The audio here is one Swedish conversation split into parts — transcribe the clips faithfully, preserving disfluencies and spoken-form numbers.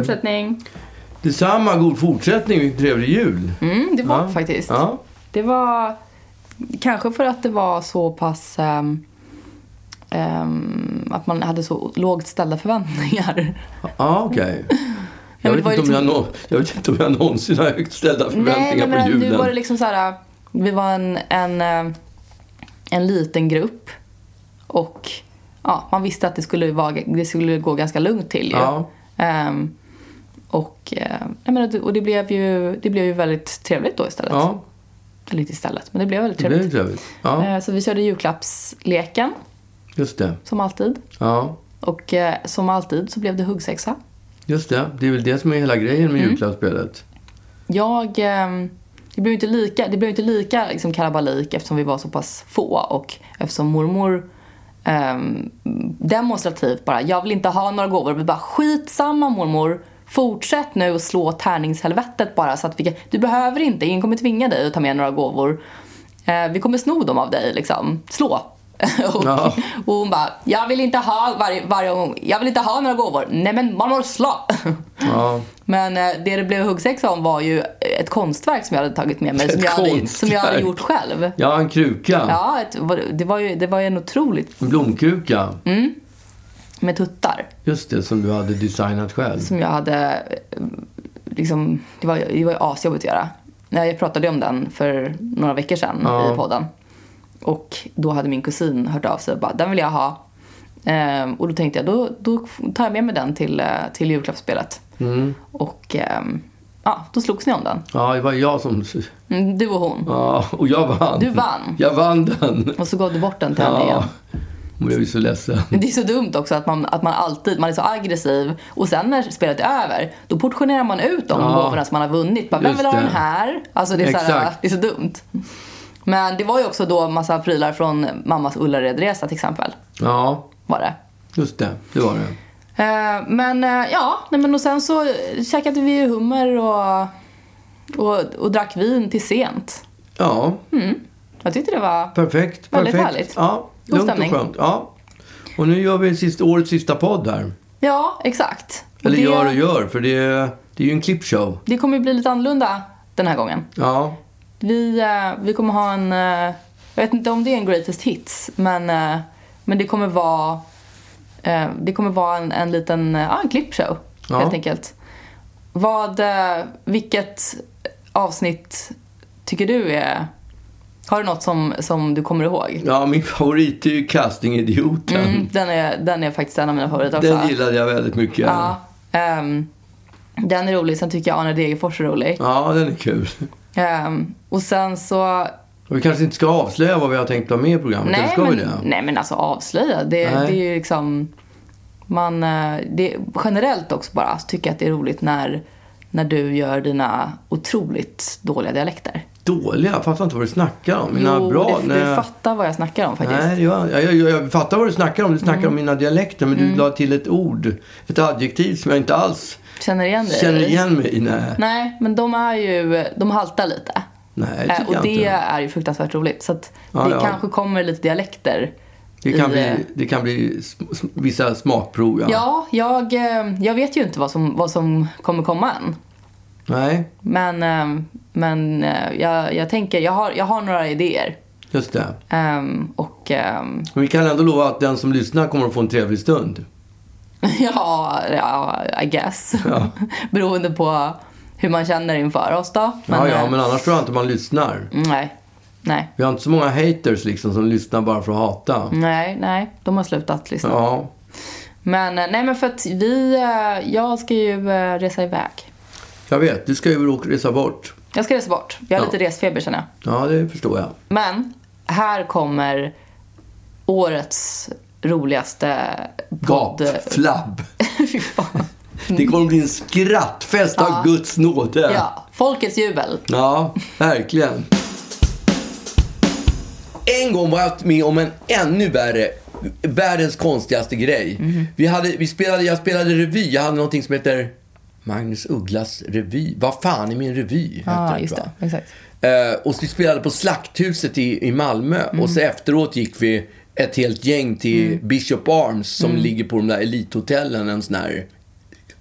fortsättning. Detsamma, god fortsättning. Trevlig jul. Mm, det var ja. faktiskt. Ja. Det var kanske för att det var så pass... Um, um, att man hade så lågt ställda förväntningar. Ja, okej. Okay. Jag, vet inte om jag, nå- jag vet inte om jag någonsin har högt ställda förväntningar Nej, på julen. Nu var det liksom så här... Vi var en, en, en liten grupp. Och ja, man visste att det skulle, vara, det skulle gå ganska lugnt till. Ju. Ja. Um, och, uh, jag menar, och det blev ju det blev ju väldigt trevligt då istället. Ja. Eller inte istället, men det blev väldigt Det trevligt. blev trevligt. Ja. Uh, så vi körde julklappsleken. Just det. Som alltid. Ja. Och uh, som alltid så blev det huggsexa. Just det. Det är väl det som är hela grejen med mm. julklappsspelet. Jag... Um, det blev inte lika, det blev inte lika liksom, kalabalik eftersom vi var så pass få. Och eftersom mormor... Um, demonstrativt bara, jag vill inte ha några gåvor. Vi bara, skitsamma mormor, fortsätt nu och slå tärningshelvetet bara så att vi kan, du behöver inte, ingen kommer tvinga dig att ta med några gåvor. uh, vi kommer sno dem av dig liksom, slå. och, ja. och hon bara, jag vill inte ha varje, varje gång, jag vill inte ha några gåvor. Nej men mormor, slå. ja. Men uh, det det blev huggsexa om var ju ett konstverk som jag hade tagit med mig, som jag hade, som jag hade gjort själv. Ja, en kruka. Ja, ett, det var ju det var ju en otroligt... En blomkruka. Mm. Med tuttar. Just det, som du hade designat själv. Som jag hade liksom, det var, det var ju asjobbigt att göra. Jag pratade om den för några veckor sedan ja. i podden. Och då hade min kusin hört av sig och bara, den vill jag ha. Ehm, och då tänkte jag, då, då tar jag med mig den till, till julklappsspelet. Mm. Och ehm, ja, då slogs ni om den. Ja, det var jag som... Mm, du och hon. Ja, och jag vann. Du vann. Jag vann den. Och så gav du bort den till henne igen. Hon blev ju så ledsen. Det är så dumt också att man, att man alltid, man är så aggressiv. Och sen när spelet är över, då portionerar man ut de ja. gåvorna som man har vunnit. Bara, vem vill ha den här? Alltså det är, så här, det är så dumt. Men det var ju också då massa prylar från mammas Ullaredresa till exempel. Ja. Var det. Just det, det var det. Uh, men uh, ja, nej, men och sen så käkade vi ju hummer och, och, och drack vin till sent. Ja. Mm. Jag tyckte det var perfekt, väldigt perfekt. härligt. Ja, lugnt och skönt. Ja. Och nu gör vi sista, årets sista podd här. Ja, exakt. Eller det, gör och gör, för det är, det är ju en klippshow. Det kommer ju bli lite annorlunda den här gången. Ja. Vi, uh, vi kommer ha en... Uh, jag vet inte om det är en greatest hits, men, uh, men det kommer vara... Uh, det kommer vara en, en liten uh, en klippshow, ja. helt enkelt. Vad, uh, vilket avsnitt tycker du är... Har du något som, som du kommer ihåg? Ja, min favorit är ju Casting-idioten. Mm, den, är, den är faktiskt en av mina favoriter också. Den gillade jag väldigt mycket. Ja, um, den är rolig. Sen tycker jag Arne Degerfors är rolig. Ja, den är kul. Um, och sen så... Och vi kanske inte ska avslöja vad vi har tänkt ha med i programmet. Nej, ska men, vi det? nej men alltså avslöja. Det, det är ju liksom... Man, det, generellt också bara så tycker jag att det är roligt när, när du gör dina otroligt dåliga dialekter. Dåliga? Jag fattar inte vad du snackar om. Mina jo, bra, det, du fattar vad jag snackar om faktiskt. Nej, jag, jag, jag, jag fattar vad du snackar om. Du snackar mm. om mina dialekter, men mm. du la till ett ord, ett adjektiv som jag inte alls känner igen dig. Känner igen mig i. Nej. Nej, men de är ju, de haltar lite. Nej, det äh, och jag det inte. är ju fruktansvärt roligt. Så att ja, det ja. kanske kommer lite dialekter. Det kan, i, bli, det kan bli sm- vissa smakprov, ja. Ja, jag, jag vet ju inte vad som, vad som kommer komma än. Nej. Men, men jag, jag tänker, jag har, jag har några idéer. Just det. Um, och, um, Men vi kan ändå lova att den som lyssnar kommer att få en trevlig stund. ja, ja, I guess. Ja. Beroende på hur man känner inför oss då. Men, ja, ja, men annars tror jag inte man lyssnar. Nej, nej. Vi har inte så många haters liksom som lyssnar bara för att hata. Nej, nej. De har slutat lyssna. Ja. Men, nej men för att vi, jag ska ju resa iväg. Jag vet, du ska ju resa bort. Jag ska resa bort. Jag har ja. lite resfeber känner jag. Ja, det förstår jag. Men här kommer årets roligaste podd. Gapflabb. Fy fan. Det kommer bli en skrattfest ja. av Guds nåde. Ja, folkets jubel. Ja, verkligen. En gång var jag med om en ännu värre, världens konstigaste grej. Mm-hmm. Vi hade, vi spelade, jag spelade revy. Jag hade någonting som heter Magnus Ugglas revy. Vad fan är min revy? Ja, ah, just det. Exakt. Uh, och vi spelade på Slakthuset i, i Malmö. Mm. Och så efteråt gick vi ett helt gäng till mm. Bishop Arms som mm. ligger på de där elithotellen. En sån här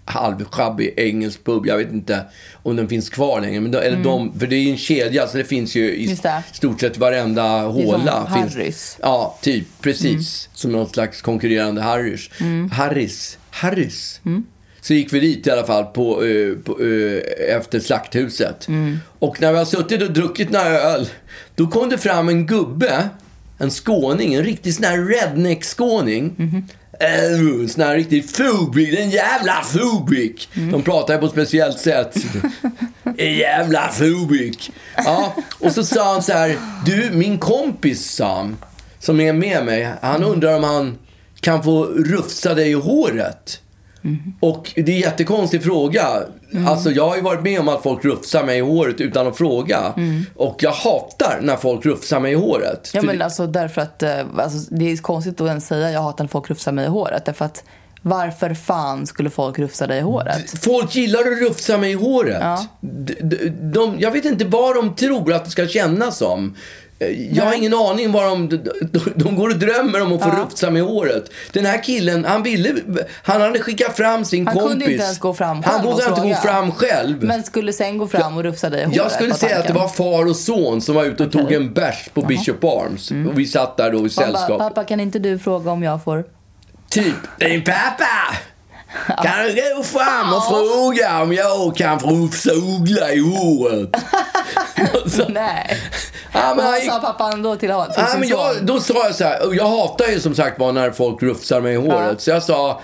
halvschabbig engelsk pub. Jag vet inte om den finns kvar längre. Men de, eller mm. de, för det är ju en kedja, så det finns ju i stort sett varenda håla. Finns, Harrys. Ja, typ. Precis. Mm. Som någon slags konkurrerande Harrys. Mm. Harrys. Harrys. Mm. Så gick vi dit i alla fall på, uh, på, uh, efter Slakthuset. Mm. Och när vi har suttit och druckit några öl, då kom det fram en gubbe, en skåning, en riktig sån här redneck-skåning. Mm. Uh, en sån här riktig fubik, en jävla fubik. Mm. De pratar på ett speciellt sätt. En jävla fubik. Ja, och så sa han så här: du, min kompis Sam, som är med mig, han undrar om han kan få rufsa dig i håret. Mm. Och det är en jättekonstig fråga. Mm. Alltså jag har ju varit med om att folk rufsar mig i håret utan att fråga. Mm. Och jag hatar när folk rufsar mig i håret. Ja, men alltså därför att alltså, det är konstigt att ens säga jag hatar när folk rufsar mig i håret. Därför att varför fan skulle folk rufsa dig i håret? Folk gillar att rufsa mig i håret. Ja. De, de, de, jag vet inte vad de tror att det ska kännas som. Jag har ingen aning vad de, de, de går och drömmer om att få ja. rufsa med håret. Den här killen, han ville, han hade skickat fram sin han kompis. Han kunde inte ens gå fram själv. Han vågade inte gå fram själv. Men skulle sen gå fram och rufsa dig i håret. Jag skulle säga att det var far och son som var ute och okay. tog en bärs på Jaha. Bishop Arms. Mm. Och vi satt där då i sällskap. Pappa, pappa, kan inte du fråga om jag får? Typ, din pappa! Kan du gå fram och fråga om jag kan få rufsa Uggla i håret? Så, nej. Ja, men vad sa pappan då till honom? Ja, men jag, då sa jag så här, jag hatar ju som sagt var när folk rufsar mig i håret. Ja. Så jag sa,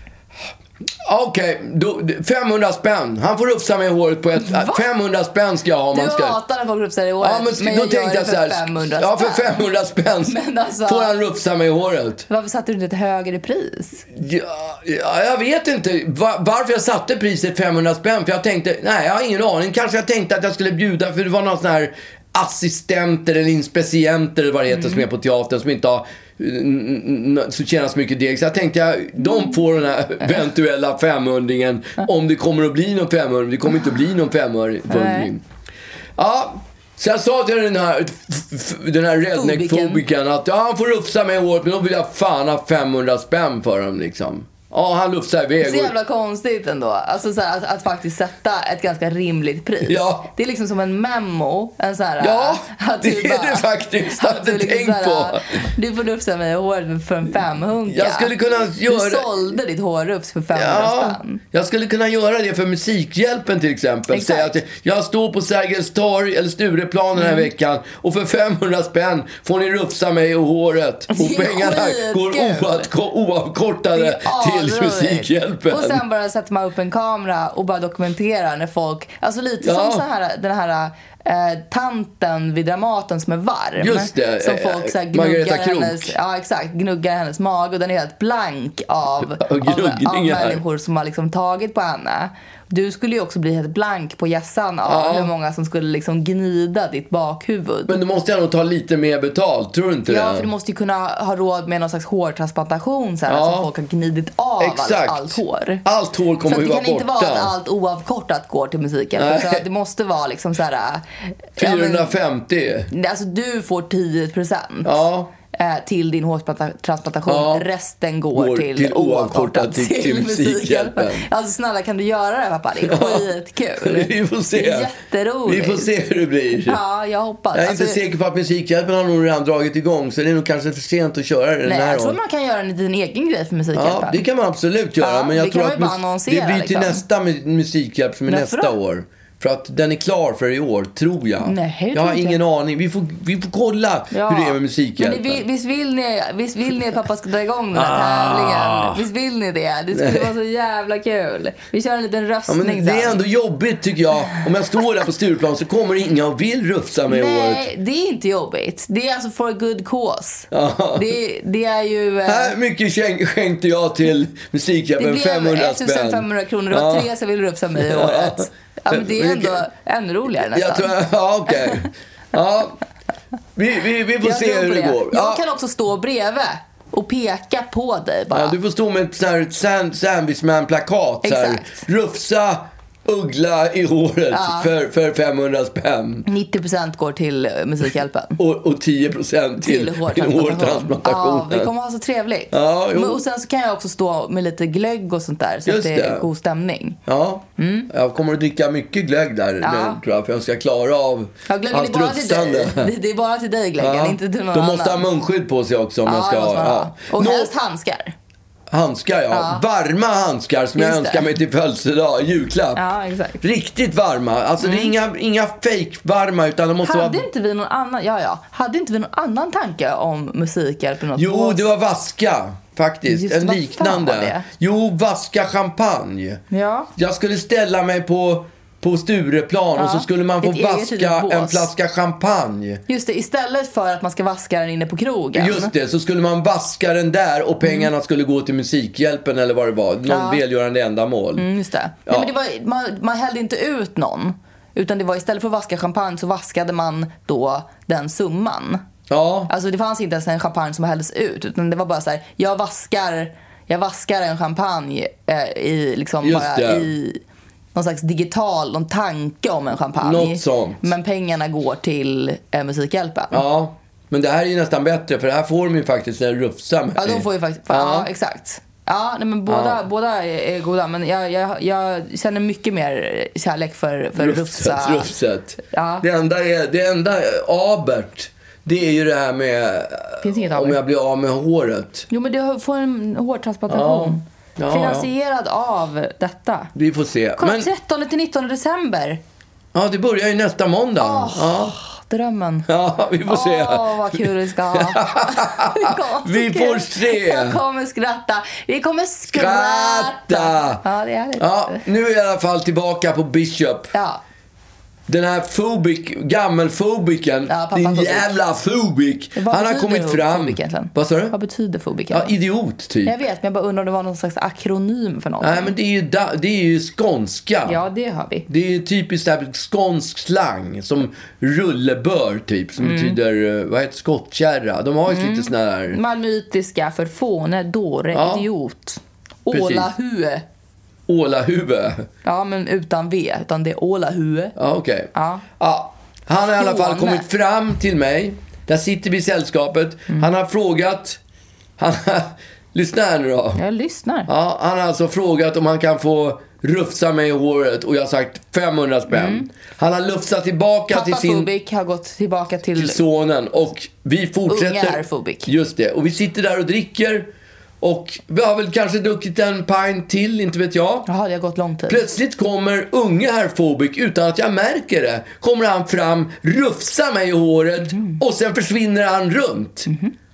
okej, okay, femhundra spänn. Han får rufsa mig i håret på ett... Va? femhundra spänn ska jag ha. Du man ska... hatar när folk rufsar i håret. Ja, men, men jag då tänkte jag så här, femhundra ja, för femhundra spänn alltså, får han rufsa mig i håret. Varför satte du inte ett högre pris? Ja, ja, jag vet inte var, varför jag satte priset femhundra spänn. För jag tänkte, nej, jag har ingen aning. Kanske jag tänkte att jag skulle bjuda, för det var någon sån här assistenter eller inspecienter eller vad det heter mm. som är på teatern som inte har så tjänas mycket deg. Så jag tänkte jag, de får den här eventuella femhundringen om det kommer att bli någon femhundring. Det kommer inte att bli någon femhundring. Ja, så jag sa till den här den här redneck-fobiken att ja, han får rufsa mig i håret, men då vill jag fan ha femhundra spänn för dem liksom. Ja, han lufsar iväg. Så jävla konstigt ändå. Alltså så här, att, att faktiskt sätta ett ganska rimligt pris. Ja. Det är liksom som en memo. En så här, ja, det är bara, det faktiskt. Att du liksom tänkt på. Du får rufsa mig i håret för en femhunka. Jag skulle kunna göra... Du sålde ditt hårrufs för femhundra ja, spänn. Jag skulle kunna göra det för Musikhjälpen till exempel. Exakt. Säga att jag står på Sergels torg eller Stureplan den här mm. veckan. Och för femhundra spänn får ni rufsa mig i håret. Och pengarna går oavkortade till Musikhjälpen. Och sen bara sätter man upp en kamera och bara dokumenterar när folk, alltså lite ja. som så här, den här eh, tanten vid Dramaten som är varm. Just det. Som folk så här, gnuggar hennes, ja exakt, gnuggar hennes mag och den är helt blank av, av, av människor som har liksom tagit på henne. Du skulle ju också bli helt blank på gässan av ja. hur många som skulle liksom gnida ditt bakhuvud. Men du måste ju nog ta lite mer betalt, tror du inte ja, det? Ja, för du måste ju kunna ha råd med någon slags hårtransplantation så här, ja. att folk har gnidit av allt, allt hår. Allt hår kommer ju vara borta. Så det kan inte vara att allt oavkortat går till musiken. Så det måste vara liksom så här... fyrahundrafemtio. Ja, alltså du får tio procent. Ja. Till din hårtransplantation. Ja. Resten går, går till, till oavkortat till, till, till Musikhjälpen. Alltså snälla, kan du göra det, pappa? Det är ja. skitkul. Vi får se. Det är jätteroligt. Vi får se hur det blir. Ja, jag hoppas. Jag är alltså, inte säker på att Musikhjälpen har nog redan dragit igång, så det är nog kanske för sent att köra den nej, här. Jag tror man kan göra en liten egen grej för Musikhjälpen. Ja, det kan man absolut göra. Ja, men jag tror att mus- det blir till liksom. nästa Musikhjälp som är nästa då? år. För att den är klar för i år, tror jag. Nej, jag har ingen jag. aning. Vi får, vi får kolla ja. hur det är med Musikhjälpen. Men ni, visst, vill ni, visst vill ni att pappa ska dra igång den här ah. tävlingen? Visst vill ni det? Det skulle vara så jävla kul. Vi kör en liten röstning. Ja, men det är ändå jobbigt, tycker jag. Om jag står där på Stureplan så kommer inga och vill rufsa mig i året. Nej, det är inte jobbigt. Det är alltså for a good cause. Ah. Det, det är ju... Eh... Här mycket skänk, skänkte jag till Musikhjälpen. femhundra spänn. Det blev femhundra kronor. Det var ah. tre som ville rufsa mig i året. Ja, men det är ändå ännu roligare nästan. Jag tror, ja, okej. Okay. Ja, vi, vi, vi får jag se hur det, det går. Jag ja. kan också stå bredvid och peka på dig bara. Ja, du får stå med ett sånt här Sandwichman-plakat. Exakt. Rufsa uggla i håret Ja. för, för femhundra spänn. nittio procent går till Musikhjälpen. Och, och tio procent till, Till till hårtransplantation. hårtransplantationen. Ja, vi kommer ha så trevligt. Ja, jo. Men, och sen så kan jag också stå med lite glögg och sånt där. Så Just att det är det. god stämning. Ja, jag kommer att dricka mycket glögg där, Ja. men, tror jag, för jag ska klara av Ja, glöggen är allt bara till dig. rufsande. Det, det är bara till dig glöggen, Ja. inte till någon De annan. måste ha munskydd på sig också om jag Ja, ska det måste man ja. ha. Och Nå- helst handskar. Handskar, ja. Ja. Varma handskar som jag Just önskar det. mig till födelsedag, julklapp. Ja, exakt. Riktigt varma. Alltså det är inga, inga fake-varma, utan de måste Hade vara... inte vi någon annan, ja, ja. Hade inte vi någon annan tanke om Musikhjälpen? Något Jo, på det var vaska, faktiskt. Just, en vad fan liknande. var det? Jo, vaska champagne. Ja. Jag skulle ställa mig på, på Stureplan Ja, och så skulle man få ett eget vaska litet bås. en flaska champagne. Just det, istället för att man ska vaska den inne på krogen. Just det, så skulle man vaska den där och pengarna skulle gå till Musikhjälpen eller vad det var. Någon Ja. välgörande ändamål. Mm, just det. Ja. Nej, men det var, man, man hällde inte ut någon. Utan det var istället för att vaska champagne så vaskade man då den summan. Ja, Alltså det fanns inte ens en champagne som hälldes ut. Utan det var bara så här, jag vaskar, jag vaskar en champagne eh, i liksom Just bara det. i någon slags digital, någon tanke om en champagne. Något sånt. Men pengarna går till eh, Musikhjälpen. ja. Men det här är ju nästan bättre, för det här får de ju faktiskt en rufsa med. Ja, de får ju faktiskt, ja, Ja. exakt. Ja, nej, men båda, Ja. båda är, är goda. Men jag, jag, jag känner mycket mer kärlek för, för Rufset, rufsa. rufset. Ja. Det enda är, det enda abert, det är ju det här med Finns inget om aber. jag blir av med håret. Jo, men du får en hårtransplantation. Ja. Ja, Finansierad av detta. Vi får se. Kolla, Men, trettonde till nittonde december. ja, det börjar ju nästa måndag. Åh, Ja. drömmen. ja, vi får se. Åh, vad kul vi ska ha. Det kommer vara så Vi kul. får se. Jag kommer skratta. Vi kommer skratta. Skratta. Ja, det är härligt. Ja, nu är jag i alla fall tillbaka på Bishop. Ja. Den här fobik, gammelfobiken, Ja, pappa din fobik. jävla fobik. Vad Han har betyder kommit fram. fobik egentligen? Vad sa du? Vad betyder fobik? Ja, idiot typ. Jag vet, men jag bara undrar om det var någon slags akronym för någonting. Nej, men det är ju, da, det är ju skånska. Ja, det har vi. Det är ju typiskt där skånsk slang, som rullebör typ, som Mm. betyder, eh, vad heter skottkärra. De har ju lite såna där... Malmöitiska för fåne, dåre, Ja. idiot. Precis. Ålahue. Ålahuvud. Ja, men utan V, utan det är ålahue. Ja, okej. Ja. Ja, han har i alla fall Skåne. kommit fram till mig. Där sitter vi i sällskapet. Mm. Han har frågat... Han har, lyssna här nu då. Jag lyssnar. Ja, han har alltså frågat om han kan få rufsa mig i håret, och jag har sagt femhundra spänn. Han har lufsat tillbaka till Pappa sin... Fobik har gått tillbaka till... till sonen, och vi fortsätter. Unga herr Fobik. Just det, och vi sitter där och dricker, och vi har väl kanske druckit en pint till, inte vet jag. Jaha, det har gått lång tid. Plötsligt kommer unge herr Fobik, utan att jag märker det, kommer han fram, rufsar mig i håret, Mm. och sen försvinner han runt.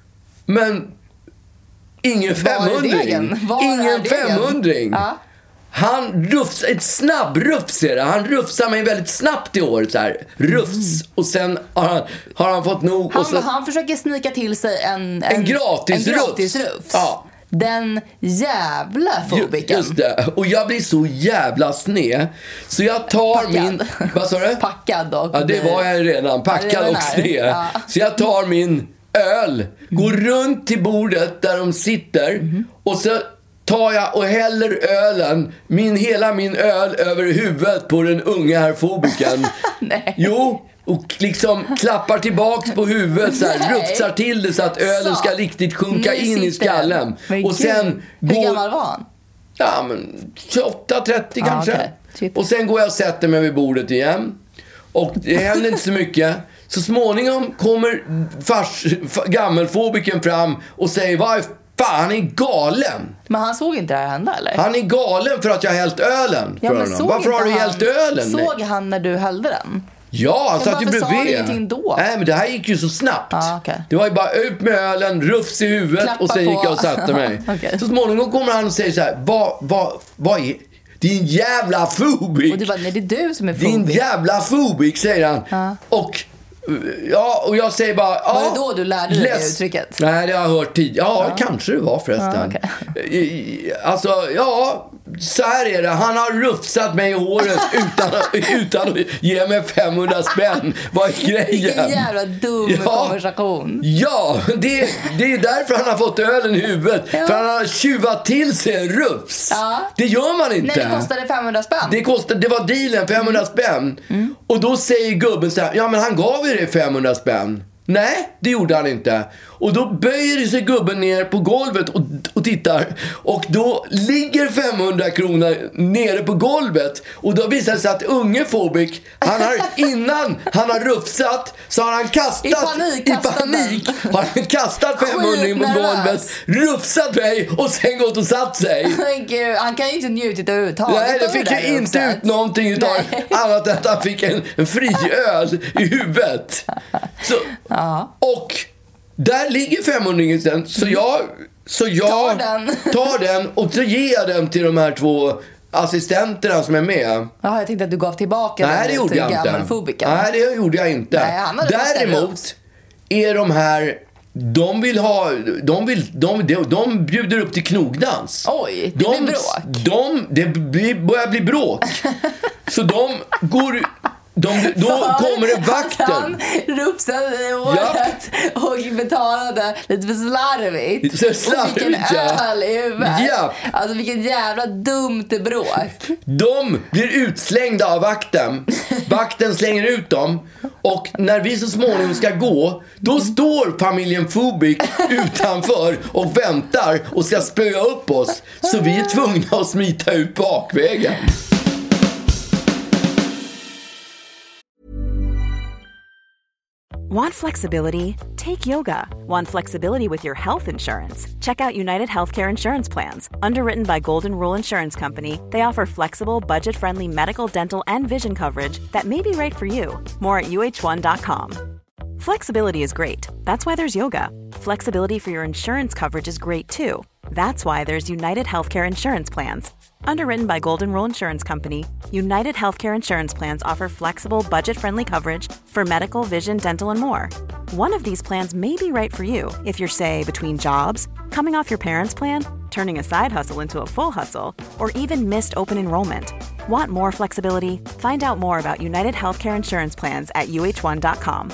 Men ingen Var är femhundring. degen? Var är Ingen degen? femhundring. Ja. Han rufsar, ett snabbrufs är det. Han rufsar mig väldigt snabbt i år, så här. Rufs. Och sen har han, har han fått nog. Han, och så, han försöker snika till sig en... En gratis en rufs. gratis rufs. Ja. Den jävla fobiken. Just det. Och jag blir så jävla sned. Så jag tar Packad. min... Vad sa du? Packad och... Ja, det var jag redan. Packad redan och är. sned. Ja. Så jag tar min öl, går runt till bordet där de sitter, och så tar jag och häller ölen, min, hela min öl, över huvudet på den unga herr Fobiken. Nej. Jo, och liksom klappar tillbaks på huvudet så här, Nej. rufsar till det så att ölen Så. ska riktigt sjunka Nu in i sitter skallen. den. Men Och sen gud. Hur går... gammal var han? Ja, men tjugoåtta trettio Ah, kanske. okej. Typ. Och sen går jag och sätter mig vid bordet igen. Och det händer inte så mycket. Så småningom kommer fars, f- gammelfobiken fram och säger: vad fan, han är galen. Men han såg inte det här hända, eller? Han är galen för att jag har hällt ölen Ja, för men honom. såg Varför har du inte hällt han- ölen? Såg han när du hällde den? Ja, han satt ju varför sa han bredvid. ingenting då? Nej, men det här gick ju så snabbt. Ah, okej. Det var ju bara ut med ölen, rufs i huvudet, Klappa och sen på. gick jag och satte mig. Okej. Så småningom kommer han och säger så här: vad, vad, vad är... Din jävla fobik! Och du bara, nej, det är du som är Din fobik. jävla fobik, säger han. Ja. Och ja, och jag säger bara... Ja, Var det då du lärde dig läs- det uttrycket? Nej, det har jag hört tidigare. Ja, kanske det var förresten. Ja, I- i- Alltså, ja, så här är det. Han har rufsat mig i håret utan, utan att ge mig femhundra spänn. Vad är grejen? Vilken jävla dum ja, konversation. Ja, det, det är därför han har fått ölen i huvudet. Ja. För han har tjuvat till sig en rufs. Ja. Det gör man inte. Nej, det kostade femhundra spänn. Det, kostade, det var dealen, femhundra mm. spänn. Mm. Och då säger gubben så här: ja, men han gav ju det femhundra spänn. Nej, det gjorde han inte. Och då böjer sig gubben ner på golvet och, och tittar. Och då ligger femhundra kronor nere på golvet. Och då visar det sig att unge Fobik, han har innan han har rufsat, så har han kastat i panik, i panik har han kastat femhundra på golvet, rufsat mig och sen gått och satt sig. Men gud, han kan ju inte njuta överhuvudtaget. Nej, det fick jag inte ut någonting utav annat än att han fick en, en fri öl i huvudet. Så, ja. Och där ligger femhundringen sen. Så jag, så jag tar, den. tar den och så ger jag den till de här två assistenterna som är med. Jaha, jag tänkte att du gav tillbaka Nej, den det gjorde till jag inte. Gammelfobiken. Nej, det gjorde jag inte. Nej, däremot är de här, de vill ha, de, vill, de, de, de bjuder upp till knogdans. Oj, det de, blir bråk. De, det börjar bli bråk. Så de går... De, då för kommer det vakten. Han rupsade i året ja. och betalade lite för slarvigt. Så slarvigt, och fick en ja. öl i huvudet. Ja. Alltså vilken jävla dumt bråk. De blir utslängda av vakten. Vakten slänger ut dem. Och när vi så småningom ska gå, då står familjen Fobik utanför och väntar och ska spöa upp oss. Så vi är tvungna att smita ut bakvägen. Want flexibility? Take yoga. Want flexibility with your health insurance? Check out United Healthcare Insurance Plans. Underwritten by Golden Rule Insurance Company, they offer flexible, budget-friendly medical, dental, and vision coverage that may be right for you. More at U H one dot com. Flexibility is great. That's why there's yoga. Flexibility for your insurance coverage is great too. That's why there's United Healthcare Insurance Plans. Underwritten by Golden Rule Insurance Company, United Healthcare Insurance Plans offer flexible, budget-friendly coverage for medical, vision, dental, and more. One of these plans may be right for you if you're, say, between jobs, coming off your parents' plan, turning a side hustle into a full hustle, or even missed open enrollment. Want more flexibility? Find out more about United Healthcare Insurance Plans at U H one dot com.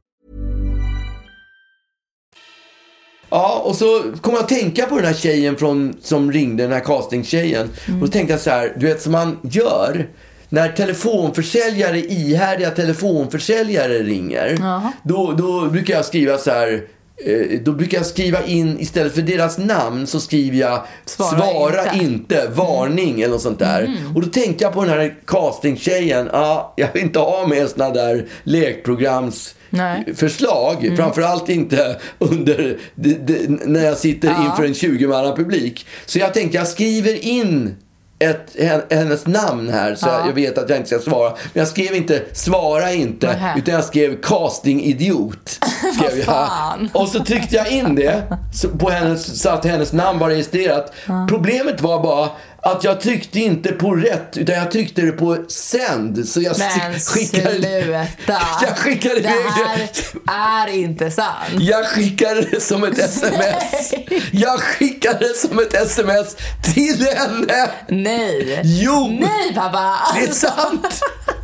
Ja, och så kom jag att tänka på den här tjejen från, som ringde, den här castingtjejen. Mm. Och då tänkte jag så här, du vet som man gör när telefonförsäljare, ihärdiga telefonförsäljare ringer. Då, då brukar jag skriva så här, då brukar jag skriva in, istället för deras namn så skriver jag svara, svara inte. inte, varning mm. eller något sånt där. Mm. Och då tänkte jag på den här castingtjejen, ja, jag vill inte ha med såna där lekprograms Nej. förslag, mm. framförallt inte under de, de, när jag sitter ja. inför en tjugo-manna publik. Så jag tänkte jag skriver in ett, hennes namn här så ja. jag vet att jag inte ska svara. Men jag skrev inte svara inte Nähe. utan jag skrev casting-idiot skrev jag. Och så tryckte jag in det så, på hennes, så att hennes namn var registrerat. Ja. Problemet var bara att jag tryckte inte på rätt utan jag tryckte det på send. Så jag Men skickade sluta. Jag skickade det här är inte sant. Jag skickade det som ett sms. Jag skickade det som ett sms till henne. Nej. Jo. Nej, pappa. Det är sant.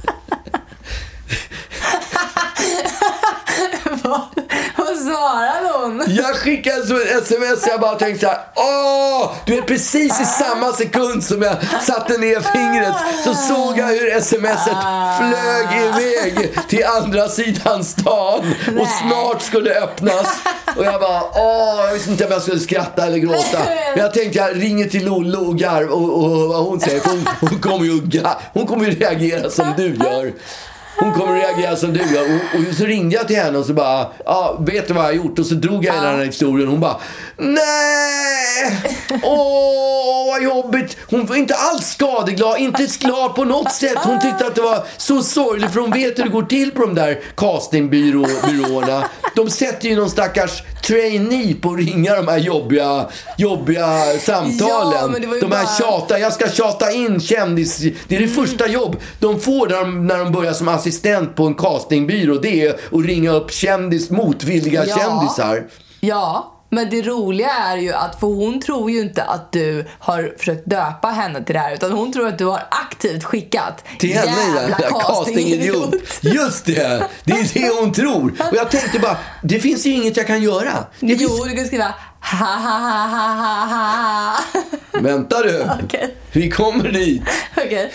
Vad, vad svarade hon? Jag skickade så ett sms och jag bara tänkte så här: åh, du är precis i samma sekund som jag satte ner fingret så såg jag hur smset flög iväg till andra sidan stan och snart skulle öppnas. Och jag bara, åh, jag visste inte om jag skulle skratta eller gråta. Men jag tänkte jag ringer till Lollo och Garv och, och vad hon säger, hon, hon kommer ju hon kommer ju reagera som du gör. Hon kommer att reagera som du gör. Och, och så ringde jag till henne och så bara, ja, vet du vad jag har gjort? Och så drog jag hela den här historien. Hon bara, nej! Åh, vad jobbigt. Hon var inte alls skadeglad, inte glad på något sätt. Hon tyckte att det var så sorgligt, för hon vet hur det går till på de där castingbyråerna. De sätter ju någon stackars trainee på att ringa de här jobbiga, jobbiga samtalen. Ja, men det var ju de här bara... tjata, jag ska tjata in kändis. Det är det mm. första jobb de får när de, när de börjar som assistent på en castingbyrå. Det är att ringa upp kändis, motvilliga ja. kändisar. Ja, men det roliga är ju att, för hon tror ju inte att du har försökt döpa henne till det här, utan hon tror att du har aktivt skickat till henne, jävla castingidiot. Just det, det är det hon tror. Och jag tänkte bara, det finns ju inget jag kan göra. Det jo, finns... du kan skriva ha ha ha ha ha ha. Vänta du, okay. Vi kommer dit. Okej.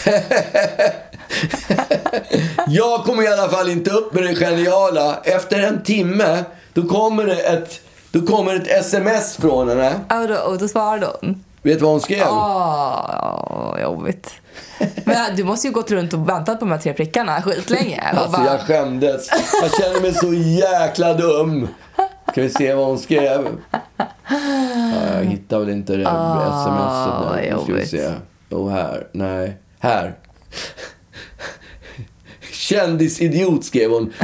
Jag kommer i alla fall inte upp med det geniala. Efter en timme då kommer det ett, då kommer ett sms från henne. Och då, och då svarade hon. Vet du vad hon skrev? Åh, oh, jobbigt. Men du måste ju gått runt och väntat på de här tre prickarna skitlänge. Alltså bara... jag skämdes. Jag känner mig så jäkla dum. Ska vi se vad hon skrev? Ja, jag hittar väl inte det oh, smset där. Nu ska vi se. Oh, här. Nej. Här. Kändisidiot skrev hon.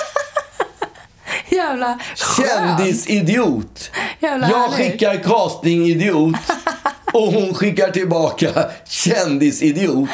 Jävla Kändisidiot. Jävla jag härligt. skickar castingidiot. Och hon skickar tillbaka kändisidiot.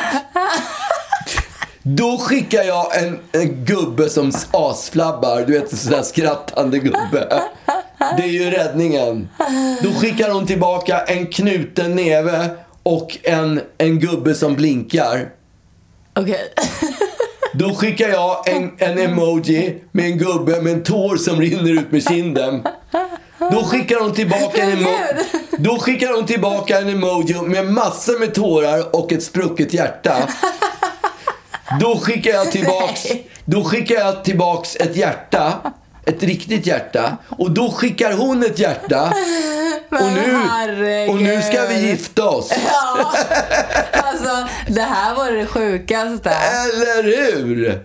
Då skickar jag en, en gubbe som asflabbar. Du vet, en sån där skrattande gubbe. Det är ju räddningen. Då skickar hon tillbaka en knuten neve och en, en gubbe som blinkar. Okej. Okay. Då skickar jag en, en emoji med en gubbe med en tår som rinner ut med kinden. Då skickar hon tillbaka en emoji. Då skickar hon tillbaka en emoji med massor med tårar och ett sprucket hjärta. Då skickar jag tillbaks Då skickar jag tillbaks ett hjärta. Ett riktigt hjärta. Och då skickar hon ett hjärta. Och nu, och nu ska vi gifta oss. Ja, alltså det här var det sjukaste. Eller hur?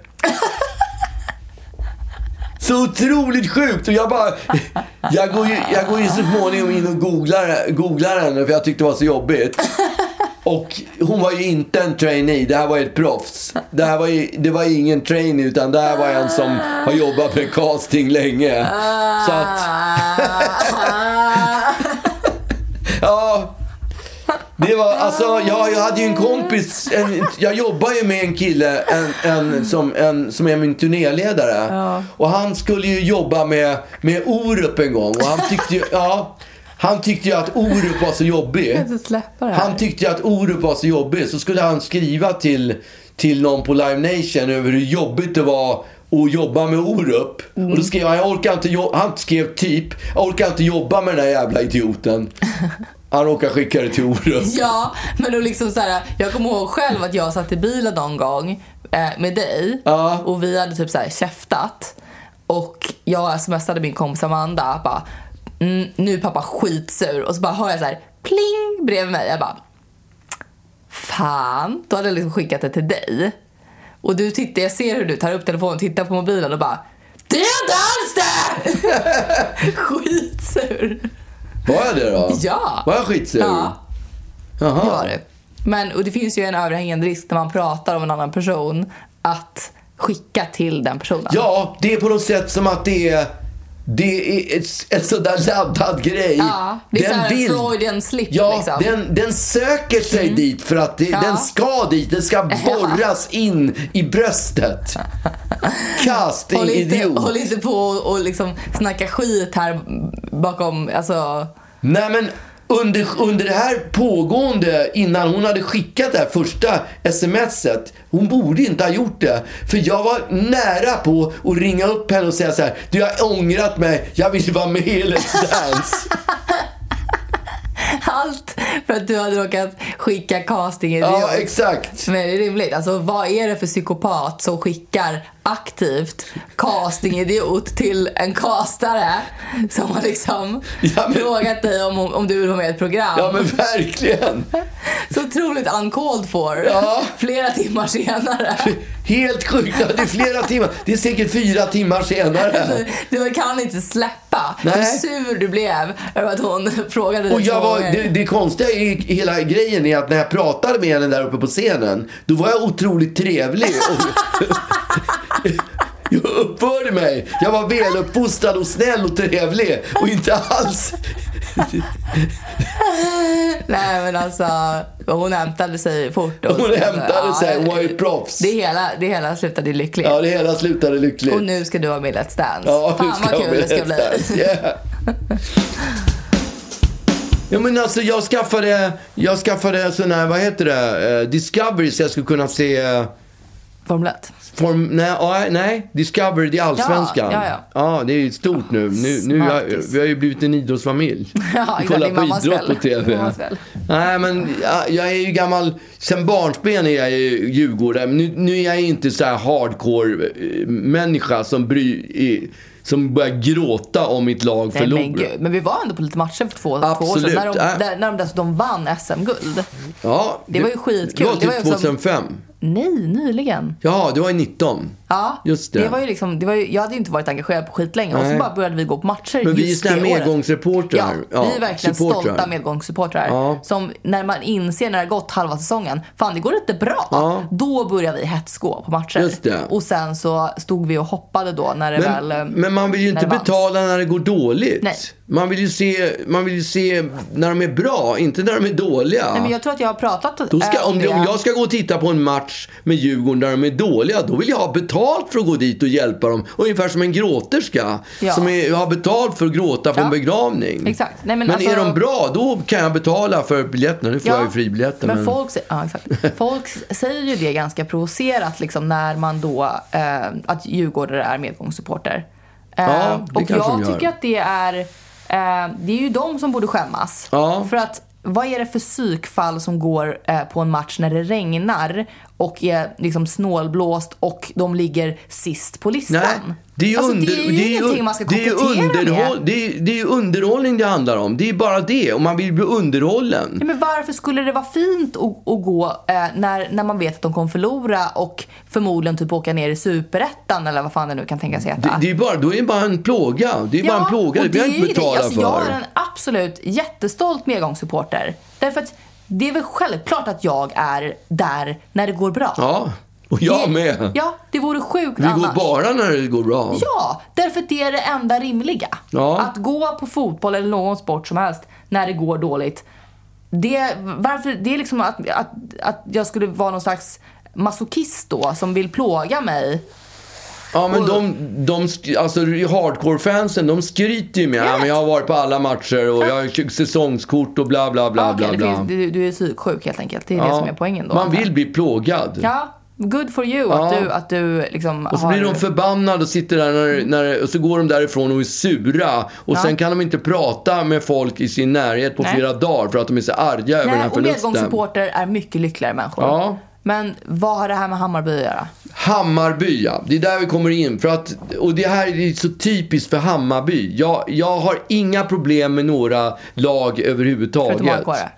Så otroligt sjukt. Och jag bara Jag går ju, jag går ju så småningom in och googlar, googlar henne, för jag tyckte det var så jobbigt. Och hon var ju inte en trainee. Det här var ett proffs. Det här var ju, det var ingen trainee, utan det här var en som har jobbat med casting länge. Så att ja, det var alltså, ja, jag hade ju en kompis, en, jag jobbar ju med en kille en, en, som, en, som är min turnéledare. Ja. Och han skulle ju jobba med, med Orup en gång. Och han tyckte ju, ja, han tyckte ju att Orup var så jobbig. Han tyckte ju att Orup var så jobbig. Så skulle han skriva till, till någon på Live Nation över hur jobbigt det var att jobba med Orup. Mm. Och då skrev han, jag orkar inte jobba. Han skrev typ, jag orkar inte jobba med den där jävla idioten. Han råkar skicka det till Orup. Ja, men då liksom så här, jag kommer ihåg själv att jag satt i bilen någon gång eh, med dig. Ja. Och vi hade typ så här käftat. Och jag smsade min kompis Amanda bara, mm, nu är pappa skitsur. Och så bara hör jag så här pling bredvid mig. Jag bara, fan. Då hade jag liksom skickat det till dig. Och du tittar, jag ser hur du tar upp telefonen och tittar på mobilen och bara, det är inte alls det! Skitsur. Var jag det då? Ja. Var jag skitsur? Ja. Jaha. Det var det. Men, och det finns ju en överhängande risk när man pratar om en annan person att skicka till den personen. Ja, det är på något sätt som att det är det är ett, ett sådär laddad grej. Ja, det är den så vill, Freudian slip. Ja, liksom. den, den söker sig mm. dit för att det, ja. den ska dit. Den ska borras ja. in i bröstet. Casting håll inte, idiot. Håll inte på och, och liksom snacka skit här bakom, alltså. Nej, men under, under det här pågående, innan hon hade skickat det här första smset, hon borde inte ha gjort det. För jag var nära på att ringa upp henne och säga så här: du, jag har ångrat mig, jag vill vara med i Let's Dance. Allt för att du hade råkat skicka casting. Ja, exakt. Men det är rimligt. Alltså, vad är det för psykopat som skickar aktivt castingidiot till en castare som har liksom ja, men... frågat dig om, om du vill vara med i ett program? Ja, men verkligen. Så otroligt uncalled for. Ja. Flera timmar senare. Helt sjukt. Det är flera timmar. Det är säkert fyra timmar senare. Du kan inte släppa. Nej. Hur sur du blev över att hon frågade dig. Och jag var, det, det konstiga i hela grejen är att när jag pratade med henne där uppe på scenen, då var jag otroligt trevlig. Och jag uppförde mig. Jag var väluppfostrad och snäll och trevlig. Och inte alls. Nej, men alltså, hon hämtade sig fort. Och hon hämtade sig, hon var ju proffs. Det hela, det hela slutade lyckligt. Ja, det hela slutade lyckligt. Och nu ska du ha med Let's Dance. Ja, fan vad kul det ska bli. Yeah. Ja, men alltså jag skaffade jag skaffade sån här, vad heter det, uh, Discovery, så jag skulle kunna se uh, Formel ett. Form, nej, uh, nej, Discovery, det är allsvenskan. Ja, ja, ja. ja det är ju stort nu. Nu, nu jag, vi har ju blivit en idrottsfamilj. Ja, kolla på idrott på T V. Nej, men jag, jag är ju gammal, sen barnsben är jag ju Djurgårdare, men nu, nu är jag inte så här hardcore människa som bry som börjar gråta om mitt lag förlorar. Men, gud, men vi var ändå på lite matcher för två, två år sedan när de, äh. där, när de dessutom vann S M-guld. Ja, det, det var ju skitkul. Det var typ det var ju tjugohundrafem. Nej, nyligen. Ja, det var ju nitton. Ja, just det. det var ju liksom, det var ju, jag hade ju inte varit engagerad på skitlänge. Nej. Och så bara började vi gå på matcher. Men vi just är sådana medgångsreportrar. Ja, ja, vi är verkligen supportrar. Stolta medgångssupportrar. Ja. Som när man inser när det har gått halva säsongen, fan det går inte bra. Ja. Då börjar vi hetsgå på matcher. Just det. Och sen så stod vi och hoppade då när det men, väl. Men man vill ju inte betala när det går dåligt. Nej. Man vill ju se, man vill ju se när de är bra, inte när de är dåliga. Nej, men jag tror att jag har pratat då ska, äh, om, om, det, om jag ska gå och titta på en match med Djurgården där de är dåliga, då vill jag ha betalt för att gå dit och hjälpa dem. Ungefär som en gråterska ja. som är, har betalt för att gråta på ja. en begravning. Exakt. Nej, men men alltså, är de bra, då kan jag betala för biljetterna. Nu får ja, jag ju fribiljetter. Men, men... Folk, ja, exakt. folk säger ju det ganska provocerat liksom, när man då eh, att Djurgårdare är medgångssupporter. Eh, ja, det och jag tycker gör. att det är Eh, det är ju de som borde skämmas. Ja. För att vad är det för psykfall som går eh, på en match när det regnar och är liksom snålblåst och de ligger sist på listan? Nej, det är ju, alltså, under, det är ju det är ingenting man ska kokettera med. Det är, det är ju underhållning det handlar om. Det är bara det. Och man vill bli underhållen. Ja, men varför skulle det vara fint att, att gå eh, när, när man vet att de kommer förlora och förmodligen typ åka ner i superettan eller vad fan det nu kan tänkas heta? Det, det är bara, då är det bara en plåga. Det är ja, bara en plåga. Det vill jag inte betala alltså, för. Jag är en absolut jättestolt medgångssupporter. Därför att det är väl självklart att jag är där när det går bra. Ja. Och jag det, med. Ja, det vore sjukt Vi annars. går bara när det går bra. Ja, därför att det är det enda rimliga. Ja. Att gå på fotboll eller någon sport som helst när det går dåligt. Det, varför, det är liksom att, att, att jag skulle vara någon slags masochist då som vill plåga mig. Ja, men de, de alltså hardcore-fansen, de skryter ju med. Ja, men jag har varit på alla matcher och jag har säsongskort och bla bla bla, ja, bla, okay, bla. Finns, du, du är psyksjuk helt enkelt. Det är ja, det som är poängen då. Man vill bli plågad. Ja, good for you ja. att du, att du liksom och så har... blir de förbannade och sitter där när, när, och så går de därifrån och är sura. Och ja. sen kan de inte prata med folk i sin närhet på Nej. flera dagar för att de är så arga Nej, över den här förlusten. Och medgångssupporter är mycket lyckligare människor. Ja. Men vad har det här med Hammarby att göra? Hammarby, ja. Det är där vi kommer in. För att, och det här är så typiskt för Hammarby. Jag, jag har inga problem med några lag överhuvudtaget. Förutom A K.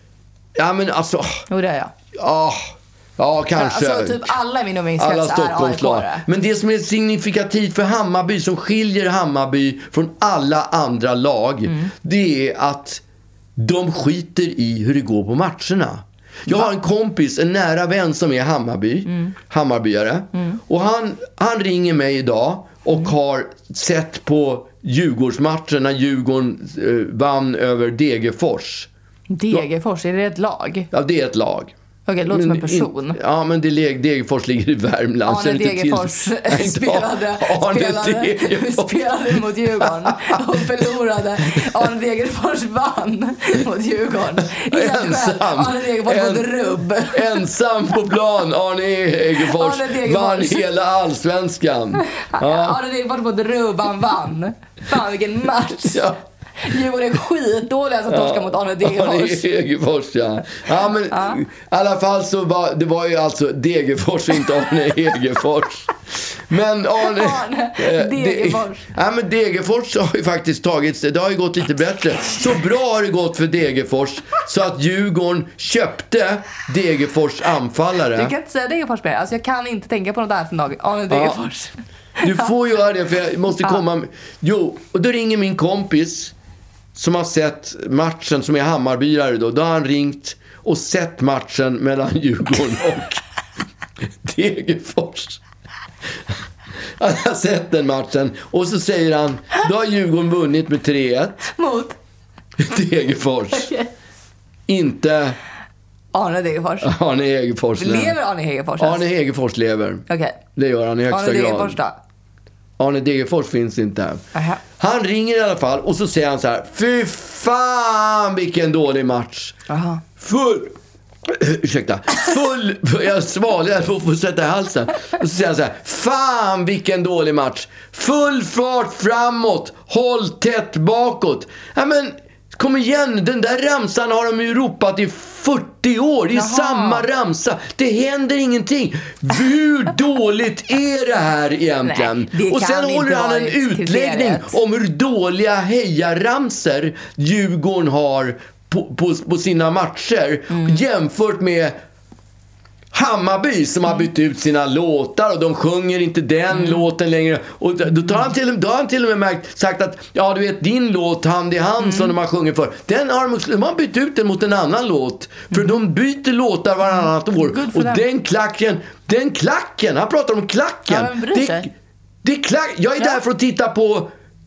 Ja, men alltså... Jo, det är jag. Ja, ja kanske. Ja, alltså typ alla i min umgängeskrets är A K. Men det som är signifikativt för Hammarby, som skiljer Hammarby från alla andra lag, mm. det är att de skiter i hur det går på matcherna. Jag har en kompis, en nära vän som är Hammarby, mm. Hammarbyare. Mm. Och han, han ringer mig idag och mm. har sett på Djurgårdsmatchen när Djurgården eh, vann över Degerfors. Degerfors, är det ett lag? Ja, det är ett lag. Okej, det låter men, som en person. In, ja, men det, Degerfors ligger i Värmland. Arne Degerfors spelade, spelade, spelade mot Djurgården och förlorade. Arne Degerfors vann mot Djurgården. Ensam. Arne Degerfors en, mot rubb. Ensam på plan. Arne Degerfors vann hela allsvenskan. Ja. Arne Degerfors mot rubb, han vann. Fan, vilken match. Ja. Djurgården är skitdåliga som torskar mot Arne Degerfors. Arne Degerfors, ja. Ja, men ja. i alla fall så var det var ju alltså Degerfors och inte Arne Degerfors. Men Arne, Arne Degerfors. De, ja, men Degerfors har ju faktiskt tagit det har ju gått lite bättre. Så bra har det gått för Degerfors så att Djurgården köpte Degerfors anfallare. Du kan inte säga Degerfors mer. Alltså jag kan inte tänka på något annat än dag. Arne Degerfors. Ja. Du får göra det för jag måste komma med. Jo, och då ringer min kompis som har sett matchen, som är Hammarbyare då. Då har han ringt och sett matchen mellan Djurgården och Degerfors. Han har sett den matchen. Och så säger han, då har Djurgården vunnit med tre ett. Mot? Degerfors. Okay. Inte... Arne Degerfors. Arne Hegerfors. Lever Arne Hegerfors? Arne Hegerfors lever. Okej. Okay. Det gör han i högsta Arne grad. Degerfors då? Arne Degerfors finns inte. Aha. Han ringer i alla fall och så säger han så här: fy fan vilken dålig match. Aha. Full ursäkta, full, jag svalde på att få sätta i halsen. Och så säger han så här: fan vilken dålig match. Full fart framåt, håll tätt bakåt. Ja men, kom igen, den där ramsan har de ju ropat i fyrtio år. Det är Jaha. samma ramsa. Det händer ingenting. Hur dåligt är det här egentligen? Nej, och sen håller han en utläggning om hur dåliga hejaramser Djurgården har på, på, på sina matcher. Mm. Jämfört med Hammarby som mm. har bytt ut sina låtar och de sjunger inte den mm. låten längre. Och då tar han till, då har han till och med märkt, sagt att ja, du vet, din låt Hand i hand mm. som de har sjungit för, den har de, de har bytt ut den mot en annan låt. För mm. de byter låtar varannat år. Och them. den klacken, den klacken, han pratar om klacken. Ja, det, det är klack, jag är ja. där för att titta på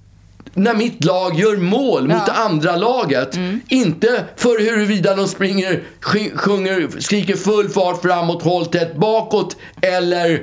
när mitt lag gör mål ja. mot det andra laget. Mm. Inte för huruvida de springer, sjunger, skriker full fart framåt, håll tätt bakåt. Eller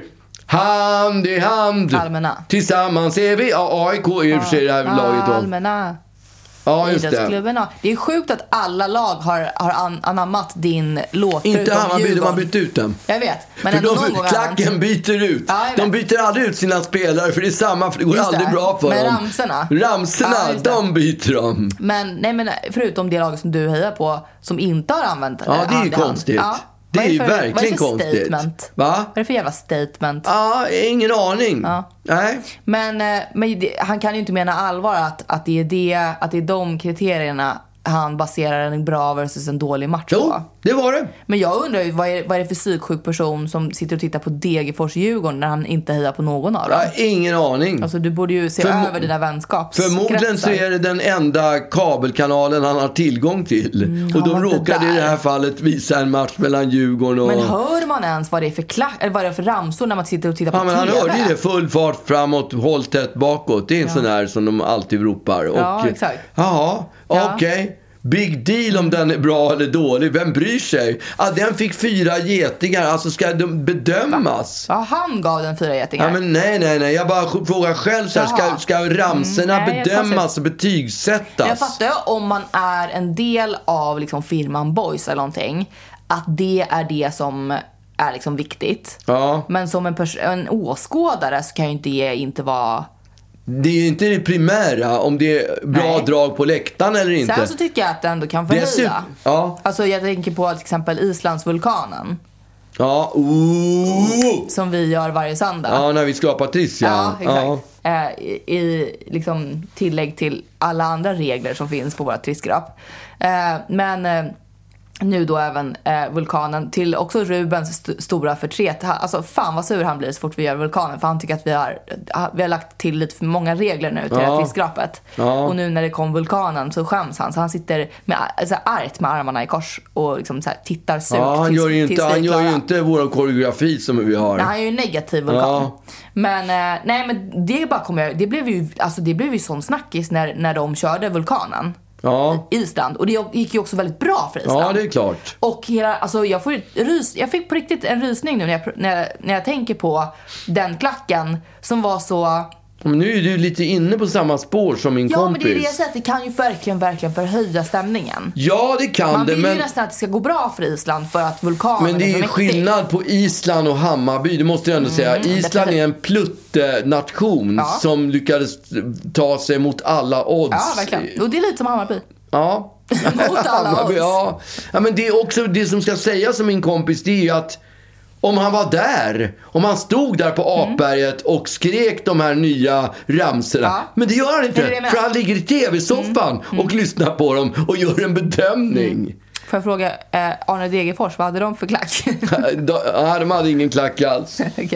hand i hand. Allmänna. Tillsammans är vi. Ja, A I K är ju för sig det här ja, laget. Då. Allmänna. Ja, just det. Det är sjukt att alla lag har, har an, anammat din låt. Inte Hammarby, de har bytt ut den. Jag vet. Men för de, klacken byter ut. Ja, de byter aldrig ut sina spelare, för det är samma, för det går just aldrig det. bra för men dem. Men ramserna. Ramserna, ja, de byter dem. Men, nej, men förutom det laget som du hejar på, som inte har använt det. Ja, det är ju konstigt. Ja. Det är, är ju för, verkligen vad är det konstigt. Statement? Va? Vad är det för jävla statement? Ja, ingen aning. Ja. Nej. Men, men det, han kan ju inte mena allvar att, att, det är det, att det är de kriterierna han baserar en bra versus en dålig match jo, på. Det var det. Men jag undrar ju, vad är, vad är det för psyksjuk person som sitter och tittar på Degerfors Djurgården när han inte hejar på någon av dem? Ja, ingen aning. Alltså du borde ju se Förmo- över dina vänskaps. Förmodligen så är det den enda kabelkanalen han har tillgång till. Mm, och de råkade i det här fallet visa en match mellan Djurgården och... Men hör man ens vad det är för klack, eller vad det är för ramsor när man sitter och tittar på ja, men T V? Han hörde ju det, full fart framåt, håll tätt bakåt. Det är en ja. sån här som de alltid ropar. Och, ja, exakt. Jaha, okej. Okay. Big deal om den är bra eller dålig. Vem bryr sig? Ah, den fick fyra getingar. Alltså ska de bedömas? Ja, han gav den fyra getingar. Ja, men nej, nej, nej. Jag bara frågar själv så här. Ska, ska ramserna mm, nej, bedömas och betygsättas? Jag fattar om man är en del av liksom firman Boys eller någonting. Att det är det som är liksom viktigt. Ja. Men som en, pers- en åskådare så kan ju inte det inte vara... Det är ju inte det primära om det är bra Nej. drag på läktaren eller inte. Sen så tycker jag att det ändå kan förhöja. Dessutom, ja. Alltså jag tänker på till exempel Islandsvulkanen. Ja, ooh. Som vi gör varje söndag. Ja, när vi skapar triss, ja. Ja, exakt. Ja. Eh, I, i liksom tillägg till alla andra regler som finns på våra trisskrap. Eh, men... Eh, nu då även eh, vulkanen till också Rubens st- stora förtret. Alltså fan vad sur han blir så fort vi gör vulkanen, för han tycker att vi har, vi har lagt till lite för många regler nu till ja. det här trisskrapet. Ja. Och nu när det kom vulkanen så skäms han, så han sitter med, alltså, argt med armarna i kors och liksom så här, tittar surt. Ja, han tills, gör ju inte, han gör ju inte vår koreografi som vi har. Nej, han är ju en negativ vulkan. Ja. Men eh, nej, men det bara kommer det blev ju alltså det blev ju sån snackis när när de körde vulkanen. Ja. Island. Och det gick ju också väldigt bra för Island. Ja, det är klart. Och hela, alltså jag, får rys, jag fick på riktigt en rysning nu när jag, när, jag, när jag tänker på den klacken som var så... Men nu är du lite inne på samma spår som min ja, kompis. Ja, men det är det sättet. Det kan ju verkligen, verkligen förhöja stämningen. Ja, det kan Man det. vill men... ju nästan att det ska gå bra för Island för att vulkanen men det är, är så skillnad på Island och Hammarby. Det måste jag ändå mm, säga. Island är en plutt-nation ja. som lyckades ta sig mot alla odds. Ja, verkligen. Och det är lite som Hammarby. Ja. Mot alla odds. Ja. Ja, men det är också det som ska sägas som min kompis, det är ju att om han var där, om han stod där på Apberget mm. och skrek de här nya ramserna. Ja. Men det gör han inte, det det för han ligger i tv-soffan mm. och lyssnar på dem och gör en bedömning. Mm. Får jag fråga, eh, Arne Degerfors, vad hade de för klack? de, de hade ingen klack alls. Okay.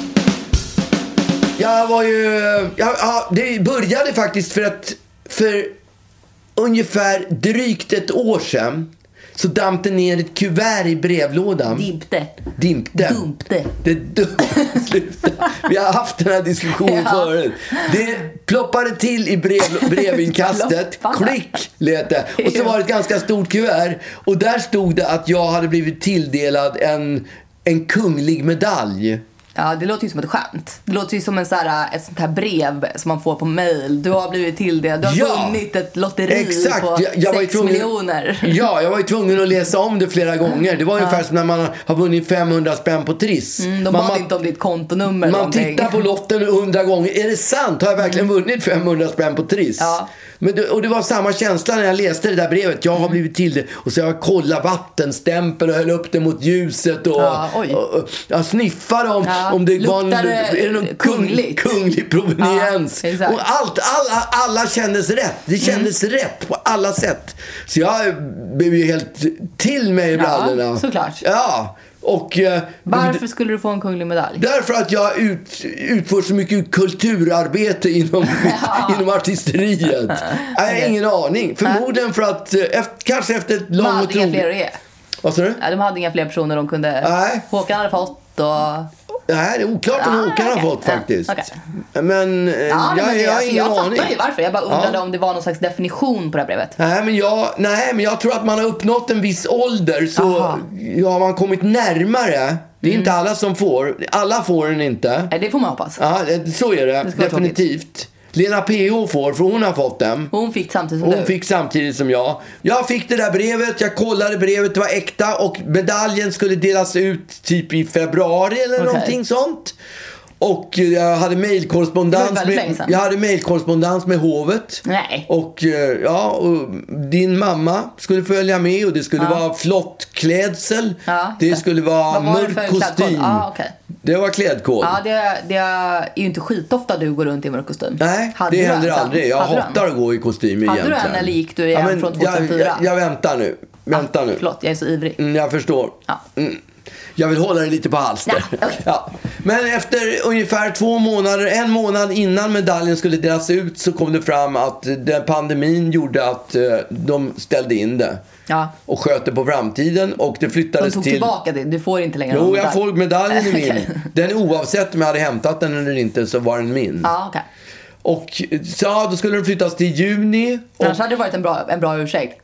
Jag var ju... Ja, ja, det började faktiskt för att för ungefär drygt ett år sedan så dampte ner ett kuvert i brevlådan. Dimpte. Dimpte. Dumpte. Det dumpte. Vi har haft den här diskussionen ja. förut. Det ploppade till i brev, brevinkastet. Klick lät det. Och så var det ett ganska stort kuvert. Och där stod det att jag hade blivit tilldelad en, en kunglig medalj. Ja, det låter ju som ett skämt. Det låter ju som en så här, ett sånt här brev som man får på mail. Du har blivit till det. Du har Ja, vunnit ett lotteri exakt. på jag, jag var sex tvungen, miljoner. Ja, jag var ju tvungen att läsa om det flera gånger. Det var ja. ungefär som när man har vunnit femhundra spänn på Triss. Mm, de bad inte om ditt kontonummer. Man tittar på lotten hundra gånger. Är det sant? Har jag verkligen mm. vunnit femhundra spänn på Triss? Ja. Men det, och det var samma känsla när jag läste det där brevet. Jag har mm. blivit till det. Och så jag kollade vattenstämpel och höll upp det mot ljuset. Och, ja, och, och, och jag sniffade om, ja. om det var en, är det någon kunglig, kunglig proveniens. Ja, och allt, alla, alla kändes rätt. Det kändes mm. rätt på alla sätt. Så jag blev ju helt till mig i brallorna. Ja, såklart. Ja. Och, eh, varför skulle du få en kunglig medalj? Därför att jag ut, utför så mycket kulturarbete inom, ja. inom artisteriet. Jag har ingen aning. Förmodligen för att efter, kanske efter ett långt och troligt. De hade inga fler att ge. Vad sa du? Ja, de hade inga fler personer de kunde. Nej. Håkan hade fått och... Nej, det är oklart om ah, Håkan okay. har fått faktiskt. Ja, okay. Men ja, jag, men det, jag har alltså, ingen jag aning. Jag fattar ju varför. Jag bara undrade ja. om det var någon slags definition på det här brevet. Nej men, jag, nej, men jag tror att man har uppnått en viss ålder så har man kommit närmare. Det är mm. inte alla som får. Alla får den inte. Nej, det får man hoppas. Ja, så är det. det definitivt. Lena P H får, för hon har fått den. Hon fick samtidigt som hon du. fick samtidigt som jag. Jag fick det där brevet, jag kollade brevet, det var äkta. Och medaljen skulle delas ut typ i februari eller okay. någonting sånt. Och jag hade mejlkorrespondens med, jag hade mejlkorrespondens med hovet. Nej. Och ja, och din mamma skulle följa med och det skulle ja. vara flott klädsel. Ja. Det skulle vara mörk kostym. Ah, okay. Det var klädkod. Ja, det, det är ju inte skitofta du går runt i mörk kostym. Nej, hade det händer aldrig. Jag hade hatar att gå i kostym hade egentligen. Hade du en eller gick du igen ja, men, från tjugohundrafyra? Jag, jag, jag väntar nu. Vänta ah, nu. Förlåt, jag är så ivrig. Mm, jag förstår. Ja. Mm. Jag vill hålla det lite på halster. Ja, okay. ja. Men efter ungefär två månader, en månad innan medaljen skulle delas ut så kom det fram att den pandemin gjorde att uh, de ställde in det. Ja. Och sköt det på framtiden och det flyttades till... De tog till... tillbaka det, du får inte längre Jo, jag får medaljen i min. Den oavsett om jag hade hämtat den eller inte så var den min. Ja, okej. Okay. Och så då skulle den flyttas till juni. Och... Annars hade det varit en bra, en bra ursäkt.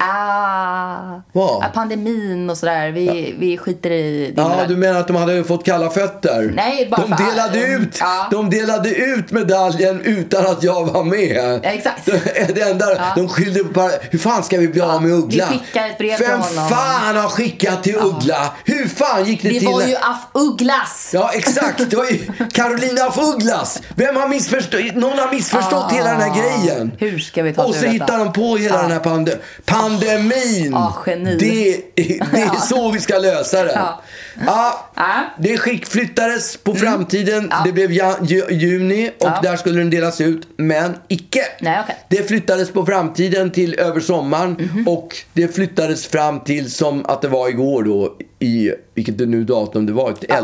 Ah, Vad? Pandemin och sådär. Vi, ja. vi skiter i din Ja, medalj. du menar att de hade fått kalla fötter? Nej, bara de för delade all... ut, ja. De delade ut medaljen utan att jag var med. Ja, exakt. Det enda, ja. De skyllde på... Hur fan ska vi bli av med Uggla? Vi skickar ett brev till Vem honom. fan har skickat till ja. Uggla? Hur fan gick det, det till? Det var ju Af Ugglas. Ja, exakt. Det var ju Carolina Af Ugglas. Vem har missförstått? Någon har missförstått ah. hela den här grejen. Hur ska vi ta och så hittar de på hela ah. den här pande- pandemin. Ah, geni. Det, det är så vi ska lösa det. Ja. Ja, ah. det skick flyttades på mm. framtiden. Ja. Det blev ja, ju, juni och ja. där skulle den delas ut. Men icke. Nej, okay. Det flyttades på framtiden till över sommaren. Mm-hmm. Och det flyttades fram till som att det var igår då. I, vilket det nu datum det var. Ja,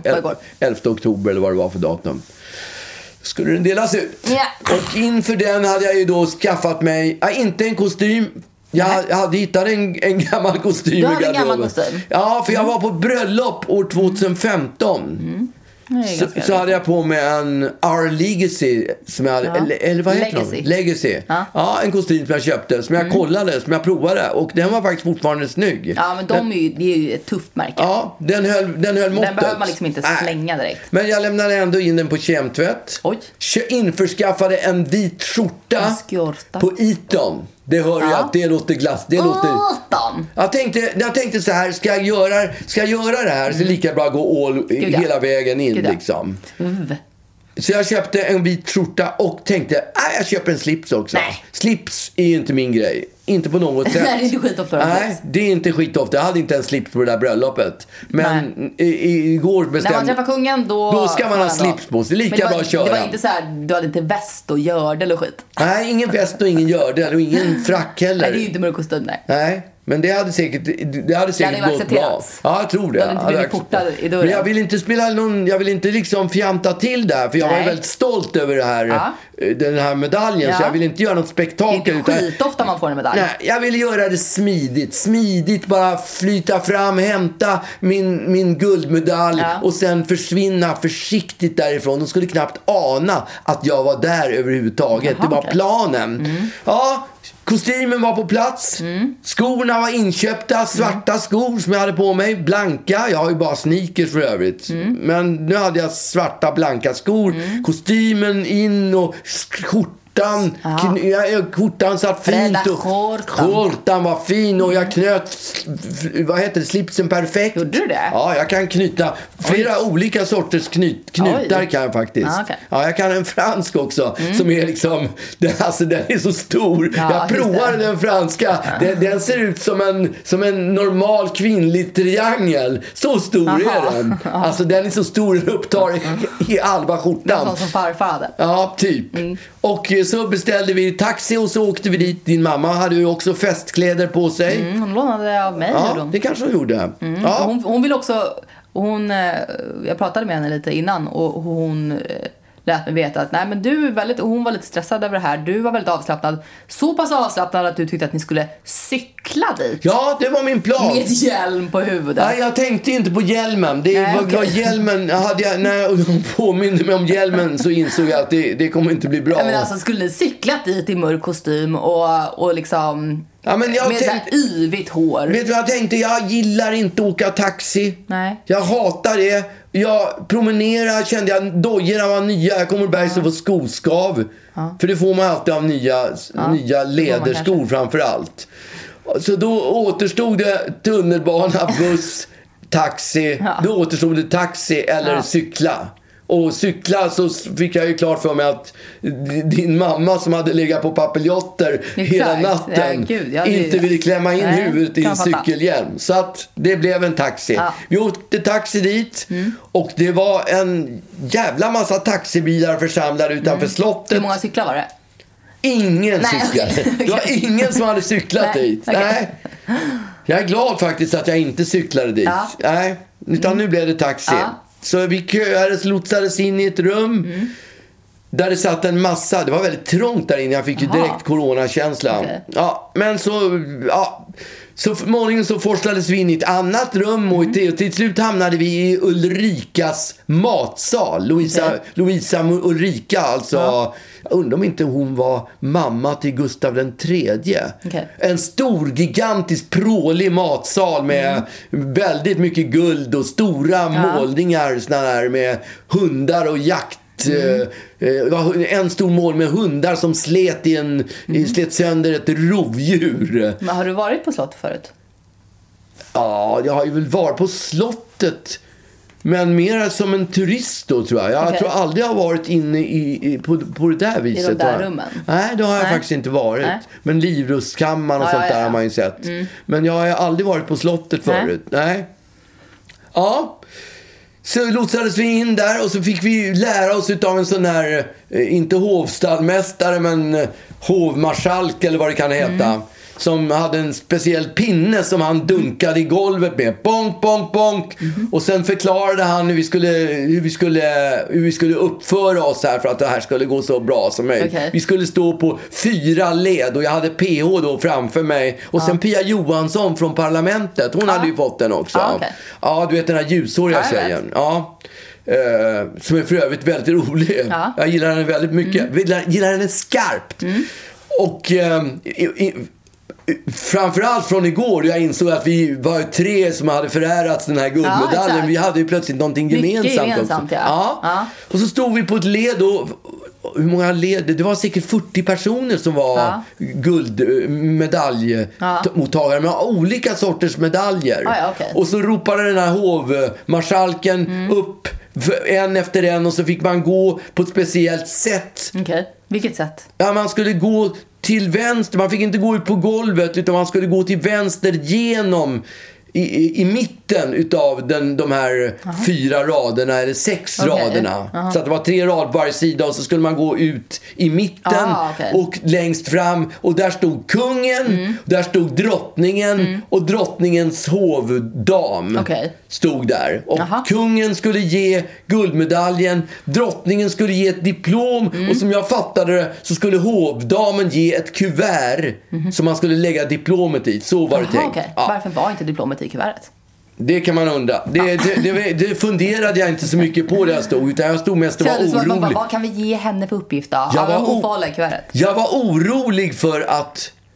elfte oktober eller vad det var för datum. Skulle den delas ut. Yeah. Och inför den hade jag ju då skaffat mig, ja, inte en kostym. Jag, jag hade hittat en, en gammal kostym. Du hade en gammal kostym? Ja, för jag var på bröllop år tjugohundrafemton. Mm. Så, så hade jag på mig en Our Legacy som jag hade, ja. eller, eller vad heter Legacy. De? Legacy. Ja. ja, en kostym som jag köpte, som jag mm. kollade, som jag provade. Och den var faktiskt fortfarande snygg. Ja, men de den, är ju, det är ju ett tufft märke. Ja, den höll, den höll måttet. Den behöver man liksom inte slänga direkt. Men jag lämnade ändå in den på kemtvätt. Oj. Införskaffade en vit skjorta på Eton. Det hör ja. jag att det låter glass. Det låter... Jag tänkte, jag tänkte så här, ska jag göra, ska jag göra det här mm. så är det lika bra att gå all, Gud, hela ja. vägen in. Liksom. Mm. Så jag köpte en vit skjorta och tänkte, nej, jag köper en slips också. Nej. Slips är ju inte min grej. Inte på något sätt. Nej, det är inte skitofta. Nej, det är inte skitofta. Jag hade inte en slips på det där bröllopet. Men i, igår bestämde... När man träffar kungen, då... Då ska man ha slips på sig. Det är lika det var, bra att köra. Det var inte så här, du hade inte väst och gördel och skit. Nej, ingen väst och ingen gördel och ingen frack heller. Nej, det är ju inte mörk kostym, nej. Nej. Men det hade säkert, det hade säkert det gått bra. Ja, jag tror det. Du hade inte blivit portad i dörren. Men jag vill inte spela någon, jag vill inte liksom fjanta till där. För jag Nej. var väldigt stolt över det här, ja. den här medaljen. Ja. Så jag vill inte göra något spektakel. Det är inte skitofta man får en medalj. Nej, jag vill göra det smidigt. Smidigt, bara flyta fram, hämta min, min guldmedalj. Ja. Och sen försvinna försiktigt därifrån. De skulle knappt ana att jag var där överhuvudtaget. Jaha, det var okay. planen. Mm. Ja, Kostymen var på plats. Mm. Skorna var inköpta. Svarta mm. skor som jag hade på mig. Blanka. Jag har ju bara sneakers för övrigt. Mm. Men nu hade jag svarta blanka skor. Mm. Kostymen in och skjortan. Kn- skjortan satt fint. Och skjortan var fin. Och jag knöt, vad heter det, slipsen perfekt. Gjorde du det? Ja, jag kan knyta flera Oj. olika sorters knyt, knutar. Oj. Kan jag faktiskt. Ah, okay. Ja, jag kan en fransk också. Mm. Som är liksom, den, alltså den är så stor. Ja, jag provade den franska. Ja. Den, den ser ut som en, som en normal kvinnlig triangel. Så stor Aha. är den. Aha. Alltså den är så stor, den upptar i, i halva skjortan. Sån som farfar. Ja, typ. Mm. Och så beställde vi taxi och så åkte vi dit. Din mamma hade ju också festkläder på sig. Mm, hon lånade av mig. Ja, det kanske hon gjorde. Mm. Ja. Hon, hon vill också... Hon, jag pratade med henne lite innan och hon lät mig veta att nej, men du är väldigt, hon var lite stressad över det här. Du var väldigt avslappnad. Så pass avslappnad att du tyckte att ni skulle cykla dit. Ja, det var min plan. Med hjälm på huvudet. Nej, jag tänkte inte på hjälmen. Det nej, var, okay. var hjälmen, hade jag, när hon påminner mig om hjälmen så insåg jag att det, det kommer inte bli bra. Ja, men alltså, skulle ni cykla dit i mörk kostym och, och liksom... Ja, men jag med tänkte, så här yvigt hår. Vet du vad jag tänkte? Jag gillar inte att åka taxi. Nej. Jag hatar det. Jag promenerar, kände jag, dojorna var nya. Jag kommer bergs och få skoskav. Ja. För det får man alltid av nya, ja. nya lederskor framför allt. Så då återstod det tunnelbana, buss, taxi. Ja. Då återstod det taxi eller ja. cykla. Och cykla så fick jag ju klart för mig att din mamma som hade legat på papiljotter hela natten ja, Gud, inte ville klämma in nej, huvudet i en cykelhjälm. Så att det blev en taxi. Ja. Vi åkte taxi dit mm. och det var en jävla massa taxibilar församlade utanför mm. slottet. Hur många cyklar var det? Ingen nej, cyklade. Okay. Det var ingen som hade cyklat nej, dit. Okay. Nej. Jag är glad faktiskt att jag inte cyklade dit. Ja. Nej, utan mm. nu blev det taxi. Ja. Så vi köades, lotsades in i ett rum mm. där det satt en massa, det var väldigt trångt där inne, jag fick ju direkt coronakänsla. Okay. Ja, men så ja, så morgonen så forslades vi in i ett annat rum och till, till slut hamnade vi i Ulrikas matsal. Louisa, okay. Louisa Ulrika, alltså ja. Jag undrar om inte hon var mamma till Gustav den tredje. Okay. En stor, gigantisk, prålig matsal med mm. väldigt mycket guld och stora ja. målningar såna här med hundar och jakt. Mm. Det var en stor mål med hundar som slet, i en, mm. slet sönder ett rovdjur. Men har du varit på slottet förut? Ja, jag har ju väl varit på slottet. Men mer som en turist då, tror jag. Jag okay. tror aldrig jag har varit inne i, i, på, på det där viset. I de där rummen? Nej, det har jag Nej. faktiskt inte varit. Nej. Men Livrustkammaren och ja, sånt ja, ja. där har man ju sett. Mm. Men jag har aldrig varit på slottet förut. Nej. Nej. Ja. Så lotsades vi in där och så fick vi lära oss av en sån här, inte hovstallmästare men hovmarskalk eller vad det kan heta. Mm. Som hade en speciell pinne som han dunkade i golvet med. Bonk, bonk, bonk. Mm. Och sen förklarade han hur vi, skulle, hur, vi skulle, hur vi skulle uppföra oss här för att det här skulle gå så bra som möjligt. Okay. Vi skulle stå på fyra led och jag hade P H då framför mig. Och ja. sen Pia Johansson från parlamentet. Hon ja. hade ju fått den också. Ja, okay. ja du vet den här ljushåriga ja, tjejen. Ja. Uh, som är för övrigt väldigt rolig. Ja. Jag gillar henne väldigt mycket. Mm. Jag gillar, gillar henne skarpt. Mm. Och... Uh, i, i, framförallt från igår jag insåg att vi var tre som hade förärats den här guldmedaljen. Ja, vi hade ju plötsligt någonting gemensamt, gemensamt också. Ja. Ja. Ja. Och så stod vi på ett led och hur många led? Det var säkert fyrtio personer som var ja. guldmedaljmottagare ja. med olika sorters medaljer. Ja, ja, okay. Och så ropade den här hovmarskalken mm. upp en efter en och så fick man gå på ett speciellt sätt. Okej, okay. Vilket sätt? Ja, man skulle gå till vänster. Man fick inte gå ut på golvet utan man skulle gå till vänster genom i, i, i mitten utav den, de här aha. fyra raderna eller sex okay. raderna. Aha. Så att det var tre rader på varje sida och så skulle man gå ut i mitten ah, okay. och längst fram och där stod kungen, mm. där stod drottningen mm. och drottningens hovdam okay. stod där. Och aha. kungen skulle ge guldmedaljen, drottningen skulle ge ett diplom mm. och som jag fattade det så skulle hovdamen ge ett kuvert mm. som man skulle lägga diplomet i. Så var aha, det tänkt. Okay. Ja. Varför var inte diplomet i kuvertet? Det kan man undra. Det, det, det, det funderade jag inte så mycket på där jag stod. Utan jag stod mest och var orolig. Man bara, vad kan vi ge henne för uppgift då? Jag, var, o- jag var orolig för att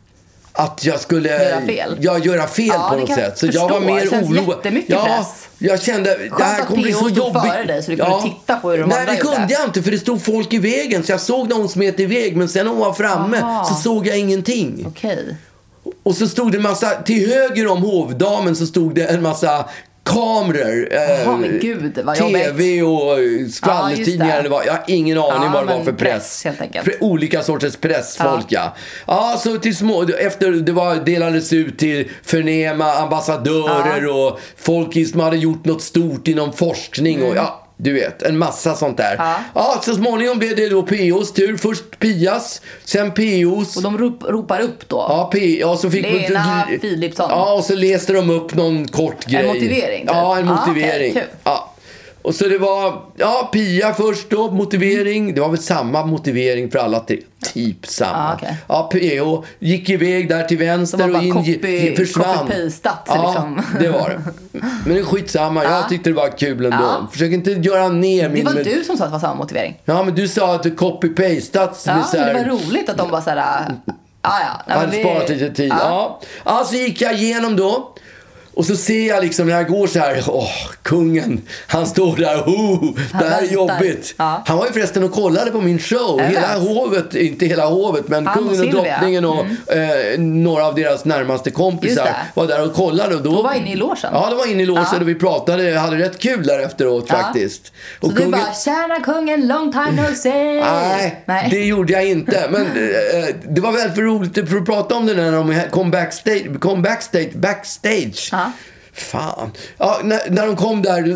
att jag skulle göra fel, ja, göra fel ja, på något sätt. Så förstå. jag var mer orolig. Jättemycket ja, press. Jag kände det här kommer bli så jobbigt. Före dig, så du kunde titta på hur de Nej, andra det kunde gjorde. jag inte, för det stod folk i vägen. Så jag såg någon smet iväg, men sen när hon var framme Aha. så såg jag ingenting. Okej. Och så stod det en massa, till höger om hovdamen så stod det en massa kameror, Jaha, men gud, vad T V jobbigt. och skvallertidningar. Ja, det var, jag har ingen aning ja, vad det var för press. press helt enkelt. Pre, olika sorters pressfolk, ja. Ja, ja så till små, efter det var, delades ut till förnäma ambassadörer ja. och folk som hade gjort något stort inom forskning mm. och ja. Du vet, en massa sånt där. Ja. ja, så småningom blev det då P O:s tur. Först Pias, sen P O:s. Och de rop, ropar upp då? Ja, P, ja så fick Lena man, Philipsson. Ja, och så läste de upp någon kort grej. En motivering? Typ. Ja, en motivering. Ah, okay, ja. Och så det var, ja, Pia först då, motivering. Mm. Det var väl samma motivering för alla tre. Typ samma. Ah, okay. Ja, P O gick iväg där till vänster så och in, copy, försvann. Copy-pastat ja, liksom. det var det. Men det är skitsamma. Jag tyckte det var kul ändå. Ja. Försök inte göra ner min... Det var du som sa att det var samma motivering. Ja, men du sa att det copy-pastat. Ja, så här... det var roligt att de bara såhär... Ah, ja, jag hade vi... sparat lite tid. Ja. Ja. ja, så gick jag igenom då. Och så ser jag liksom när jag går så här, åh, kungen, han står där, oh, det här är jobbigt. Ja. Han var ju förresten och kollade på min show. Jag hela vet. hovet, inte hela hovet, men han kungen och, och drottningen och mm. eh, några av deras närmaste kompisar var där och kollade. Och då och var inne i logen. Ja, det var inne i logen ja. och vi pratade, hade rätt kul där efteråt ja. faktiskt. Och så kungen... du bara, tjena kungen, long time no see. Nej, Nej, det gjorde jag inte. Men eh, det var väl för roligt för att prata om det när de kom backstage, kom backstage, backstage. Ja. Fan. Ja, när, när de kom där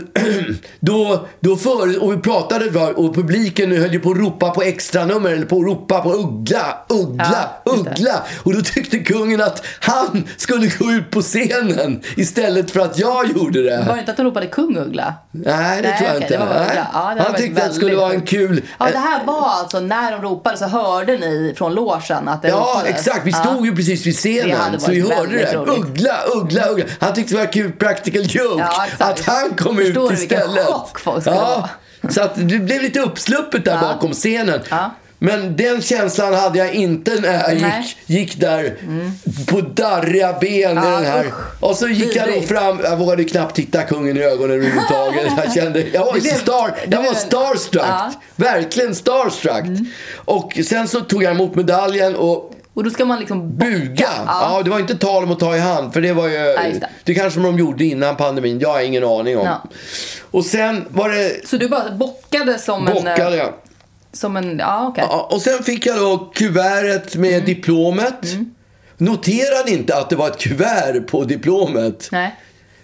då, då för, och vi pratade och publiken höll ju på att ropa på extra nummer eller på att ropa på Uggla, Uggla, ja, Uggla. Och då tyckte kungen att han skulle gå ut på scenen istället för att jag gjorde det. Var det inte att de ropade kung Uggla? Nej, det Nej, tror jag okay, inte. Ja, han tyckte att det skulle vara en kul... Ja, det här var alltså när de ropade så hörde ni från logen att det ja, ropades. Ja, exakt. Vi stod ja. ju precis vid scenen så vi hörde det. Roligt. Uggla, Uggla, Uggla. Han tyckte det var kul practical joke ja, att han kom Förstår ut istället. Förstår du chock folk skulle ja, vara. Så att det blev lite uppsluppet där ja. bakom scenen. Ja. Men den känslan hade jag inte när jag gick, gick där mm. på darriga ben ja, i den här. Usch. Och så gick jag då fram, jag vågade knappt titta kungen i ögonen överhuvudtaget. Jag kände, jag var, blev, star, jag var starstruck. Ja. Verkligen starstruck. Mm. Och sen så tog jag emot medaljen och Och då ska man liksom buga. Ja. ja, det var inte tal om att ta i hand. För det var ju ja, det. det kanske de gjorde innan pandemin. Jag har ingen aning om. Ja. Och sen var det... Så du bara bockade som bockade, en... Ja. Som en... Ja, okej. Okay. Ja, och sen fick jag då kuvertet med mm. diplomet. Mm. Noterade inte att det var ett kuvert på diplomet. Nej.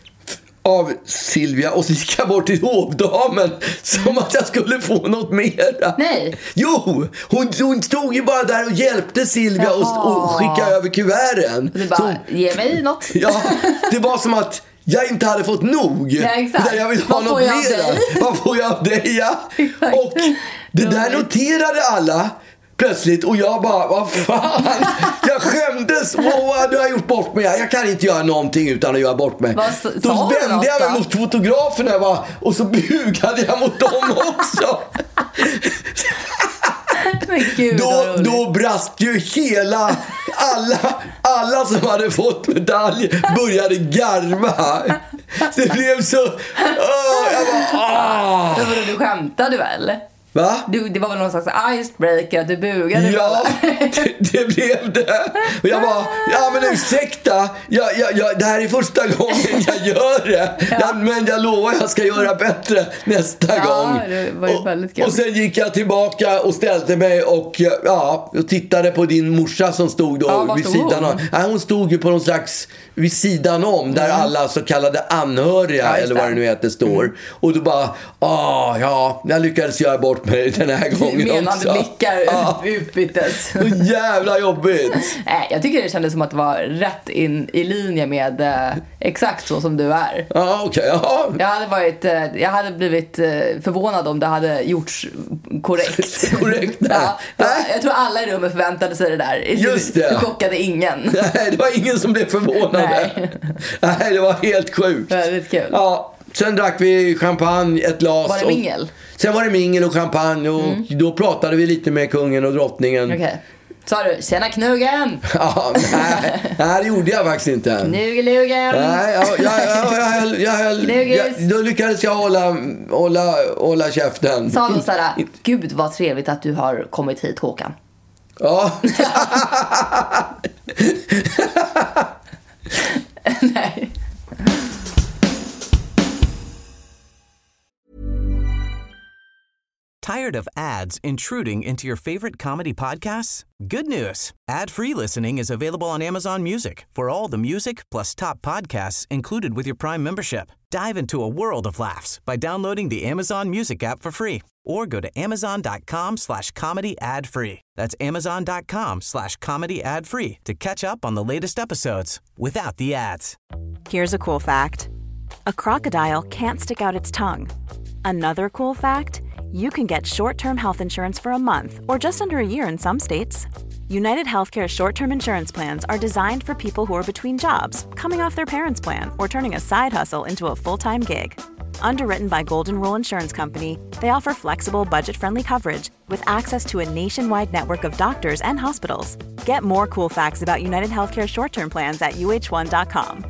Av Silvia. Och så gick jag bort till hovdamen som att jag skulle få något mera. Nej. Jo, hon, hon stod ju bara där och hjälpte Silvia och, och skicka över kuverten. Du bara, så, ge mig något. Ja, det var som att jag inte hade fått nog. Ja, exakt. Jag vill ha Vad något mera. Vad får jag av dig? Ja? Och det där noterade alla plötsligt och jag bara, vad fan, jag skämdes. Åh, du har gjort bort mig. Jag kan inte göra någonting utan att göra bort mig. Vad, då vände jag mig mot fotograferna va? Och så bugade jag mot dem också. Men Gud, då, då brast ju hela alla, alla som hade fått medalj började garva. Det blev så åh, jag bara, ah. Då var du skämtade väl? Va? Du, det var väl någon slags icebreaker att du bugade. Ja, det, det blev det. Och jag bara, ja men ursäkta, jag, jag, jag, det här är första gången jag gör det. Ja. Jag, men jag lovar jag ska göra bättre nästa ja, gång. Det var ju väldigt kul. Och, och sen gick jag tillbaka och ställde mig och, ja, och tittade på din morsa som stod då ja, vid stod sidan hon? om. Ja, hon stod ju på någon slags vid sidan om där mm. alla så kallade anhöriga ja, eller vad det nu heter står. Mm. Och då bara, ah ja, jag lyckades göra bort mig den här gången menande också. blickar ja. utbyttes. Så jävla jobbigt. Nej, jag tycker det kändes som att det var rätt in i linje med eh, exakt så som du är. Ja, okej. Okay, ja. Jag hade varit eh, jag hade blivit eh, förvånad om det hade gjorts korrekt. korrekt. Ja, jag, jag tror alla i rummet förväntade sig det där. Just det. Det chockade ingen. Nej, det var ingen som blev förvånad. Nej. Nej, det var helt sjukt. Väldigt kul. Ja, sen drack vi champagne, ett glas. Var det mingel? Och, sen var det mingel och champagne och mm. då pratade vi lite med kungen och drottningen. Okay. Sa du, tjena knugen? Ja, nej, nej, det gjorde jag faktiskt inte. Knugelugen. Nej, jag, jag, jag, jag, höll, jag, höll, jag, då lyckades jag hålla, hålla, hålla käften. Sa du såhär, gud vad trevligt att du har kommit hit, Håkan. Ja. Nej. Tired of ads intruding into your favorite comedy podcasts? Good news. Ad-free listening is available on Amazon Music for all the music plus top podcasts included with your Prime membership. Dive into a world of laughs by downloading the Amazon Music app for free or go to amazon.com slash comedy ad free. That's amazon.com slash comedy ad free to catch up on the latest episodes without the ads. Here's a cool fact. A crocodile can't stick out its tongue. Another cool fact, you can get short-term health insurance for a month or just under a year in some states. United Healthcare short-term insurance plans are designed for people who are between jobs, coming off their parents' plan, or turning a side hustle into a full-time gig. Underwritten by Golden Rule Insurance Company, they offer flexible, budget-friendly coverage with access to a nationwide network of doctors and hospitals. Get more cool facts about United Healthcare short-term plans at u h one dot com.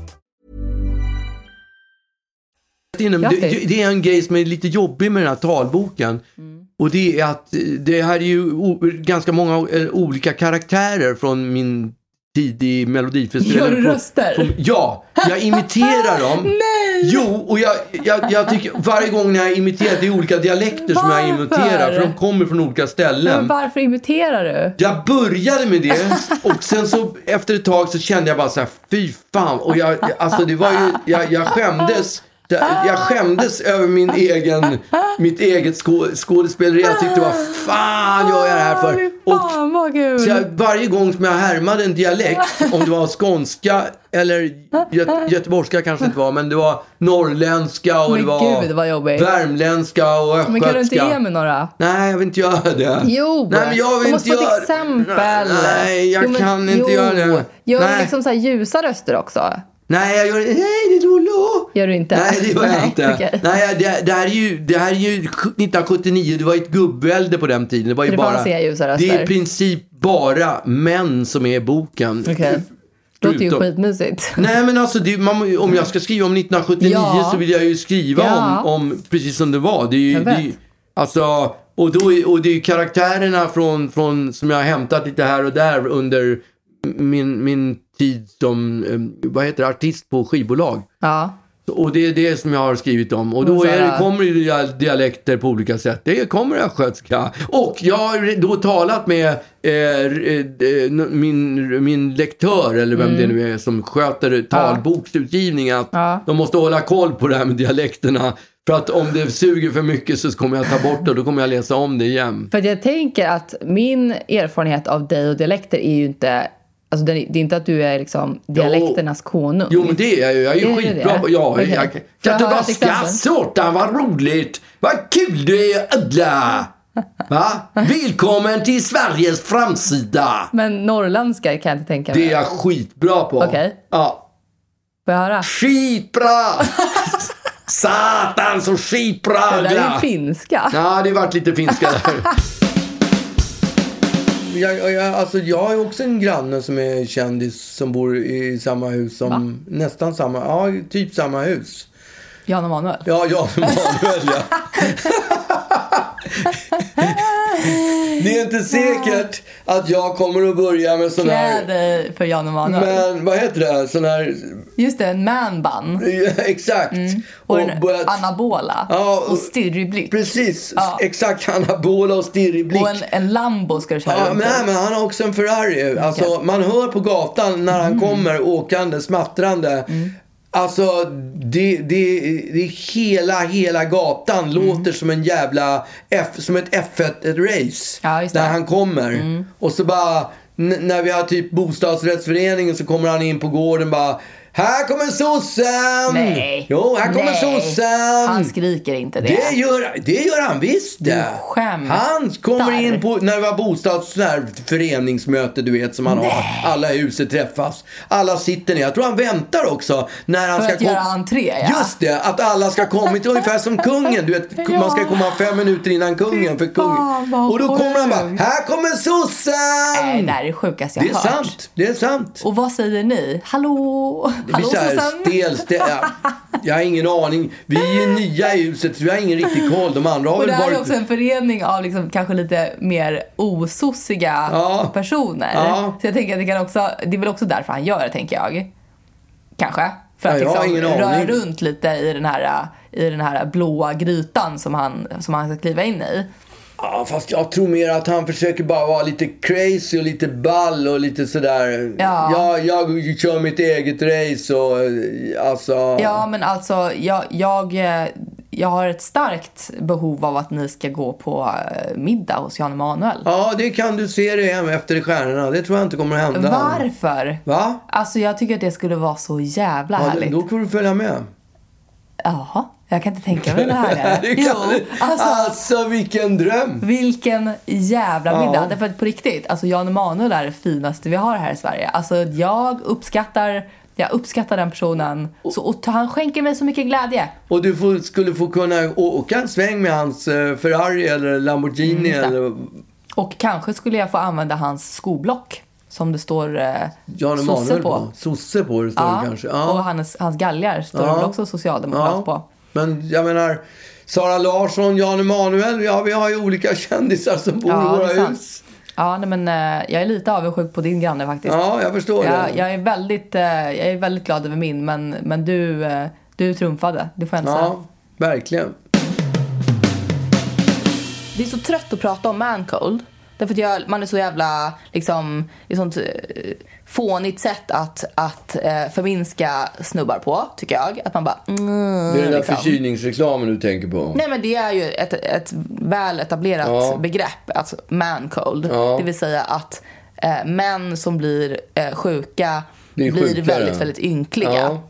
Det, det är en grej som är lite jobbig med den här talboken. Mm. Och det är att det här är ju o, ganska många olika karaktärer från min tid i Melodifestivalen. Gör du röster? Från, ja, jag imiterar dem. Nej! Jo, och jag, jag, jag tycker varje gång när jag imiterar, det är olika dialekter som jag imiterar. För de kommer från olika ställen. Men varför imiterar du? Jag började med det. Och sen så efter ett tag så kände jag bara så här, fy fan. Och jag, alltså det var ju, jag, jag skämdes. Jag skämdes över min egen, mitt eget skå, skådespeleri. Jag tyckte, vad fan gör jag det här för? Och så jag, varje gång som jag härmade en dialekt, om det var skånska eller gö- göteborgska kanske inte var, men det var norrländska och men det var Gud, vad jobbigt. Värmländska och östgötska. Men kan du inte ge mig några? Nej, jag vill inte göra det. Jo, nej, men jag vill du inte måste få göra... ett exempel. Nej, jag jo, men, kan inte jo. göra det. Gör nej. liksom så här ljusa röster också. Nej, jag gör nej, det är Lolo. Gör du inte? Nej, det gör jag inte. Okay. Nej, det, det här är ju det här är ju nittonhundrasjuttionio, det var ett gubbvälde på den tiden. Det var ju det bara se ljusa röster. Det är i princip bara män som är i boken. Okej. Okay. Det låter ju skitmysigt. Nej, men alltså det, man, om jag ska skriva om nittonhundrasjuttionio ja. så vill jag ju skriva ja. om, om precis som det var. Det är ju, det är ju alltså och då och det är ju karaktärerna från från som jag har hämtat lite här och där under min min tid som, vad heter det, artist på skivbolag. Ja. Och det är det som jag har skrivit om. Och då är det, kommer det dialekter på olika sätt. Det kommer östgötska. Och jag har då talat med eh, min, min lektör, eller vem mm. det nu är, som sköter talboksutgivningen. Att ja. de måste hålla koll på det här med dialekterna. För att om det suger för mycket så kommer jag ta bort det och då kommer jag läsa om det igen. För att jag tänker att min erfarenhet av dig och dialekter är ju inte... Alltså det är inte att du är liksom dialekternas jo. konung. Jo, men det är jag ju. Jag är ju skitbra på... Ja, okay. jag, jag kan du bara skassortan, vad roligt. Vad kul du är, Ödla. Va? Välkommen till Sveriges framsida. Men norrländska kan jag inte tänka mig. Det är jag skitbra på. Okej. Okay. Ja. Får jag höra? Skitbra! Satan så skitbra. Det där är finska. Ja, det har varit lite finska där. Jag, jag, alltså jag har ju också en granne som är kändis som bor i samma hus som Va? nästan samma, ja typ samma hus. Jan Emanuel. Ja, Jan Emanuel, ja. Det är inte säkert att jag kommer att börja med sån här... Kläder för Jan Emanuel. Men vad heter det? Sån här... Just det, en man-bun. Ja, exakt. Mm. Och, och en börjat... anabola. Ja, och, och stirrig blick. Precis, ja. Exakt. Anabola och stirrig blick. Och en, en Lambo ska du köra ja, men, nej, men han har också en Ferrari. Alltså, okay. Man hör på gatan när han mm. kommer åkande, smattrande. Mm. Alltså det, det, det hela hela gatan mm. låter som en jävla F, som ett F ett-race ja, där han kommer mm. och så bara n- när vi har typ bostadsrättsföreningen så kommer han in på gården bara Här kommer sossen! Nej. Jo, här kommer Nej. sossen! Han skriker inte det. Det gör, det gör han visst det. Du skämtar. Han kommer in på, när det var bostads, så här, föreningsmöte, du vet, som man Nej. har. Alla i huset träffas. Alla sitter ner. Jag tror han väntar också. När han För ska att göra entré, ja. Just det, att alla ska kommit ungefär som kungen. Du vet, Ja. man ska komma fem minuter innan kungen. För kungen. fan, vad Och då kommer han bara, sjukt. här kommer sossen! Nej, det här är det sjukaste jag Det är har hört. sant, det är sant. Och vad säger ni? Hallå? Det blir Hallå så här sossen? stel, stel, ja. Jag har ingen aning. Vi är ju nya i huset, så vi har ingen riktig koll. De andra har Och väl det här varit... är också en förening av liksom kanske lite mer osossiga Ja. personer. Ja. Så jag tänker att det kan också, det är väl också därför han gör det, tänker jag. Kanske. För att Ja, jag har liksom ingen röra aning. runt lite i den här, i den här blåa grytan som han, som han ska kliva in i. Ja, fast jag tror mer att han försöker bara vara lite crazy och lite ball och lite sådär. Ja. Jag, jag kör mitt eget race och alltså... Ja, men alltså jag, jag, jag har ett starkt behov av att ni ska gå på middag hos Jan Emanuel. Ja, det kan du se det hem efter stjärnorna. Det tror jag inte kommer att hända. Varför? Va? Alltså jag tycker att det skulle vara så jävla Ja, härligt. då får du följa med. Jaha, jag kan inte tänka mig det här. Det kan Jo, du. alltså, Alltså, vilken dröm. vilken jävla middag. Ja. Därför att på riktigt, alltså Jan Emanuel är det finaste vi har här i Sverige. Alltså jag uppskattar, jag uppskattar den personen. Så, och han skänker mig så mycket glädje. Och du får, skulle få kunna å- åka en sväng med hans eh, Ferrari eller Lamborghini Mm, just det. eller... Och kanske skulle jag få använda hans skoblock. Som det står eh, Jan sosse Emanuel på. på. Sosse på det står Ja, det kanske. och Ja. hans, hans galgar står Ja. det väl också socialdemokrat Ja. på. Men jag menar, Sara Larsson, Jan Emanuel, ja, vi har ju olika kändisar som bor Ja, i det är våra sant. hus. Ja, nej, men eh, jag är lite avundsjuk på din granne faktiskt. Ja, jag förstår Jag, det. jag, är väldigt, eh, jag är väldigt glad över min, men, men du, eh, du trumfade. Det får jag inte säga. Ja, verkligen. Det är så trött att prata om mancold. Därför att jag, man är så jävla, liksom, det är sånt eh, fånigt sätt att, att eh, förminska snubbar på, tycker jag. Att man bara... Mm, Det är den där liksom. förkylningsreklamen du tänker på. Nej, men det är ju ett, ett väl etablerat Ja. begrepp, alltså mancold. Ja. Det vill säga att eh, män som blir eh, sjuka Blir blir, sjukare. väldigt, väldigt ynkliga. Ja.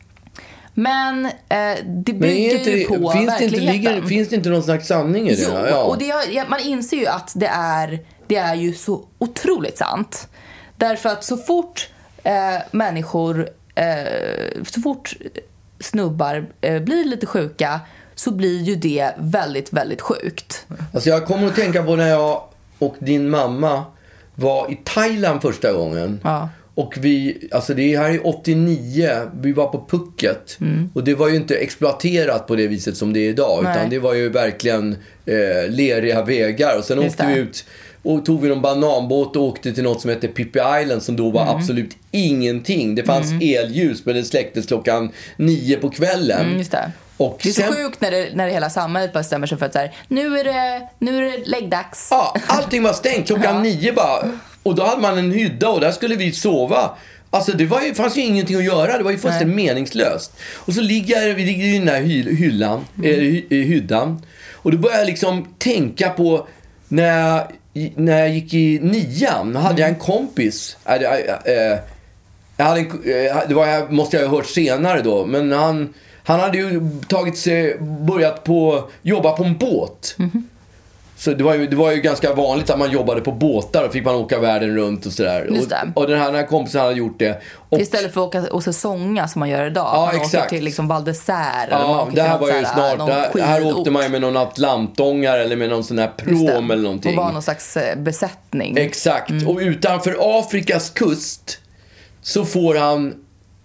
Men eh, det Men bygger är inte, ju på finns, det inte, verkligheten. ligger, finns det inte någon slags sanning i det? Jo, Ja. och det, ja, man inser ju att det är, det är ju så otroligt sant. Därför att så fort eh, människor, eh, så fort snubbar eh, blir lite sjuka, så blir ju det väldigt, väldigt sjukt. Alltså jag kommer att tänka på när jag och din mamma var i Thailand första gången. Ja. Och vi, alltså det här är åttionio, vi var på Phuket. Mm. Och det var ju inte exploaterat på det viset som det är idag. Nej. Utan det var ju verkligen eh, leriga vägar. Och sen Just åkte vi det. ut och tog vi någon bananbåt och åkte till något som heter Phi Phi Island, som då var Mm. absolut ingenting. Det fanns elljus, men det släcktes klockan nio på kvällen. Mm, just det. Och Det är sen, så sjukt när, det, när det hela samhället bestämmer sig för att så här, nu är det, nu är det läggdags. ja, allting var stängt klockan Ja. nio bara. Och då hade man en hydda och där skulle vi sova. Alltså det var ju, fanns ju ingenting att göra. Det var ju fullständigt meningslöst. Och så ligger vi ligger i den här hy, hyllan, Mm. eh, hy, eh, hyddan. Och då började jag liksom tänka på när jag, i- när jag gick i nian. Då hade jag en kompis. Äh, äh, äh, jag hade en, äh, det var, jag, måste jag ha hört senare då. Men han, han hade ju tagit sig, börjat på, jobba på en båt. Mm-hmm. Så det var, ju, det var ju ganska vanligt att man jobbade på båtar och fick man åka världen runt och sådär. Just det. Och, och den här, den här kompisen hade gjort det. Och, Istället för att åka och säsonga som man gör idag. Ja, man exakt. åker till liksom Val d'Isère. eller man ja, åker det till här något var ju så här, snart. någon Där, här skidort. åkte man ju med någon atlantångare eller med någon sån här Just det. prom eller någonting. Och var någon slags eh, besättning. Exakt. Och utanför Afrikas kust så får han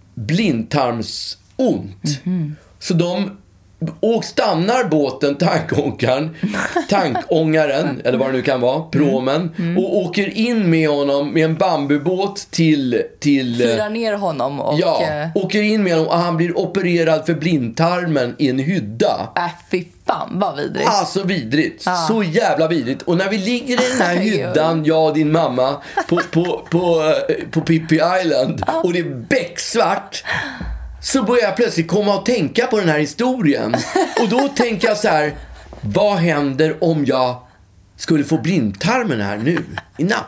blindtarmsont. Så de och stannar båten, tankångaren, tankångaren, eller vad det nu kan vara, promen, och åker in med honom med en bambubåt till... till Fyrar ner honom och... ja, eh, åker in med honom och han blir opererad för blindtarmen i en hydda. Äh, fy fan vad vidrigt. Alltså vidrigt. Ja. Så jävla vidrigt. Och när vi ligger i den här hyddan, jag och din mamma, på, på, på, eh, på Phi Phi Island, och det är becksvart, så börjar jag plötsligt komma och tänka på den här historien. Och då tänker jag så här: vad händer om jag skulle få blindtarmen här nu i natt?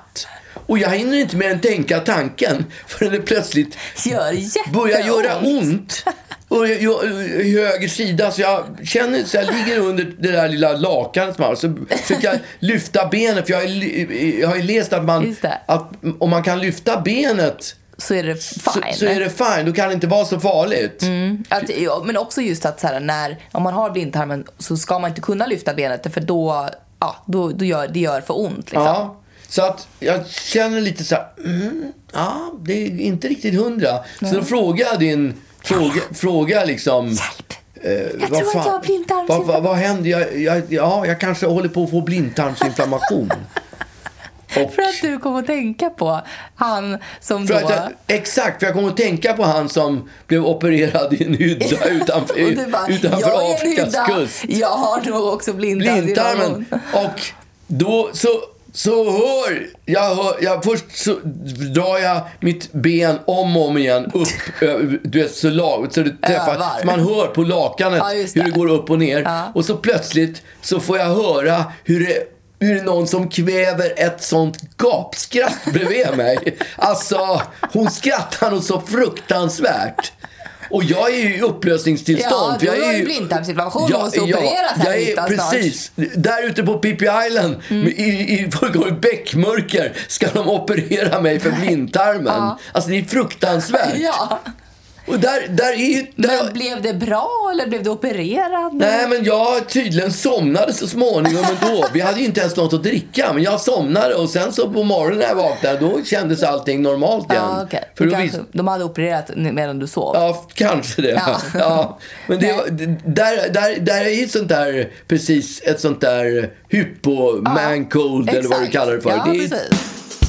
Och jag hinner inte mer än tänka tanken förrän det plötsligt Gör börjar göra ont. Och i höger sida, så jag känner så jag ligger under det där lilla lakanet, så försöker jag lyfta benet, för jag har, jag har ju läst att man att om man kan lyfta benet så är det fine. Så, så är det fine, då kan det inte vara så farligt. Mm. Att, ja, men också just att så här, när om man har blindtarmen så ska man inte kunna lyfta benet, för då ja, då, då gör det gör för ont liksom. Ja. Så att jag känner lite så här, mm, ja, det är inte riktigt hundra. Nej. Så då frågar jag din Fråga, fråga liksom... Hjälp! Eh, jag tror fan, att jag har blindtarmsinflammation. Vad, vad, vad händer? Jag, jag, ja, jag kanske håller på att få blindtarmsinflammation. Och, för att du kommer att tänka på han som då... Jag, exakt, för jag kommer att tänka på han som blev opererad i en hydda utanför, bara, utanför Afrikas kust. Jag har nog också blindtarmen. Och då så... Så hör jag, hör, jag först så drar jag mitt ben om och om igen upp, du vet, så, lag, så det träffar, så man hör på lakanet ja, det. hur det går upp och ner. Ja. Och så plötsligt så får jag höra hur det, hur det är någon som kväver ett sånt gapskratt bredvid mig. Alltså, hon skrattar nog så fruktansvärt. Och jag är ju i upplösningstillstånd. Ja, du har ju blindtarmsinflammation och måste opereras här jag är, precis. Snart. Där ute på Pippi Island mm. i, i fullkomligt bäckmörker ska de operera mig för blindtarmen. Ja. Alltså det är fruktansvärt. Ja. Och där, där är, där... Men blev det bra eller blev det opererad? Nej, men jag tydligen somnade så småningom ändå. Vi hade ju inte ens något att dricka, men jag somnade och sen så på morgonen när jag vaknade, då kändes allting normalt igen. Ja, okay. För kanske, vis... De hade opererat medan du sov? Ja, kanske det. Ja. Ja. Men det, där, där, där är ju sånt där, precis ett sånt där hypo, ja, man cold exakt. Eller vad du kallar det för. Ja, det är, precis.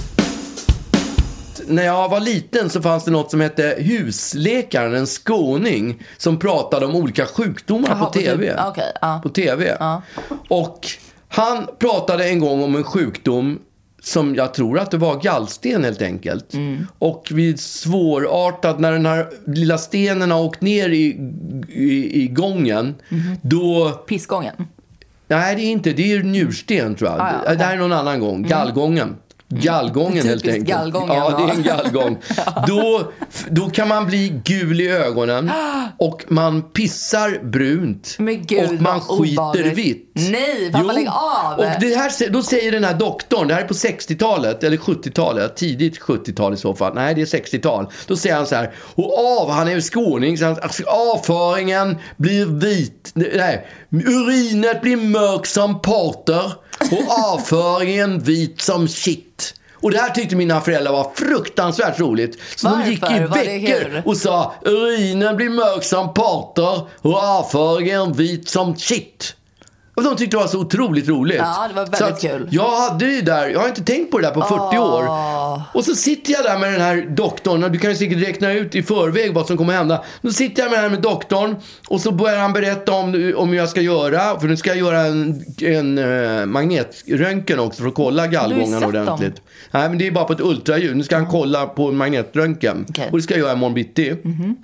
När jag var liten så fanns det något som hette Husläkaren, en skåning som pratade om olika sjukdomar Aha, på tv. På, okay, uh. på tv. Uh. Och han pratade en gång om en sjukdom som jag tror att det var gallsten helt enkelt. Mm. Och vid svårartat, när den här lilla stenen har åkt ner i, i, i gången, mm. då... Pissgången? Nej, det är inte. Det är njursten tror jag. Ah, ja, okay. Det här är någon annan gång. Gallgången. Mm. Gallgången helt enkelt. Gallgången, ja, det är en gallgång. ja. då, då kan man bli gul i ögonen och man pissar brunt. Men Gud, och man skiter obehagligt. Vitt. Nej, pappa, lägg av. Och det här, då säger den här doktorn, det här är på sextiotalet eller sjuttiotalet, tidigt sjuttiotal i så fall. Nej, det är sextiotal. Då säger han så här, och av, han är ju skåning, så han, alltså, avföringen blir vit. Nej, urinet blir mörk som porter. Och avföringen vit som shit. Och det här tyckte mina föräldrar var fruktansvärt roligt. Så Varför? de gick i veckor och sa urinen blir mörk som porter och avföringen vit som shit. Och de tyckte det var så otroligt roligt. Ja, det var väldigt så att kul. Jag hade ju där, jag har inte tänkt på det där på fyrtio oh. år. Och så sitter jag där med den här doktorn, och du kan ju säkert räkna ut i förväg vad som kommer hända. Då sitter jag med den här med doktorn, och så börjar han berätta om, om hur jag ska göra. För nu ska jag göra en, en uh, magnetröntgen också för att kolla gallgången ordentligt. Dem. Nej, men det är bara på ett ultraljud. Nu ska han kolla på en magnetröntgen. Okay. Och det ska jag göra imorgon bitti.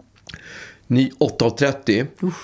Mm-hmm. åtta trettio.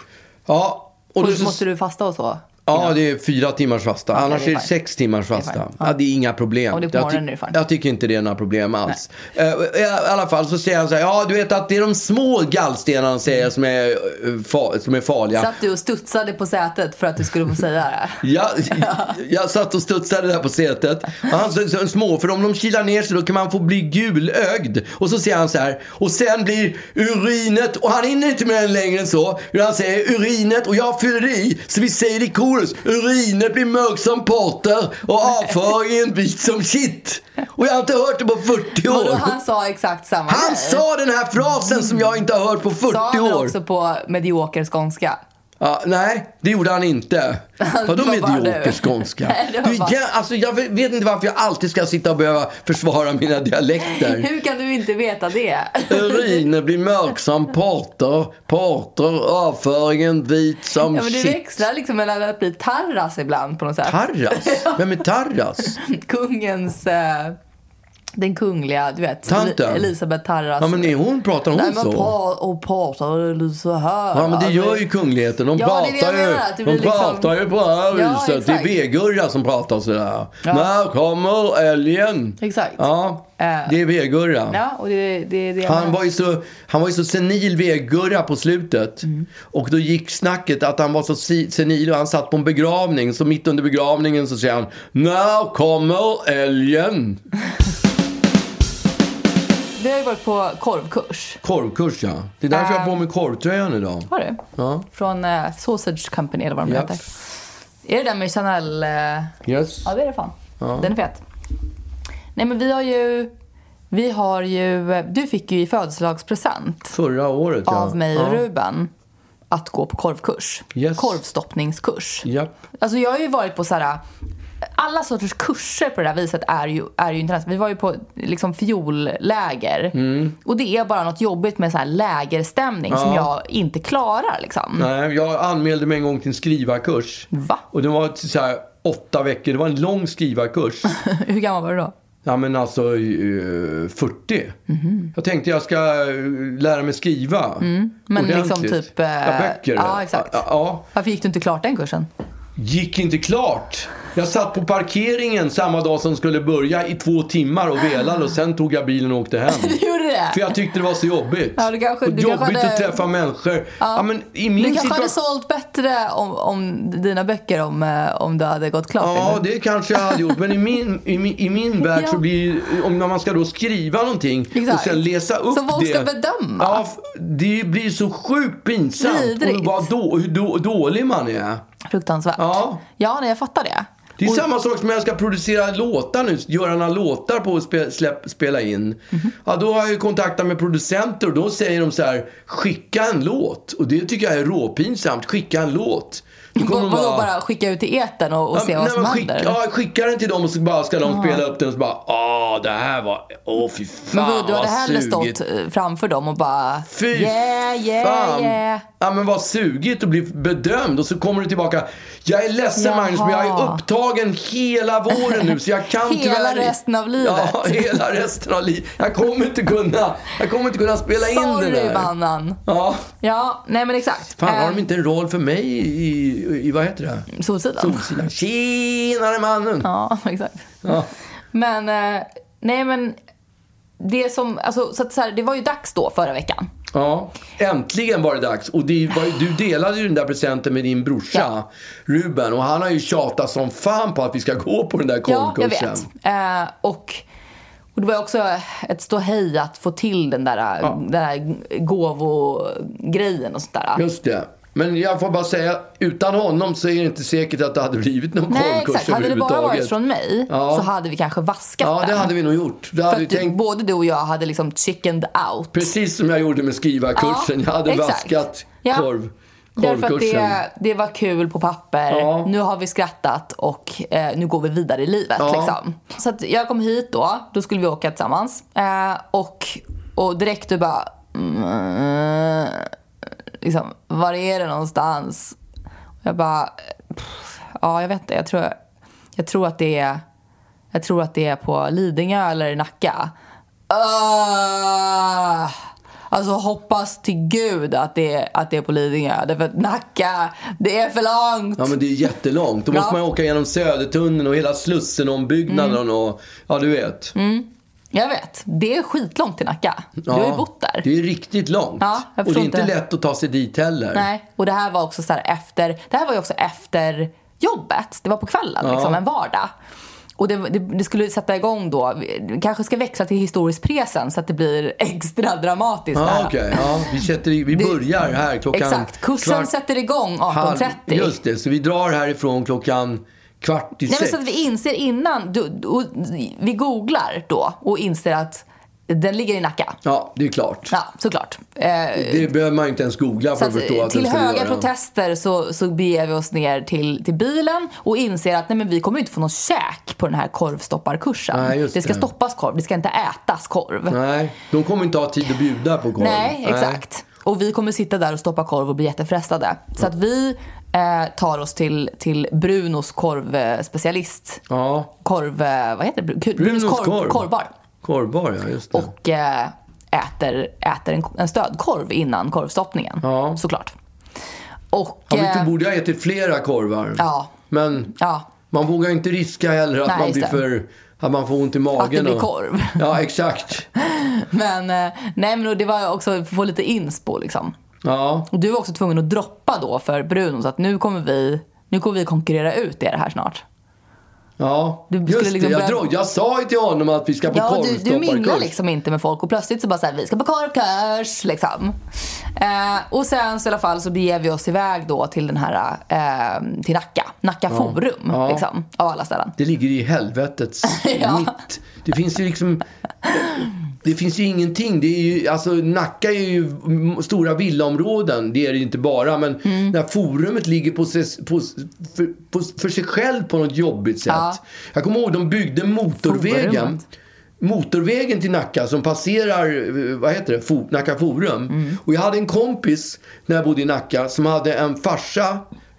Ja. Och då så, måste du fasta och så? Ja, det är fyra timmars fasta. Okay, Annars är det sex timmars fasta. Det är, ja. Det är inga problem. Och det är på morgonen, jag, ty- jag tycker inte det är några problem alls. Uh, I alla fall så säger han så här, ja, du vet att det är de små gallstenarna säger, som, är, uh, fa- som är farliga. Satt du och studsade på sätet för att du skulle få säga det? Ja, jag satt och studsade där på sätet. Han så, så, små, för om de kilar ner sig då kan man få bli gulögd. Och så säger han så här, och sen blir urinet, och han hinner inte med den längre än så. Han säger urinet, och jag fyller i, så vi säger i kor. Urinet blir mörk som porter och avföringen vit som shit. Och jag har inte hört det på fyrtio år. Och han sa exakt samma Han grej. sa den här frasen mm. som jag inte har hört på fyrtio år. Sa han också på medioker skånska? Ja, nej, det gjorde han inte. Vadå medioker skånska? Nej, bara... jag, alltså, jag vet inte varför jag alltid ska sitta och behöva försvara mina dialekter. Hur kan du inte veta det? Urinen blir mörk som porter, porter, avföringen vit som ja, men det shit. växlar liksom mellan att bli Tarras ibland på något sätt. Tarras? Vem är Tarras? Kungens... Uh... Den kungliga, du vet, Tanten. Elisabeth Tarras. Ja, men är hon, pratar hon Nej, så? men pra- och pratar lite så här. Ja, men det gör ju kungligheten. De Ja, det är det jag pratar ju, menar, att det de blir liksom- pratar ju på det här Ja, viset. Det är exakt. V-Gurra som pratar sådär. Ja. När kommer älgen? Exakt. Ja, Eh. det är V-Gurra. Ja, och det, det, det jag Han menar. var, ju så, han var ju så senil V-Gurra på slutet. Mm. Och då gick snacket att han var så si- senil och han satt på en begravning. Så mitt under begravningen så säger han: när kommer älgen? Vi har ju varit på korvkurs. Korvkurs, ja. Det är därför Äh. jag har på mig korvtröjan idag. Har du? Ja. Från uh, Sausage Company eller vad de Japp. heter. Är det den med Chanel? Uh... Yes. Ja, det är det fan. Ja. Den är fet. Nej, men vi har ju... Vi har ju... Du fick ju i födelsedagspresent Förra året, ja. av mig och ja. Ruben att gå på korvkurs. Yes. Korvstoppningskurs. Japp. Alltså jag har ju varit på så här... Alla sorters kurser på det här viset är ju, är ju intressant. Vi var ju på liksom fiolläger. Mm. Och det är bara något jobbigt med så här lägerstämning Ja. som jag inte klarar liksom. Nej, jag anmälde mig en gång till en skrivarkurs. Va? Och det var så här åtta veckor. Det var en lång skrivarkurs. Hur gammal var du då? Ja, men alltså uh, fyrtio. Mm-hmm. Jag tänkte jag ska uh, lära mig skriva. Mm. Men liksom ordentligt. typ... eh, Ja, böcker. Ja, exakt. Ja, ja. Varför gick du inte klart den kursen? Gick inte klart. Jag satt på parkeringen samma dag som skulle börja i två timmar och velade. Och sen tog jag bilen och åkte hem. Du gjorde det? För jag tyckte det var så jobbigt. Ja, du kanske- och du jobbigt kanske hade- att träffa människor. Ja, men i min Du kanske situation... hade sålt bättre om, om dina böcker om, eh, om du hade gått klart. Ja, eller? det kanske jag hade gjort. Men i min, i min, i min värld Ja. så blir om när man ska då skriva någonting Exakt. och sen läsa upp Så folk det. ska bedöma. Ja, f- det blir så sjukt pinsamt. Vidrigt. Och vad då, hur då, dålig man är. Fruktansvärt. Ja. Ja, nej, jag fattar det. Det är Och- samma sak som när jag ska producera låtar nu. Göra några låtar på att spe, släpp, spela in. Mm-hmm. Ja, då har jag ju kontaktat med producenter. Och då säger de så här: skicka en låt. Och det tycker jag är råpinsamt. Skicka en låt. Då kommer Vad- de Vadå, bara skicka ut i etern och, och se vad nej, som men skick, händer? ja, skicka den till dem och så bara ska de spela upp den och så bara: åh, det här var, åh fy Men fan vad, du hade vad hellre sugigt. stått eh, framför dem och bara Fy yeah, yeah, fan. yeah. Ja, men vad sugigt att bli bedömd. Och så kommer du tillbaka: jag är ledsen, Jaha. Magnus, men jag är upptagen hela våren nu. Så jag kan Hela tyvärr... resten av livet. Ja, hela resten av livet. Jag kommer inte kunna, jag kommer inte kunna spela in det Sorry, där. mannen. Ja. Ja, nej men exakt. Fan, har Ehm, de inte en roll för mig i, i, i vad heter det? Solsidan. Solsidan. Tjenare, mannen. Ja, exakt. Ja. Men, eh, nej men det som, alltså, så att så här, det var ju dags då förra veckan. Ja, äntligen var det dags. Och det var, ju- du delade ju den där presenten med din brorsa, Ja. Ruben. Och han har ju tjatat som fan på att vi ska gå på den där Ja, jag korvkursen. vet. Eh, och, och det var också ett ståhej att få till den där, Ja. den där gåvogrejen och sånt där. Just det. Men jag får bara säga, utan honom så är det inte säkert att det hade blivit någon Nej, korvkurs exakt. Hade det bara varit överhuvudtaget. från mig Ja. så hade vi kanske vaskat Ja, den. det hade vi nog gjort. Det För hade vi att tänkt, både du och jag hade liksom chickened out. precis som jag gjorde med skrivarkursen. Ja, jag hade exakt. vaskat Ja. korv, Därför att korvkursen. det, det var kul på papper. Ja. Nu har vi skrattat och eh, nu går vi vidare i livet. Ja. Liksom. Så att jag kom hit då. Då skulle vi åka tillsammans. Eh, och, och direkt du bara... Mm, liksom, var är det någonstans? Jag bara... Pff, ja, jag vet inte. Jag tror, jag tror att det är... Jag tror att det är på Lidingö eller i Nacka. Uh, alltså hoppas till Gud att det är, att det är på Lidingö. Därför att Nacka, det är för långt. Ja, men det är jättelångt. Då måste Ja. man åka genom Södertunneln och hela Slussen och ombyggnaden Mm. och... Ja, du vet. Jag vet, det är skitlångt till Nacka. Du har ju bott där. Det är riktigt långt. Ja, jag och det är förstår inte inte. lätt att ta sig dit heller. Nej, och det här var också så här efter... Det här var ju också efter jobbet. Det var på kvällen, Ja. liksom, en vardag. Och det, det, det skulle sätta igång då. Vi kanske ska växla till historisk presen så att det blir extra dramatiskt. det Ja, här. okej. Ja, vi, sätter, i- vi Det- börjar här klockan... Exakt, kursen kvart- sätter igång arton halv- trettio. Just det, så vi drar härifrån klockan kvart i Nej, men sex. så att vi inser innan, du, du, vi googlar då och inser att den ligger i Nacka. Ja, det är klart. Ja, såklart. Eh, Det behöver man ju inte ens googla för så att att, förstå att till den ska höga göra. protester så, så beger vi oss ner till, till bilen och inser att nej, men vi kommer inte få någon käk på den här korvstopparkursen. Nej, just det ska det. stoppas korv, det ska inte ätas korv. Nej, de kommer inte ha tid att bjuda på korv. Nej, exakt. Och vi kommer sitta där och stoppa korv och bli jättefrestade. Så att vi eh, tar oss till, till Brunos korvspecialist. Ja, Korv, eh, vad heter det? Brunos Brunos korv, korv. korvbar. Korvbar, ja, just det. Och eh, äter, äter en, en stödkorv innan korvstoppningen. Ja. Såklart. Och, Ja, men eh, då borde jag ätit flera korvar. Ja. Men Ja. man vågar inte riska heller att Nej, man blir just det. för... Att man får ont i magen. Att det blir och... korv. Ja, exakt. Men, eh, nej, men det var också för att få lite inspo liksom. Ja. Och du var också tvungen att droppa då för Bruno, så att nu kommer vi, nu kommer vi konkurrera ut er här snart. Ja, Du skulle just liksom det. Jag, börja- dro- jag sa ju till honom att vi ska på Ja, du, du minglar korvstopparkurs. liksom inte med folk och plötsligt så bara så här, vi ska på korvkurs liksom. Eh, och sen så i alla fall så beger vi oss iväg då till den här eh, till Nacka, Nacka Forum Ja. liksom, av alla ställen. Det ligger i helvetets Ja. mitt. Det finns ju liksom... Det finns ju ingenting. Det är ju, alltså, Nacka är ju stora villaområden. Det är det ju inte bara. Men Mm. när forumet ligger på sig, på, för, på, för sig själv på något jobbigt sätt. Ja. Jag kommer ihåg, de byggde motorvägen. Forumet. Motorvägen till Nacka som passerar, vad heter det, Fo- Nacka Forum. Mm. Och jag hade en kompis när jag bodde i Nacka som hade en farsa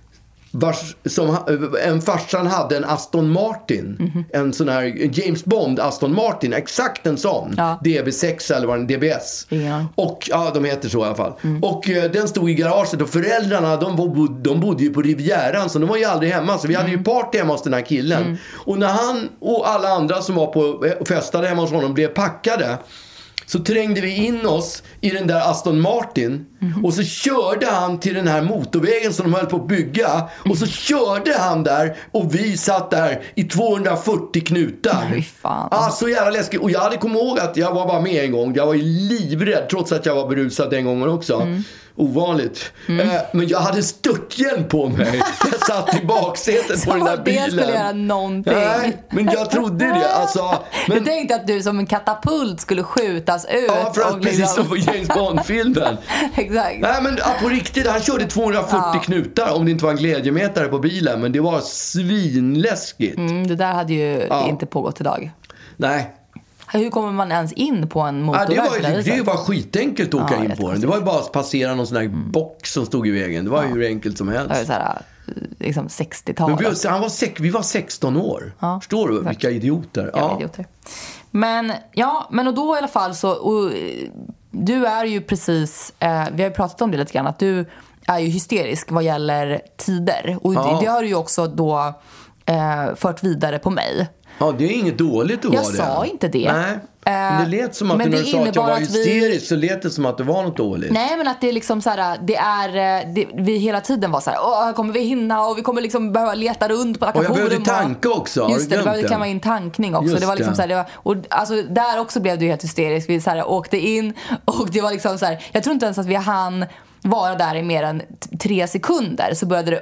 vars, som, en farsan hade en Aston Martin. Mm-hmm. En sån här en James Bond Aston Martin. Exakt en sån. Ja. D B sex eller vad den D B S. Ja. Och ja, de heter så i alla fall. Mm. Och eh, den stod i garaget och föräldrarna, de, bod, de bodde ju på Rivieran, så de var ju aldrig hemma. Så vi hade ju Mm. party hemma hos den här killen. Och när han och alla andra som var på eh, festade hemma hos honom blev packade, så trängde vi in oss i den där Aston Martin. Mm. Och så körde han till den här motorvägen som de höll på att bygga. Och så körde han där. Och vi satt där i tvåhundrafyrtio knutar. Fy fan. Ah, så jävla läskigt. Och jag hade kommit ihåg att jag var bara med en gång. Jag var ju livrädd, trots att jag var berusad den gången också. Mm. Ovanligt. Eh, men jag hade störthjälm på mig. Jag satt i baksätet Så på den där det bilen. skulle göra någonting. Nej, men jag trodde det. Alltså, men... Du tänkte att du som en katapult skulle skjutas ut. Ja, för att och precis liksom- som på James Bond-filmen. Exakt. Nej, men ja, på riktigt, han körde tvåhundrafyrtio Ja. knutar, om det inte var en glädjemätare på bilen. Men det var svinläskigt. Mm, det där hade ju Ja. inte pågått idag. Nej. Hur kommer man ens in på en Ja, motorväg? det, på var, viset? det var skitenkelt att åka Ja, in på den. jättekonstigt. Det var ju bara att passera någon sån här box som stod i vägen. Det var ju hur enkelt som helst. Det var så här, liksom sextiotal. Men vi, han var sex, vi var sexton år. Ja, Förstår du? exakt. Vilka idioter. Ja, Ja. idioter. Men, ja, men och då i alla fall så... Och, eh, du är ju precis... Eh, vi har ju pratat om det lite grann. Att du är ju hysterisk vad gäller tider. Och Ja. det, det har du ju också då eh, fört vidare på mig. Ja, det är inget dåligt att Jag vara det. sa inte det. Nej. Men det lät som att men när det du sa att jag innebar var att vi- hysterisk, så lät det som att det var något dåligt. Nej, men att det är liksom så här, det är, det, vi hela tiden var så här, åh, kommer vi hinna och vi kommer liksom behöva leta runt på Nacka Och jag Forum. behövde tanka också, har Just du det, det glömt behövde det? kamma in tankning också. Just Det var liksom det. så här, det var, och alltså där också blev du helt hysterisk. Vi så här, åkte in och det var liksom så här, jag tror inte ens att vi hann vara där i mer än t- tre sekunder så började det,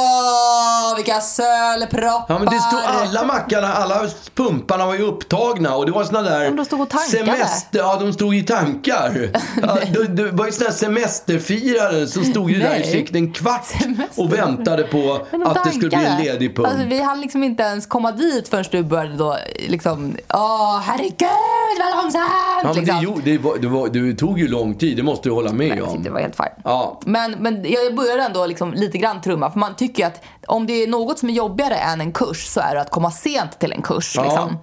åh, vilka sölproppar. Ja, men det stod alla mackarna, alla pumparna var ju upptagna och det var såna där... de stod och tankade. Semester, ja, de stod i tankar. Ja, det, det var ju såna här semesterfirare som stod ju där i Nej. sikt en kvart Semester. och väntade på Men de att det skulle bli en tankade. ledig pump. Alltså, vi hann liksom inte ens komma dit förrän du började då liksom, åh, herregud vad långsamt. Ja, men liksom. det, jo, det, var, det, var, det tog ju lång tid, det måste du hålla med Jag om. tyckte det var helt fine. Ja. Men, men jag började ändå liksom lite grann trumma. För man tycker ju att om det är något som är jobbigare än en kurs så är det att komma sent till en kurs. Ja. Liksom.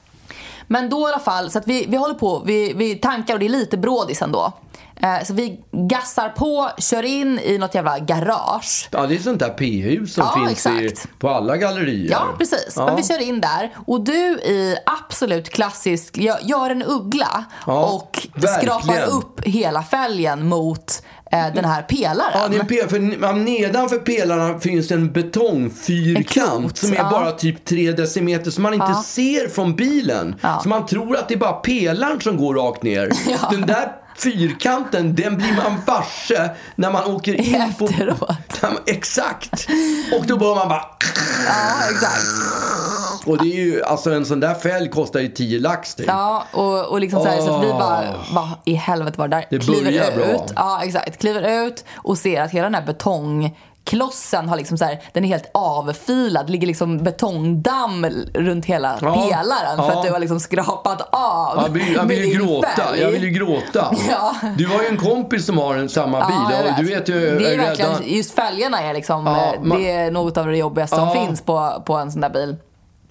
Men då i alla fall, så att vi, vi håller på, vi, vi tankar och det är lite brådis ändå. Eh, så vi gassar på, kör in i något jävla garage. Ja, det är sånt där P-hus som Ja, finns i, exakt. på alla gallerier. Ja, precis. Ja. Men vi kör in där. Och du i absolut klassisk, gör, gör en uggla Ja, och verkligen. skrapar upp hela fälgen mot eh, den här pelaren. Ja, det är en pe- för nedanför pelarna finns en betongfyrkant En klot, som är ja. bara typ tre decimeter som man inte Ja. ser från bilen. Ja. Så man tror att det är bara pelaren som går rakt ner. Ja. Den där fyrkanten, den blir man varse när man åker in på... Efteråt. Ja, exakt. Och då bör man bara... Ja, exakt. Och det är ju, alltså en sån där fälg kostar ju tio lax typ. Ja, och, och liksom så, här, så att vi bara, vad i helvete var det där? Det kliver börjar ut. bra. Ja, exakt. Kliver ut och ser att hela den här betongklossen har liksom så här, den är helt avfilad. Ligger liksom betongdamm runt hela Ja, pelaren för ja. att du har liksom skrapat av. Jag vill, jag vill med ju din gråta. fälg. Jag vill ju gråta. Ja. Du har ju en kompis som har en samma bil. Ja, jag och du vet ju, det är verkligen, redan- just fälgarna är liksom, Ja, eh, man- det är något av det jobbigaste som Ja. finns på, på en sån där bil.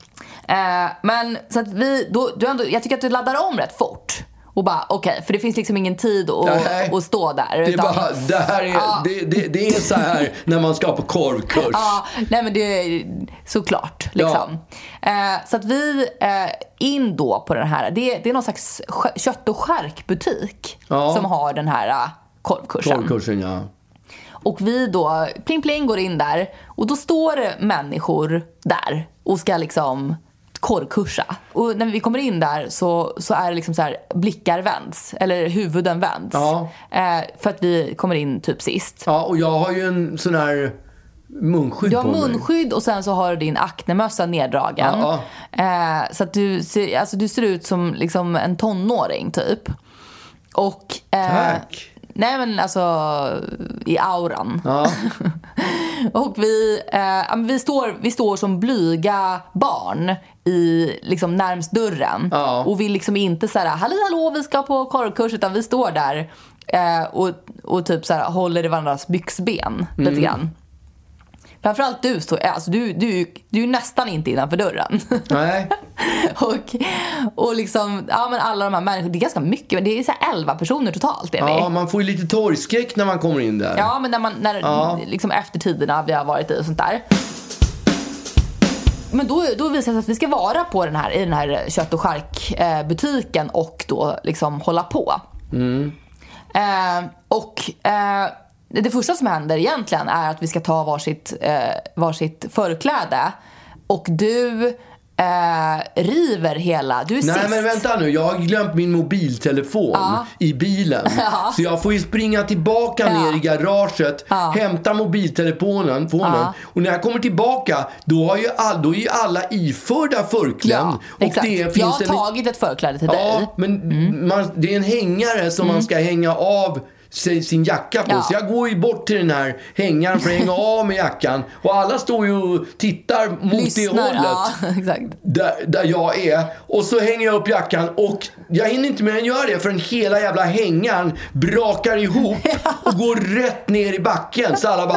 Eh, men så att vi, då, du ändå, jag tycker att du laddar om rätt fort. Och bara, okej, okay, för det finns liksom ingen tid att, att stå där. Det är, utan, bara, det här är, ja. det, det, det är så här när man ska på korvkurs. Ja, nej men det är såklart. Liksom. Ja. Eh, så att vi eh, in då på den här, det, det är någon slags kött- och charkbutik ja. som har den här uh, korvkursen. Korvkursen, ja. Och vi då, pling pling, går in där. Och då står det människor där och ska liksom korvkursa. Och när vi kommer in där så, så är det liksom så här, blickar vänds. Eller huvuden vänds. Ja. Eh, för att vi kommer in typ sist. Ja, och jag har ju en sån här munskydd på mig. Du har munskydd mig. Och sen så har du din aknemössa neddragen. Ja, ja. Eh, så att du ser, alltså du ser ut som liksom en tonåring typ. Och... Eh, Tack. Nej men alltså i auran. Ja. Och vi, eh, vi, står, vi står som blyga barn i liksom närmst dörren. Ja. Och vi liksom inte så här, halli hallå vi ska på korvkurs, utan vi står där eh, och, och typ så här, håller i varandras byxben mm. lite grann. Framförallt du står, alltså du, du, du är nästan inte innanför dörren. Nej. och, och liksom, ja men alla de här människorna, det är ganska mycket, det är så här elva personer totalt. Är ja, vi. Man får ju lite torgskräck när man kommer in där. Ja, men när man, när, ja. liksom efter tiderna vi har varit i och sånt där. Men då, då visar det sig att vi ska vara på den här, i den här kött- och charkbutiken och då liksom hålla på. Mm. Eh, och... Eh, Det första som händer egentligen är att vi ska ta varsitt, eh, varsitt förkläde. Och du eh, river hela. Du är Nej sist. men vänta nu, jag har glömt min mobiltelefon ja. i bilen. Ja. Så jag får ju springa tillbaka ja. ner i garaget, ja. hämta mobiltelefonen ja. och när jag kommer tillbaka då, har ju all, då är ju alla iförda förkläden. Ja, och exakt. det finns jag har en... tagit ett förkläde till ja, dig. Men mm. man, det är en hängare som mm. man ska hänga av sin jacka på. Ja. Så jag går ju bort till den här hängaren för att hänga av med jackan. Och alla står ju och tittar mot Lyssnar, det hållet. Ja, exakt. Där, där jag är. Och så hänger jag upp jackan. Och jag hinner inte mer än göra det förrän hela jävla hängaren brakar ihop. Ja. Och går rätt ner i backen. Så alla bara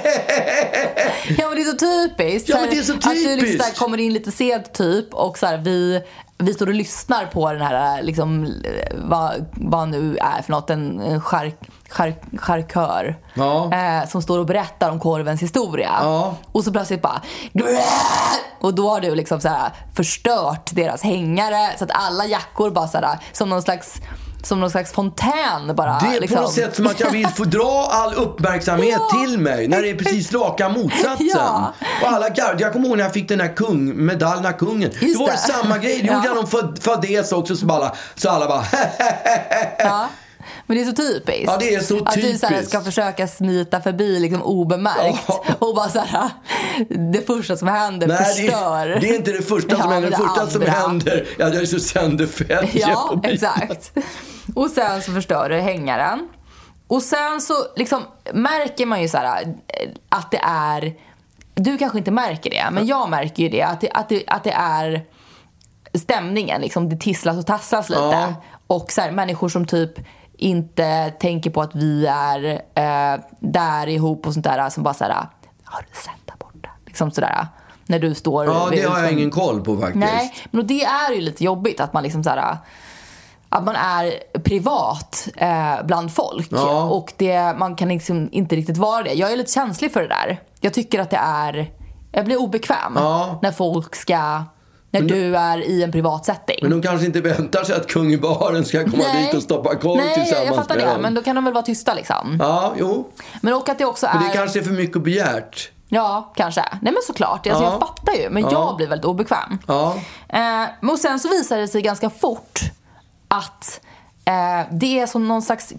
ja men det är så typiskt. Ja men det är så typiskt. Att du liksom så här, kommer in lite sent typ. Och så här, vi... Vi står och lyssnar på den här, liksom, vad, vad nu är för något, en, en chark, chark, charkör ja. eh, som står och berättar om korvens historia. Ja. Och så plötsligt bara... Och då har du liksom så här förstört deras hängare så att alla jackor bara så här, som någon slags... Som någon slags fontän bara. Det är liksom. på något sätt som att jag vill få dra all uppmärksamhet ja. till mig. När det är precis raka motsatsen. Ja. Och alla garde, jag kommer ihåg när jag fick den här kung, medaljen kungen. Just det var det samma grej. Det ja. gjorde jag någon fadäs också. Så alla, så alla bara ja. Men det är så typiskt. Ja, det är så att typiskt. Att du så här ska försöka smita förbi liksom obemärkt. Ja. Och bara så här, det första som händer Nej, förstör. Det är, det är inte det första som ja, händer. Det, det första andra. som händer ja, jag är så sönderfälld. Ja, exakt. Och sen så förstör du hängaren. Och sen så liksom märker man ju så här att det är... Du kanske inte märker det, men jag märker ju det. Att det, att det, att det är stämningen. Liksom, det tisslas och tasslas lite. Ja. Och så här, människor som typ inte tänker på att vi är eh, där ihop och sånt där, som bara så här, har du sett där borta? Liksom sådär, när du står... Ja, det har jag liksom, ingen koll på faktiskt. Nej, men det är ju lite jobbigt att man liksom såhär, att man är privat eh, bland folk. Ja. Och det, man kan liksom inte riktigt vara det. Jag är lite känslig för det där. Jag tycker att det är... Jag blir obekväm ja. när folk ska... När du, du är i en privat setting. Men de kanske inte väntar sig att kung i baren ska komma Nej. dit och stoppa korv Nej, tillsammans jag fattar med det. dem. Men då kan de väl vara tysta liksom. Ja, jo. Men och att det också är... Men det kanske är för mycket begärt. Ja, kanske. Nej men såklart. Alltså, ja. Jag fattar ju. Men ja. jag blir väldigt obekväm. Ja. Eh, och sen så visar det sig ganska fort att eh, det är som någon slags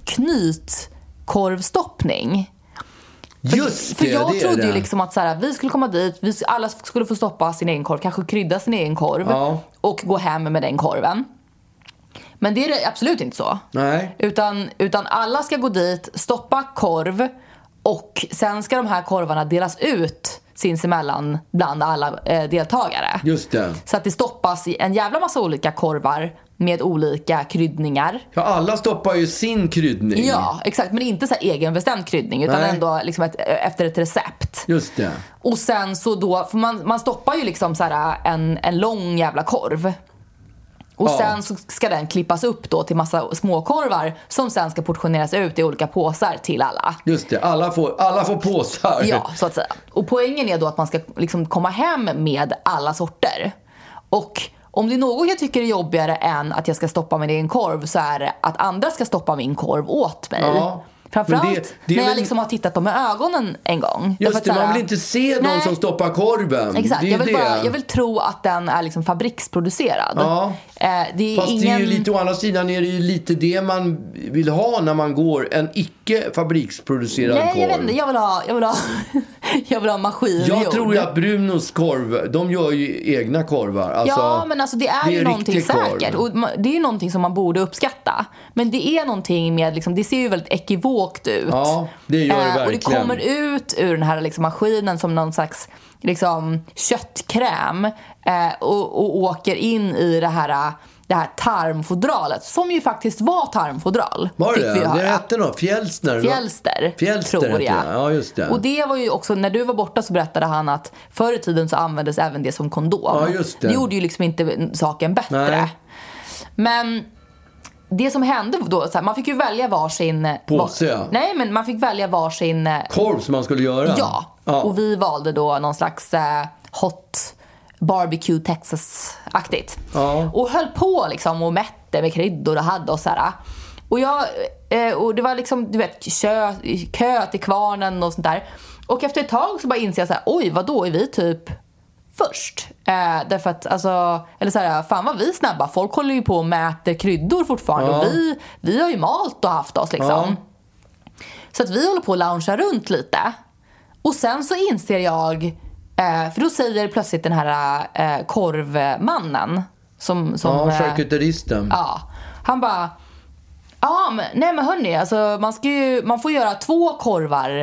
knytkorvstoppning. För, Just för det, jag det trodde det. ju liksom att så här, vi skulle komma dit, vi, alla skulle få stoppa sin egen korv, kanske krydda sin egen korv ja. och gå hem med den korven. Men det är absolut inte så. Nej. Utan, utan alla ska gå dit, stoppa korv och sen ska de här korvarna delas ut sinsemellan bland alla eh, deltagare. Just det. Så att det stoppas i en jävla massa olika korvar med olika kryddningar. Ja, alla stoppar ju sin kryddning. Ja, exakt. Men inte så här egenbestämd kryddning, utan Nej. ändå liksom ett, efter ett recept. Just det. Och sen så då, för man, man stoppar ju liksom så här en, en lång jävla korv. Och Ja. sen så ska den klippas upp då till massa småkorvar som sen ska portioneras ut i olika påsar till alla. Just det, alla får, alla får påsar. Ja, så att säga. Och poängen är då att man ska liksom komma hem med alla sorter. Och om det är något jag tycker är jobbigare än att jag ska stoppa min egen korv, så är det att andra ska stoppa min korv åt mig. Ja. Framförallt Men det- det är när jag väl- liksom har tittat dem med ögonen en gång. Därför Just att det, så här- man vill inte se någon Nej. som stoppar korven. Exakt, Det är jag vill, det. bara, jag vill tro att den är liksom fabriksproducerad. Ja. Eh, det är Fast ingen... det är ju lite, å andra sidan är det ju lite det man vill ha när man går en icke fabriksproducerad Nej, korv. jag vet inte. Jag vill ha, jag vill ha, jag vill ha maskingjord. Jag tror ju att Brunos korv, de gör ju egna korvar. Alltså, Ja, men alltså det är, det ju är någonting riktig korv. säkert. Och ma- det är någonting som man borde uppskatta. Men det är någonting med, liksom, det ser ju väldigt ekivokt ut. Ja, det gör det Och det verkligen. kommer ut ur den här liksom, maskinen som någon slags liksom, köttkräm. Eh, och, och åker in i det här, det här tarmfodralet. Som ju faktiskt var tarmfodral. Var fick det? vi ju Det höra. hette något. Fjällster. Fjällster, Fjällster tror hette jag. det. Ja, just det. Och det var ju också, när du var borta så berättade han att förr i tiden så användes även det som kondom. Ja, just det. Det gjorde ju liksom inte saken bättre. Nej. Men det som hände då, så här, man fick ju välja varsin... Påse, ja. Nej, men man fick välja varsin... Korv som man skulle göra. Ja, Ja. och vi valde då någon slags eh, hot barbecue Texas-aktigt. Ja. Och höll på liksom och mätte med kryddor och hade och så här. Och jag, eh, och det var liksom, du vet, kö, kö till kvarnen och sånt där. Och efter ett tag så bara inser jag så här, oj, vadå, är vi typ först? Eh, därför att, alltså, eller så här, fan vad vi snabba. Folk håller ju på och mäter kryddor fortfarande. Ja. Och vi, vi har ju malt och haft oss liksom. Ja. Så att vi håller på att loungea runt lite. Och sen så inser jag, eh, för då säger plötsligt den här eh, korvmannen som, som Ja, eh, charkuteristen. ja, han bara, ja, men, nej men hörni, alltså, man, ska ju, man får göra två korvar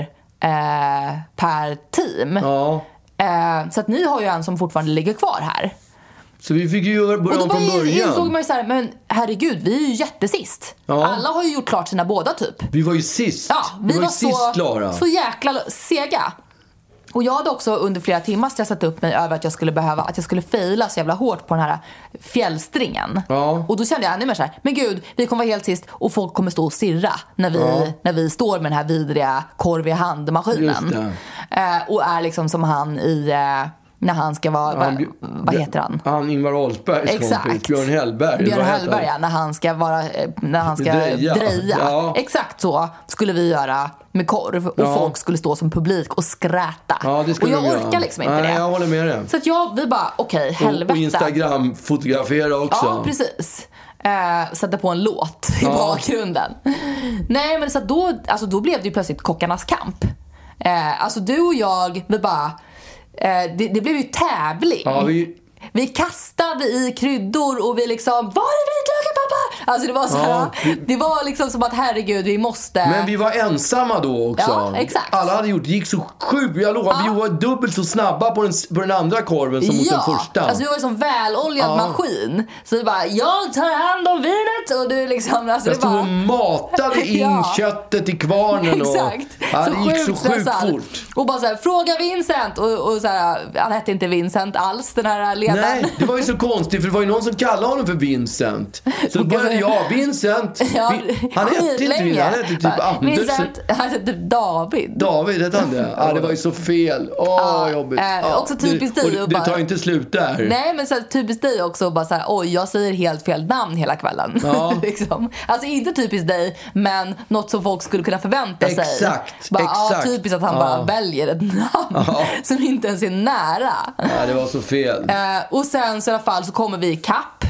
eh, per team. Ja. Eh, så att ni har ju en som fortfarande ligger kvar här. Så vi fick ju göra- börja Och om då från bara insåg början. man ju så här, men herregud, vi är ju jättesist. Ja. Alla har ju gjort klart sina båda typ. Vi var ju sist. Ja, vi, var, var ju sist så, klara. så jäkla sega. Och jag hade också under flera timmar stressat upp mig över att jag skulle behöva, att jag skulle faila så jävla hårt på den här fjällstringen. Ja. Och då kände jag ännu mer så här, men gud, vi kommer vara helt sist och folk kommer stå och stirra när vi, Ja. när vi står med den här vidriga korv i handmaskinen. Just det. Eh, och är liksom som han i, eh, när han ska vara, Han- vad, vad heter han? Han Ingvar Oldsbergs Exakt. kompis, Björn Hellberg. Björn Vad heter Hellberg, han? ja, när han ska vara, eh, när han ska Dreja. dreja. Ja. Exakt så skulle vi göra med korv. Och Ja. folk skulle stå som publik och skräta. Ja, det och skulle jag de göra. orkar liksom inte Nej, det. jag håller med dig. Så att jag, vi bara, okej, Och, helvete. och Instagram fotografera också. Ja, precis. Eh, sätta på en låt i Ja. bakgrunden. Nej, men så att då, alltså, då blev det ju plötsligt kockarnas kamp. Eh, alltså du och jag, vi bara... Eh, det, det blev ju tävling. Ja, vi... Vi kastade i kryddor och vi liksom, var är vitlöken pappa? Alltså det var så här, Ja, vi- det var liksom som att herregud, vi måste... Men vi var ensamma då också. Ja, exakt. Alla hade gjort, det gick så sjukt. Jag lovar, Ja. vi var dubbelt så snabba på den, på den andra korven som mot den första. alltså vi var ju som väloljad Ja. maskin. Så vi bara, jag tar hand om vinet och du liksom, alltså Jag det stod bara... och matade in Ja. köttet i kvarnen. Och, Exakt. ja, det gick så sjukt stressad. fort. Och bara så här, fråga Vincent. Och, och så här, han hette inte Vincent alls, den här ledaren. Nej, det var ju så konstigt för det var ju någon som kallade honom för Vincent. Så då började jag, Vincent. Ja, Vi- han hette inte skitlänge. Vincent, han hette typ Bara, Anders. Vincent, han hette typ David. David, hette han det? Ja, det var ju så fel. Åh, Ja, jobbigt. eh, Ja, också typiskt det, dig och att det bara- tar inte slut där. Nej, men så här, typiskt dig också bara så här, oj, jag säger helt fel namn hela kvällen. Ja. liksom. Alltså inte typiskt dig, men något som folk skulle kunna förvänta sig. Exakt, bara, exakt. Ja, typiskt att han Ja. bara väljer ett namn Ja. som inte ens är nära. Ja, det var så fel. Eh, och sen så i alla fall så kommer vi i kapp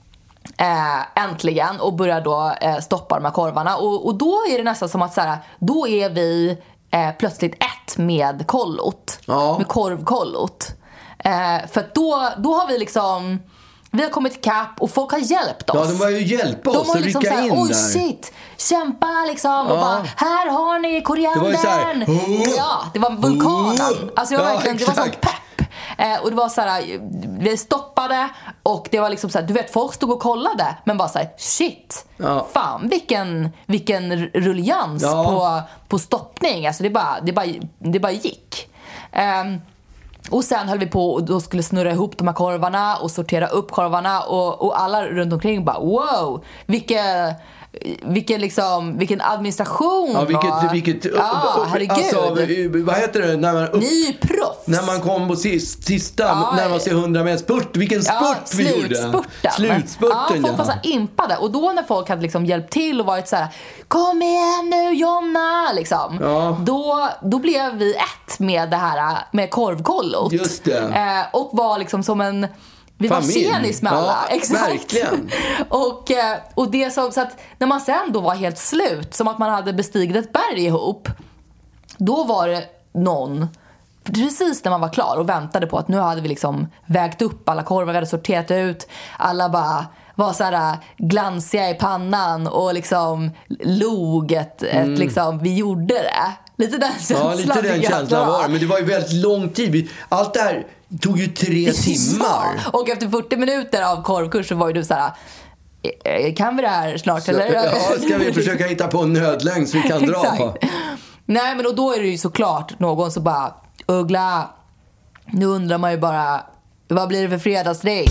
eh, äntligen och börjar då eh, stoppa de här korvarna. Och, och då är det nästan som att så här, då är vi eh, plötsligt ett med kollot. Ja. Med korvkollot. Eh, för att då, då har vi liksom... Vi har kommit i kapp och folk har hjälpt oss. Ja, de var ju hjälpa De oss har att liksom rycka såhär, in oj där. shit, kämpa liksom. Och Ja. bara, här har ni koriandern. Det var ju så här, oh, ja, det var vulkanen. oh. Alltså det var Ja, verkligen, det var sån exakt. pepp. Eh, och det var så här, vi stoppade Och det var liksom så här, du vet, folk stod och kollade, men bara så här, shit, ja. fan vilken, vilken rullians ja. på, på stoppning. Alltså det bara, det bara, det bara gick. Um, och sen höll vi på och då skulle snurra ihop de här korvarna och sortera upp korvarna. Och, och alla runt omkring bara, wow, vilka... Vilken, liksom, vilken administration. Ja, vilket, vilket, ja, herregud. Alltså, vad heter det? När man, upp, Ni är proffs. När man kom på sist, sista, ja, när man ser hundra meter spurt. Vilken spurt ja, vi gjorde. Slutspurten. Slutspurten, ja. Folk var så här impade. Och då när folk hade liksom hjälpt till och varit så här, kom igen nu Jonna, liksom. Ja. Då, då blev vi ett med det här, med korvkollot. Just det. Eh, och var liksom som en... Vi familj. var tjenis med alla. Ja, exakt. Verkligen. och, och det som, så att när man sen då var helt slut, som att man hade bestigit ett berg ihop, då var det någon, precis när man var klar och väntade på att nu hade vi liksom vägt upp alla korvar, vi hade sorterat ut, alla bara var så här glansiga i pannan och liksom log ett, mm. ett liksom, vi gjorde det. Lite den känslan. Ja, lite den känslan var det. Men det var ju väldigt lång tid. Allt det här tog ju tre timmar. Ja, och efter fyrtio minuter av korvkurs så var ju du så här, kan vi det här snart? Så, eller? Ja, ska vi försöka hitta på en nödlängd så vi kan dra. Nej, men och då är det ju såklart någon som bara, Uggla, nu undrar man ju bara, vad blir det för fredagsdrink?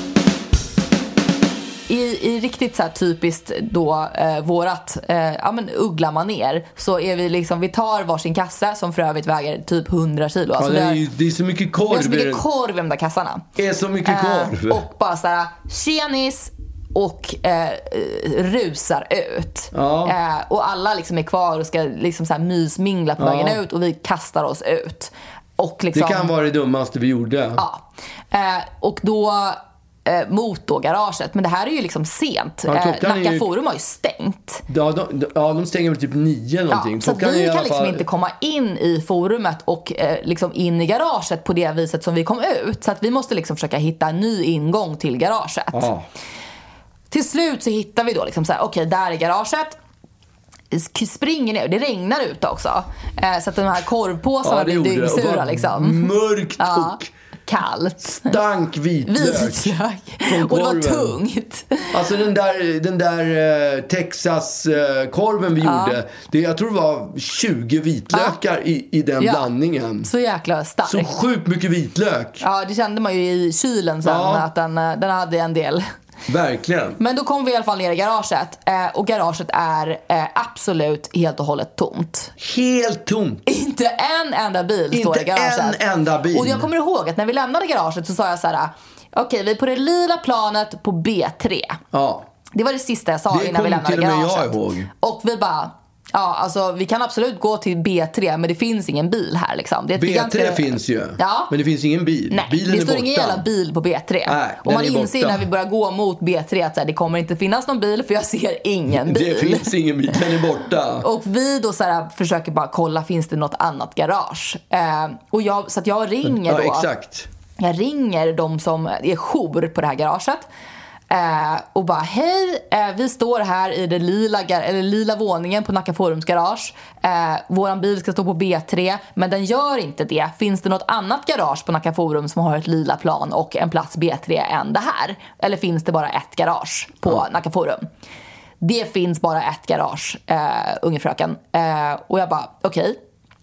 I, i riktigt så här typiskt då eh, vårat eh, ja men Uggla-maner så är vi liksom, vi tar varsin kasse som för övrigt väger typ hundra kilo. Alltså ja, det, är ju, det är så mycket korv. Det är så mycket korv i de där kassarna. Det är så mycket korv. Eh, och bara så här tjenis och eh, rusar ut. Ja. Eh, och alla liksom är kvar och ska liksom så här mysmingla på ja. vägen ut och vi kastar oss ut. Och liksom, det kan vara det dummaste vi gjorde. Ja. Eh, och då mot då garaget. Men det här är ju liksom sent. Ja, Nacka ju... Forum har ju stängt. Ja, de, ja, de stänger väl typ nio någonting. Ja, så att vi kan fall... liksom inte komma in i forumet och eh, liksom in i garaget på det viset som vi kom ut. Så att vi måste liksom försöka hitta en ny ingång till garaget. Ja. Till slut så hittar vi då liksom så här, okej, okay, där är garaget. Springer ner, det regnar ute också. Eh, så att de här korvpåsarna ja, blir dyngsura liksom. Mörkt ja. och kallt. Stank vitlök. Vitlök. Och det var tungt. Alltså den där, den där eh, Texas-korven vi ja. gjorde. Det, jag tror det var tjugo vitlökar ja. i, i den ja. blandningen. Så jäkla starkt. Så sjukt mycket vitlök. Ja, det kände man ju i kylen sen ja. att den, den hade en del. Verkligen. Men då kom vi i alla fall ner i garaget. Eh, och garaget är eh, absolut helt och hållet tomt. Helt tomt. Inte en enda bil Inte står i garaget. Inte en enda bil. Och jag kommer ihåg att när vi lämnade garaget så sa jag så här: okej, okay, vi är på det lila planet på B tre. Ja. Det var det sista jag sa det innan vi lämnade garaget. Det garaget. kom till och med jag ihåg. Och vi bara, ja, alltså vi kan absolut gå till B tre, men det finns ingen bil här liksom. Det är B tre ganska... finns ju, ja. men det finns ingen bil. Nej, Bilen det står är ingen borta. jävla bil på B tre. Nej, och man inser borta. när vi börjar gå mot B tre att så här, det kommer inte finnas någon bil för jag ser ingen bil. Det finns ingen bil, den är borta. Och vi då så här, försöker bara kolla, finns det något annat garage? Eh, och jag, så att jag ringer då. Ja, exakt. Jag ringer de som är jour på det här garaget. Eh, och bara, hej, eh, vi står här i det lila, eller lila våningen på Nacka Forums garage. Eh, våran bil ska stå på B tre, men den gör inte det. Finns det något annat garage på Nacka Forum som har ett lila plan och en plats B tre än det här? Eller finns det bara ett garage på ja. Nacka Forum? Det finns bara ett garage, eh, unge fröken. Eh, och jag bara, okej. Okay.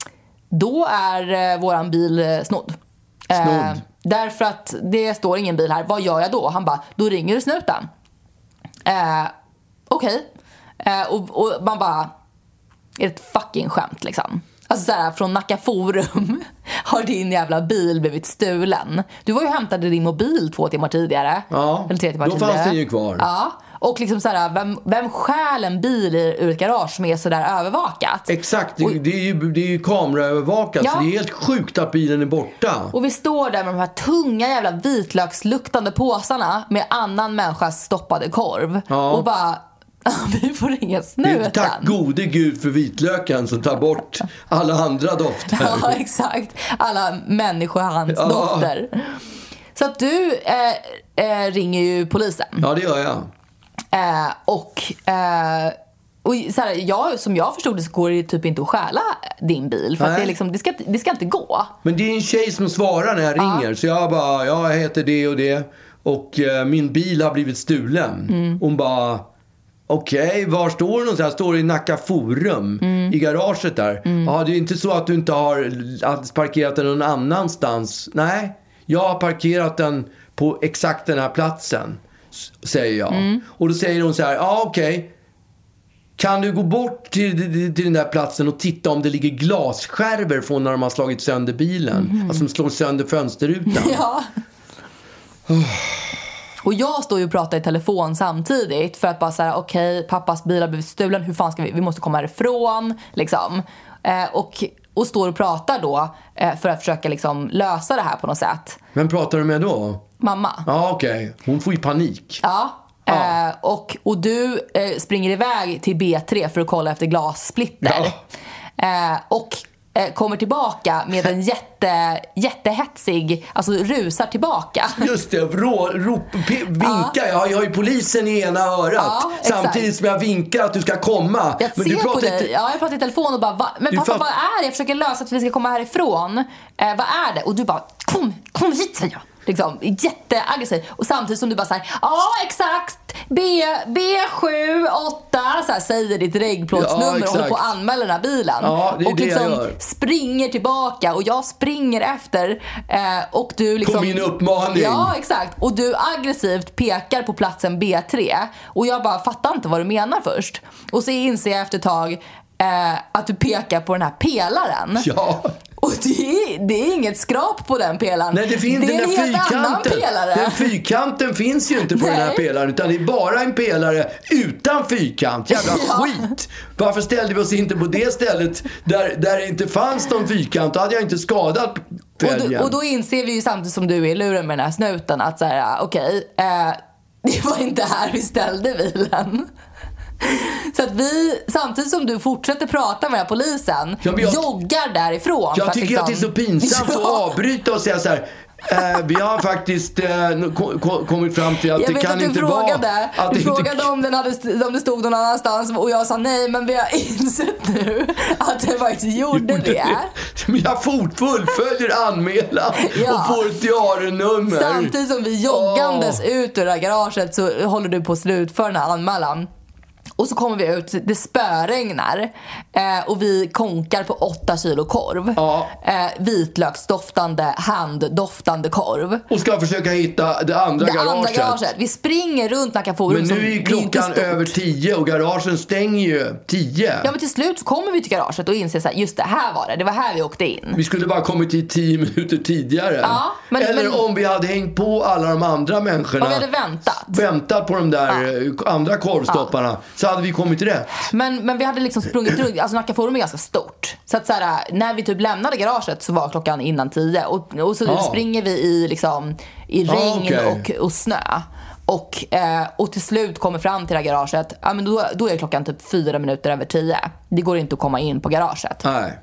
Då är eh, våran bil eh, snodd. Snodd. Eh, Därför att det står ingen bil här. Vad gör jag då? Han bara, då ringer du snuten. Eh, Okej. Okay. Eh, och, och man bara, är det ett fucking skämt liksom? Alltså såhär, från Nacka Forum har din jävla bil blivit stulen. Du var ju hämtade din mobil två timmar tidigare. Ja, eller tre timmar då tidigare. fanns den ju kvar. Ja. Och liksom såhär, vem, vem stjäl en bil ur ett garage som är sådär övervakat? Exakt, det, och, det, är, ju, det är ju kameraövervakat. Ja. Så det är helt sjukt att bilen är borta. Och vi står där med de här tunga jävla vitlöksluktande påsarna med annan människas stoppade korv. Ja. Och bara, vi får ringa snuten. Tack gode gud för vitlöken som tar bort alla andra dofter. Ja, exakt. Alla människohandsdofter. Ja. Så att du eh, eh, ringer ju polisen. Ja, det gör jag. Eh, och eh, och så här, jag, som jag förstod det så går det typ inte att stjäla din bil. För att det, är liksom, det, ska, det ska inte gå. Men det är en tjej som svarar när jag ringer. Ja. Så jag bara, ja, jag heter det och det. och eh, min bil har blivit stulen. Mm. Hon bara, okej, okay, var står du någonstans? Står det i Nacka Forum, mm. i garaget där. Mm. Ja, det är inte så att du inte har parkerat den någon annanstans. Nej, jag har parkerat den på exakt den här platsen, säger jag. Mm. Och då säger hon så här, ja okej. Okay. Kan du gå bort till, till, till den där platsen och titta om det ligger glasskärvor från när de har slagit sönder bilen? Mm. Alltså de slår sönder fönsterrutan. Ja. Oh. Och jag står ju och pratar i telefon samtidigt för att bara säga, okej, okay, pappas bil har blivit stulen, hur fan ska vi, vi måste komma härifrån, liksom. Eh, och, och står och pratar då eh, för att försöka liksom lösa det här på något sätt. Vem pratar du med då? Mamma. Ja, okej. Okay. Hon får ju panik. Ja. Ja. Eh, och, och du eh, springer iväg till B tre för att kolla efter glassplitter. Ja. Eh, och eh, kommer tillbaka med en jätte, jättehetsig, alltså rusar tillbaka. Just det, rå, rop, p- vinka. Ja. Jag, har, jag har ju polisen i ena örat. Ja, samtidigt som jag vinkar att du ska komma. Jag men ser du pratar på dig. Inte... Ja, jag pratar i telefon och bara, va? Men pappa, fatt... vad är det? Jag försöker lösa att vi ska komma härifrån. Eh, vad är det? Och du bara, kom, kom hit, säger jag. Liksom, jätteaggressiv. Och samtidigt som du bara säger, ja exakt B, B sju åtta så här, säger ditt regplåtsnummer ja, och håller på att anmäla den här bilen. Ja, det är och det liksom jag gör. Springer tillbaka och jag springer efter eh, och du liksom, på min uppmaning. Ja exakt. Och du aggressivt pekar på platsen B tre. Och jag bara fattar inte vad du menar först. Och så inser jag efter ett tag eh, att du pekar på den här pelaren. Ja. Och det är, det är inget skrap på den pelaren. Nej, det finns det är den en helt annan pelare. Den fyrkanten finns ju inte på Nej. Den här pelaren, utan det är bara en pelare utan fyrkant. Jävla ja. skit. Varför ställde vi oss inte på det stället där, där det inte fanns någon fyrkant? Då hade jag inte skadat fälgen. Och då, och då inser vi ju samtidigt som du är i luren med den här snuten att så här, okej, okay, eh, det var inte här vi ställde bilen. Så att vi, samtidigt som du fortsätter prata med polisen, ja, jag, joggar därifrån. Jag tycker liksom, att det är så pinsamt ja. att avbryta och säga så här. Eh, vi har faktiskt eh, ko- ko- kommit fram till att jag det kan inte frågade, vara att Du det frågade inte... om, den hade, om det stod någon annanstans och jag sa nej, men vi har insett nu att det faktiskt gjorde, gjorde det. det. Men jag fort fullföljer anmälan ja. och får ett diarienummer. Samtidigt som vi joggandes oh. ut ur det här garaget så håller du på att slutföra den här anmälan. Och så kommer vi ut, det spöregnar eh, och vi konkar på åtta kilo korv. Ja. Eh, vitlöksdoftande, handdoftande korv. Och ska försöka hitta det andra det garaget. Andra garaget. Vi springer runt Nacka Forum. Men nu är klockan är över tio och garagen stänger ju tio. Ja, men till slut så kommer vi till garaget och inser så här, just det här var det. Det var här vi åkte in. Vi skulle bara kommit till tio minuter tidigare. Ja, men, Eller men, om vi hade hängt på alla de andra människorna. Om vi hade väntat. Väntat på de där ja. andra korvstopparna. Ja. Så hade vi kommit rätt. Men, men vi hade liksom sprungit runt. Alltså Nacka Forum är ganska stort. Så att så här, när vi typ lämnade garaget så var klockan innan tio. Och, och så ja. springer vi i, liksom, i regn ja, okay. och, och snö. Och, eh, och till slut kommer fram till det här garaget. Ja, men då, då är klockan typ fyra minuter över tio. Det går inte att komma in på garaget. Nej.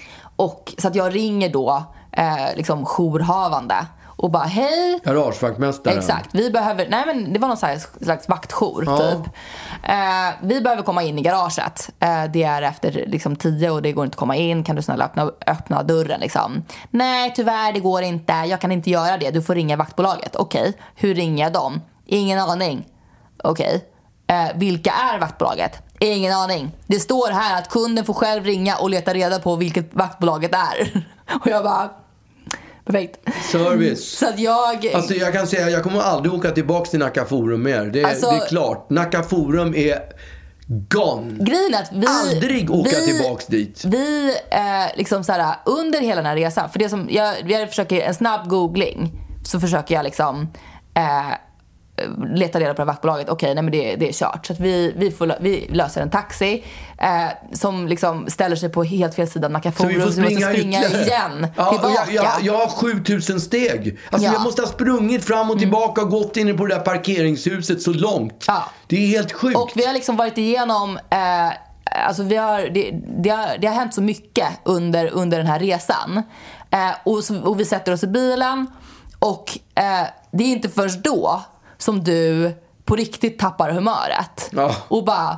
Och, så att jag ringer då eh, liksom jourhavande. Och bara, hej. Garagevaktmästaren. Exakt. Vi behöver, nej men det var någon slags vaktjour ja. typ. Eh, vi behöver komma in i garaget. Eh, det är efter liksom tio och det går inte att komma in. Kan du snälla öppna, öppna dörren liksom? Nej, tyvärr det går inte. Jag kan inte göra det. Du får ringa vaktbolaget. Okej, okay. Hur ringer jag dem? Ingen aning. Okej. Okay. Eh, vilka är vaktbolaget? Ingen aning. Det står här att kunden får själv ringa och leta reda på vilket vaktbolaget är. Och jag bara... Perfekt. Service. Så att jag... Alltså jag kan säga, jag kommer aldrig åka tillbaka till Nacka Forum mer. Det är, alltså, det är klart. Nacka Forum är gone. Grejen är att vi... Aldrig åka vi, tillbaks dit. Vi, eh, liksom så här, under hela den här resan, för det som, jag, jag försöker, en snabb googling, så försöker jag liksom... Eh, leta reda på det vaktbolaget. Okej, nej men det, det är kört. Så att vi, vi, får, vi löser en taxi eh, som liksom ställer sig på helt fel sida av Nacka Forum. Så vi får springa, vi måste springa igen ja, tillbaka. Jag, jag, jag har sjutusen steg. Alltså ja. jag måste ha sprungit fram och tillbaka och gått in på det där parkeringshuset så långt. Ja. Det är helt sjukt. Och vi har liksom varit igenom... Eh, alltså vi har, det, det, har, det har hänt så mycket under, under den här resan. Eh, och, så, och vi sätter oss i bilen och eh, det är inte först då som du på riktigt tappar humöret. Ja. Och bara...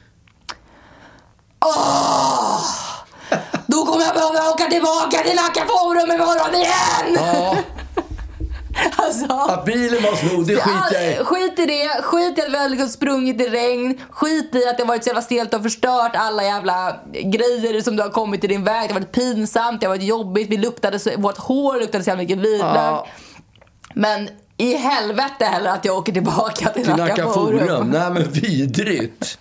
Åh! Då kommer jag behöva åka tillbaka till Nacka Forum imorgon igen! Ja. Alltså, att bilen var snodd, det skiter jag i. Skit i det, skit i att vi har liksom sprungit i regn. Skit i att det har varit så jävla stelt och förstört alla jävla grejer som du har kommit i din väg. Det har varit pinsamt, det har varit jobbigt. Vi luktade så, vårt hår luktade så jävla mycket vitlök. Ja. Men i helvete heller att jag åker tillbaka till, till Nacka Forum. Forum. Nej men vidrigt.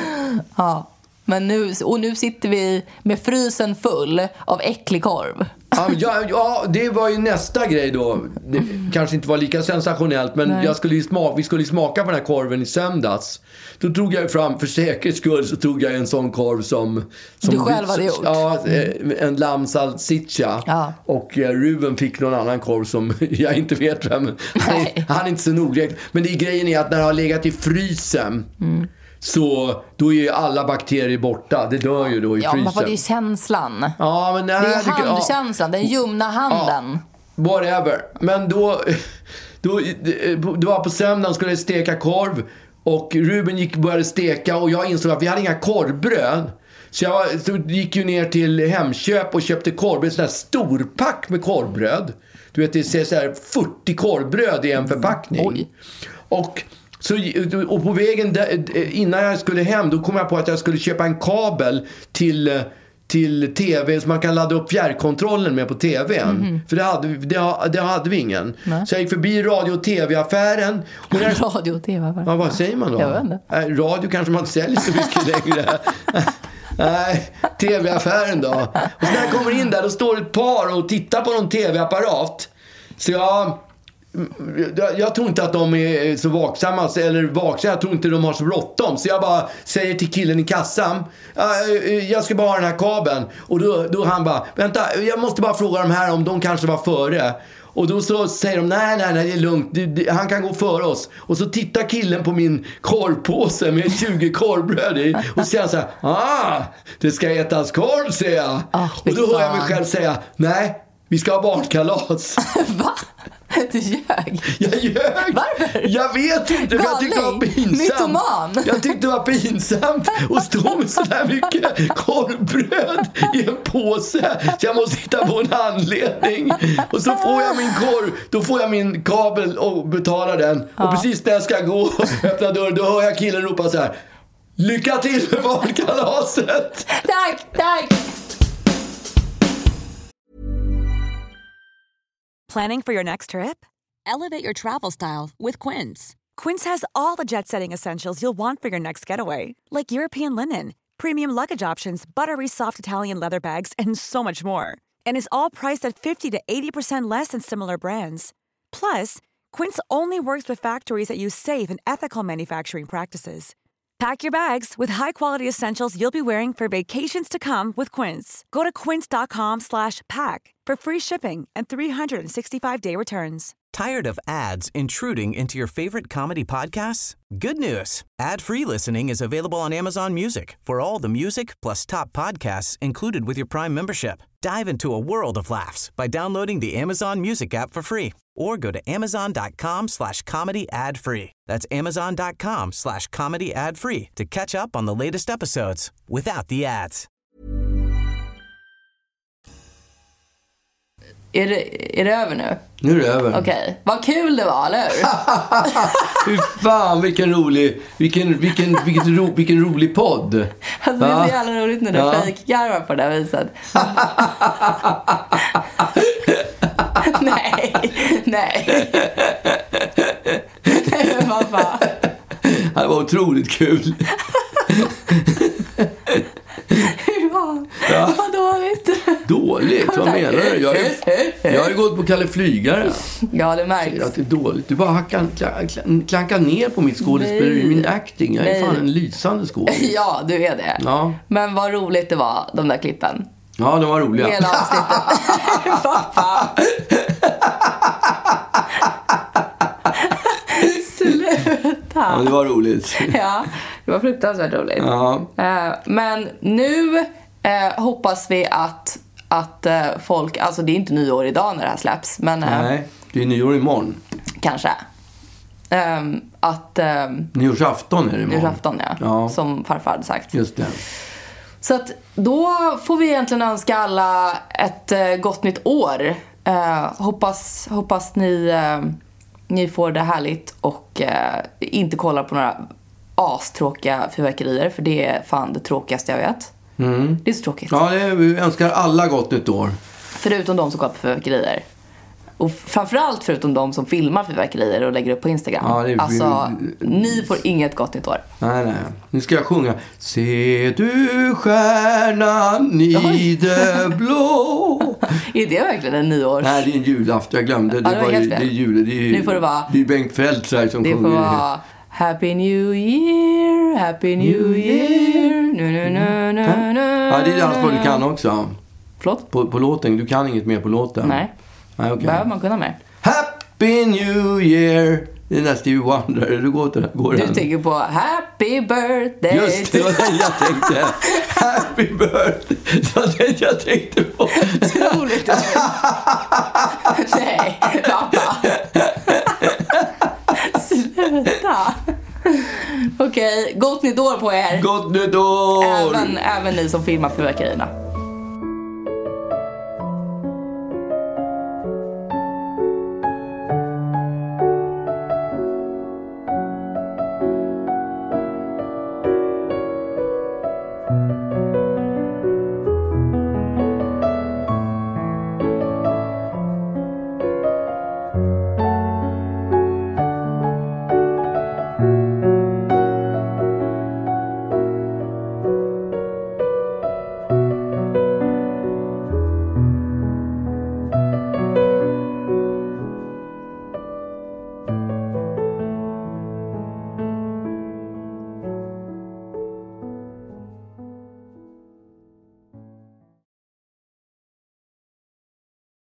Ja. Men nu, och nu sitter vi med frysen full av äcklig korv. Ja, ja, ja, det var ju nästa grej då. Det kanske inte var lika sensationellt, men jag skulle ju smaka, vi skulle ju smaka på den här korven i söndags. Då tog jag fram, för säkerhets skull så tog jag en sån korv som, som du själv hade gjort. Ja, en lam salsiccia. Ja. Och Ruben fick någon annan korv som jag inte vet vem. Han, han är inte så nogräknad. Men det är grejen är att när det har legat i frysen, mm. så då är ju alla bakterier borta. Det dör ju då i ja, frysen. Ja, men det är känslan. Ja, men nej, det är handkänslan, ja. Den ljumna handen. Ja, whatever. Men då, då, då var på söndagen skulle jag steka korv. Och Ruben gick började steka. Och jag insåg att vi hade inga korvbröd. Så jag så gick ju ner till Hemköp och köpte korvbröd. En sån här storpack med korvbröd. Du vet, det ser så här fyrtio korvbröd i en förpackning. Oj. Och... Så, och på vägen där, innan jag skulle hem, då kom jag på att jag skulle köpa en kabel till, till tv så man kan ladda upp fjärrkontrollen med på tvn. Mm. För det hade, det, det hade vi ingen. Nej. Så jag gick förbi radio- och tv-affären. Och när, radio- och tv-affären? Ja, vad säger man då? Jag vet inte. Radio kanske man inte säljer så mycket längre. Nej, tv-affären då. Och så när jag kommer in där, då står ett par och tittar på någon tv-apparat. Så jag... Jag, jag tror inte att de är så vaksamma eller vaksamma, jag tror inte de har så bråttom. Så jag bara säger till killen i kassan, jag ska bara ha den här kabeln. Och då, då han bara, vänta, jag måste bara fråga de här om de kanske var före. Och då så säger de, nej, nej, nej, det är lugnt, det, det, han kan gå före oss. Och så tittar killen på min korvpåse med tjugo korvbröd i. Och säger så här, ah, det ska ätas korv, säger jag. Oh, och då hör jag mig själv säga, nej, vi ska ha barnkalas. Va? Du ljög. Jag ljög. Varför? Jag vet inte, för jag tyckte det var pinsamt. Mytoman. Jag tyckte det var pinsamt att stå med så där mycket korvbröd i en påse. Så jag måste hitta på en anledning. Och så får jag min korv, då får jag min kabel och betalar den. Ja. Och precis när jag ska gå och öppna dörren, då hör jag killen ropa så här: lycka till med barnkalaset. Tack, tack. Planning for your next trip? Elevate your travel style with Quince. Quince has all the jet-setting essentials you'll want for your next getaway, like European linen, premium luggage options, buttery soft Italian leather bags, and so much more. And is all priced at fifty to eighty percent less than similar brands. Plus, Quince only works with factories that use safe and ethical manufacturing practices. Pack your bags with high-quality essentials you'll be wearing for vacations to come with Quince. Go to quince.com slash pack for free shipping and three sixty-five day returns. Tired of ads intruding into your favorite comedy podcasts? Good news. Ad-free listening is available on Amazon Music for all the music plus top podcasts included with your Prime membership. Dive into a world of laughs by downloading the Amazon Music app for free or go to amazon.com slash comedy ad free. That's amazon.com slash comedy ad free to catch up on the latest episodes without the ads. Är det, är det över nu? Nu är det över. Okej, okay. Vad kul det var, eller hur? Fy fan, vilken rolig, vilken, vilken, vilken, ro, vilken rolig podd. Alltså, det är så jävla roligt när du ja. fejkgarvar på det här viset. nej, nej. Men vad fan. Det var otroligt kul. Ja. Vad dåligt. Dåligt? Vad menar du? Jag, är, jag har ju gått på Kalle Flygare. Ja, det märks. Att det är dåligt. Du bara hackar, klank, klankar ner på mitt skådespel, min acting. Jag är Nej. fan en lysande skådespel. Ja, du är det. Ja. Men vad roligt det var, de där klippen. Ja, de var roliga. Hela avsnittet. Pappa. Sluta. Ja, det var roligt. Ja, det var fruktansvärt roligt. Ja. Men nu eh, hoppas vi att, att eh, folk, alltså det är inte nyår idag när det här släpps. Men, eh, Nej, det är nyår imorgon. Kanske. Um, att, um, Nyårsafton är det imorgon. Nyårsafton, ja. ja. Som farfar hade sagt. Just det. Så att då får vi egentligen önska alla ett uh, gott nytt år. Uh, hoppas, hoppas ni uh, ni får det härligt och eh, inte kollar på några astråkiga fyrverkerier, för det är fan det tråkigaste jag vet. Mm. Det är så tråkigt. Ja, det är, vi önskar alla gott nytt år. Förutom de som kollar på fyrverkerier. Och framförallt förutom de som filmar fyrverkerier och lägger upp på Instagram. Ja, det är... Alltså, ni får inget gott nytt år. Nej, nej. Nu ska jag sjunga. Se du stjärnan i det blå. Är det verkligen en nyårs? Nej, det är en julafton. Jag glömde. Det, ja, det var, var ju, det är jul. Det är, nu får det vara... Det är Bengt Fält här som det sjunger. Det får vara... Happy New Year, Happy New Year. Nu, nu, nu, nu, nu. Ja, det är allt vad du kan också. Förlåt? På, på låten. Du kan inget mer på låten. Nej. Nej, okay. Behöver man kunna mer? Happy New Year. Det är nästan Stevie Wonder. Du går till går Du den. Tänker på Happy Birthday. Just det, var den jag tänkte. Happy Birthday. Det var den jag tänkte på. Troligt. Nej, pappa. Sluta. Okej, okay, gott nytt år på er. Gott nytt år. Även, även ni som filmar fyrverkerierna.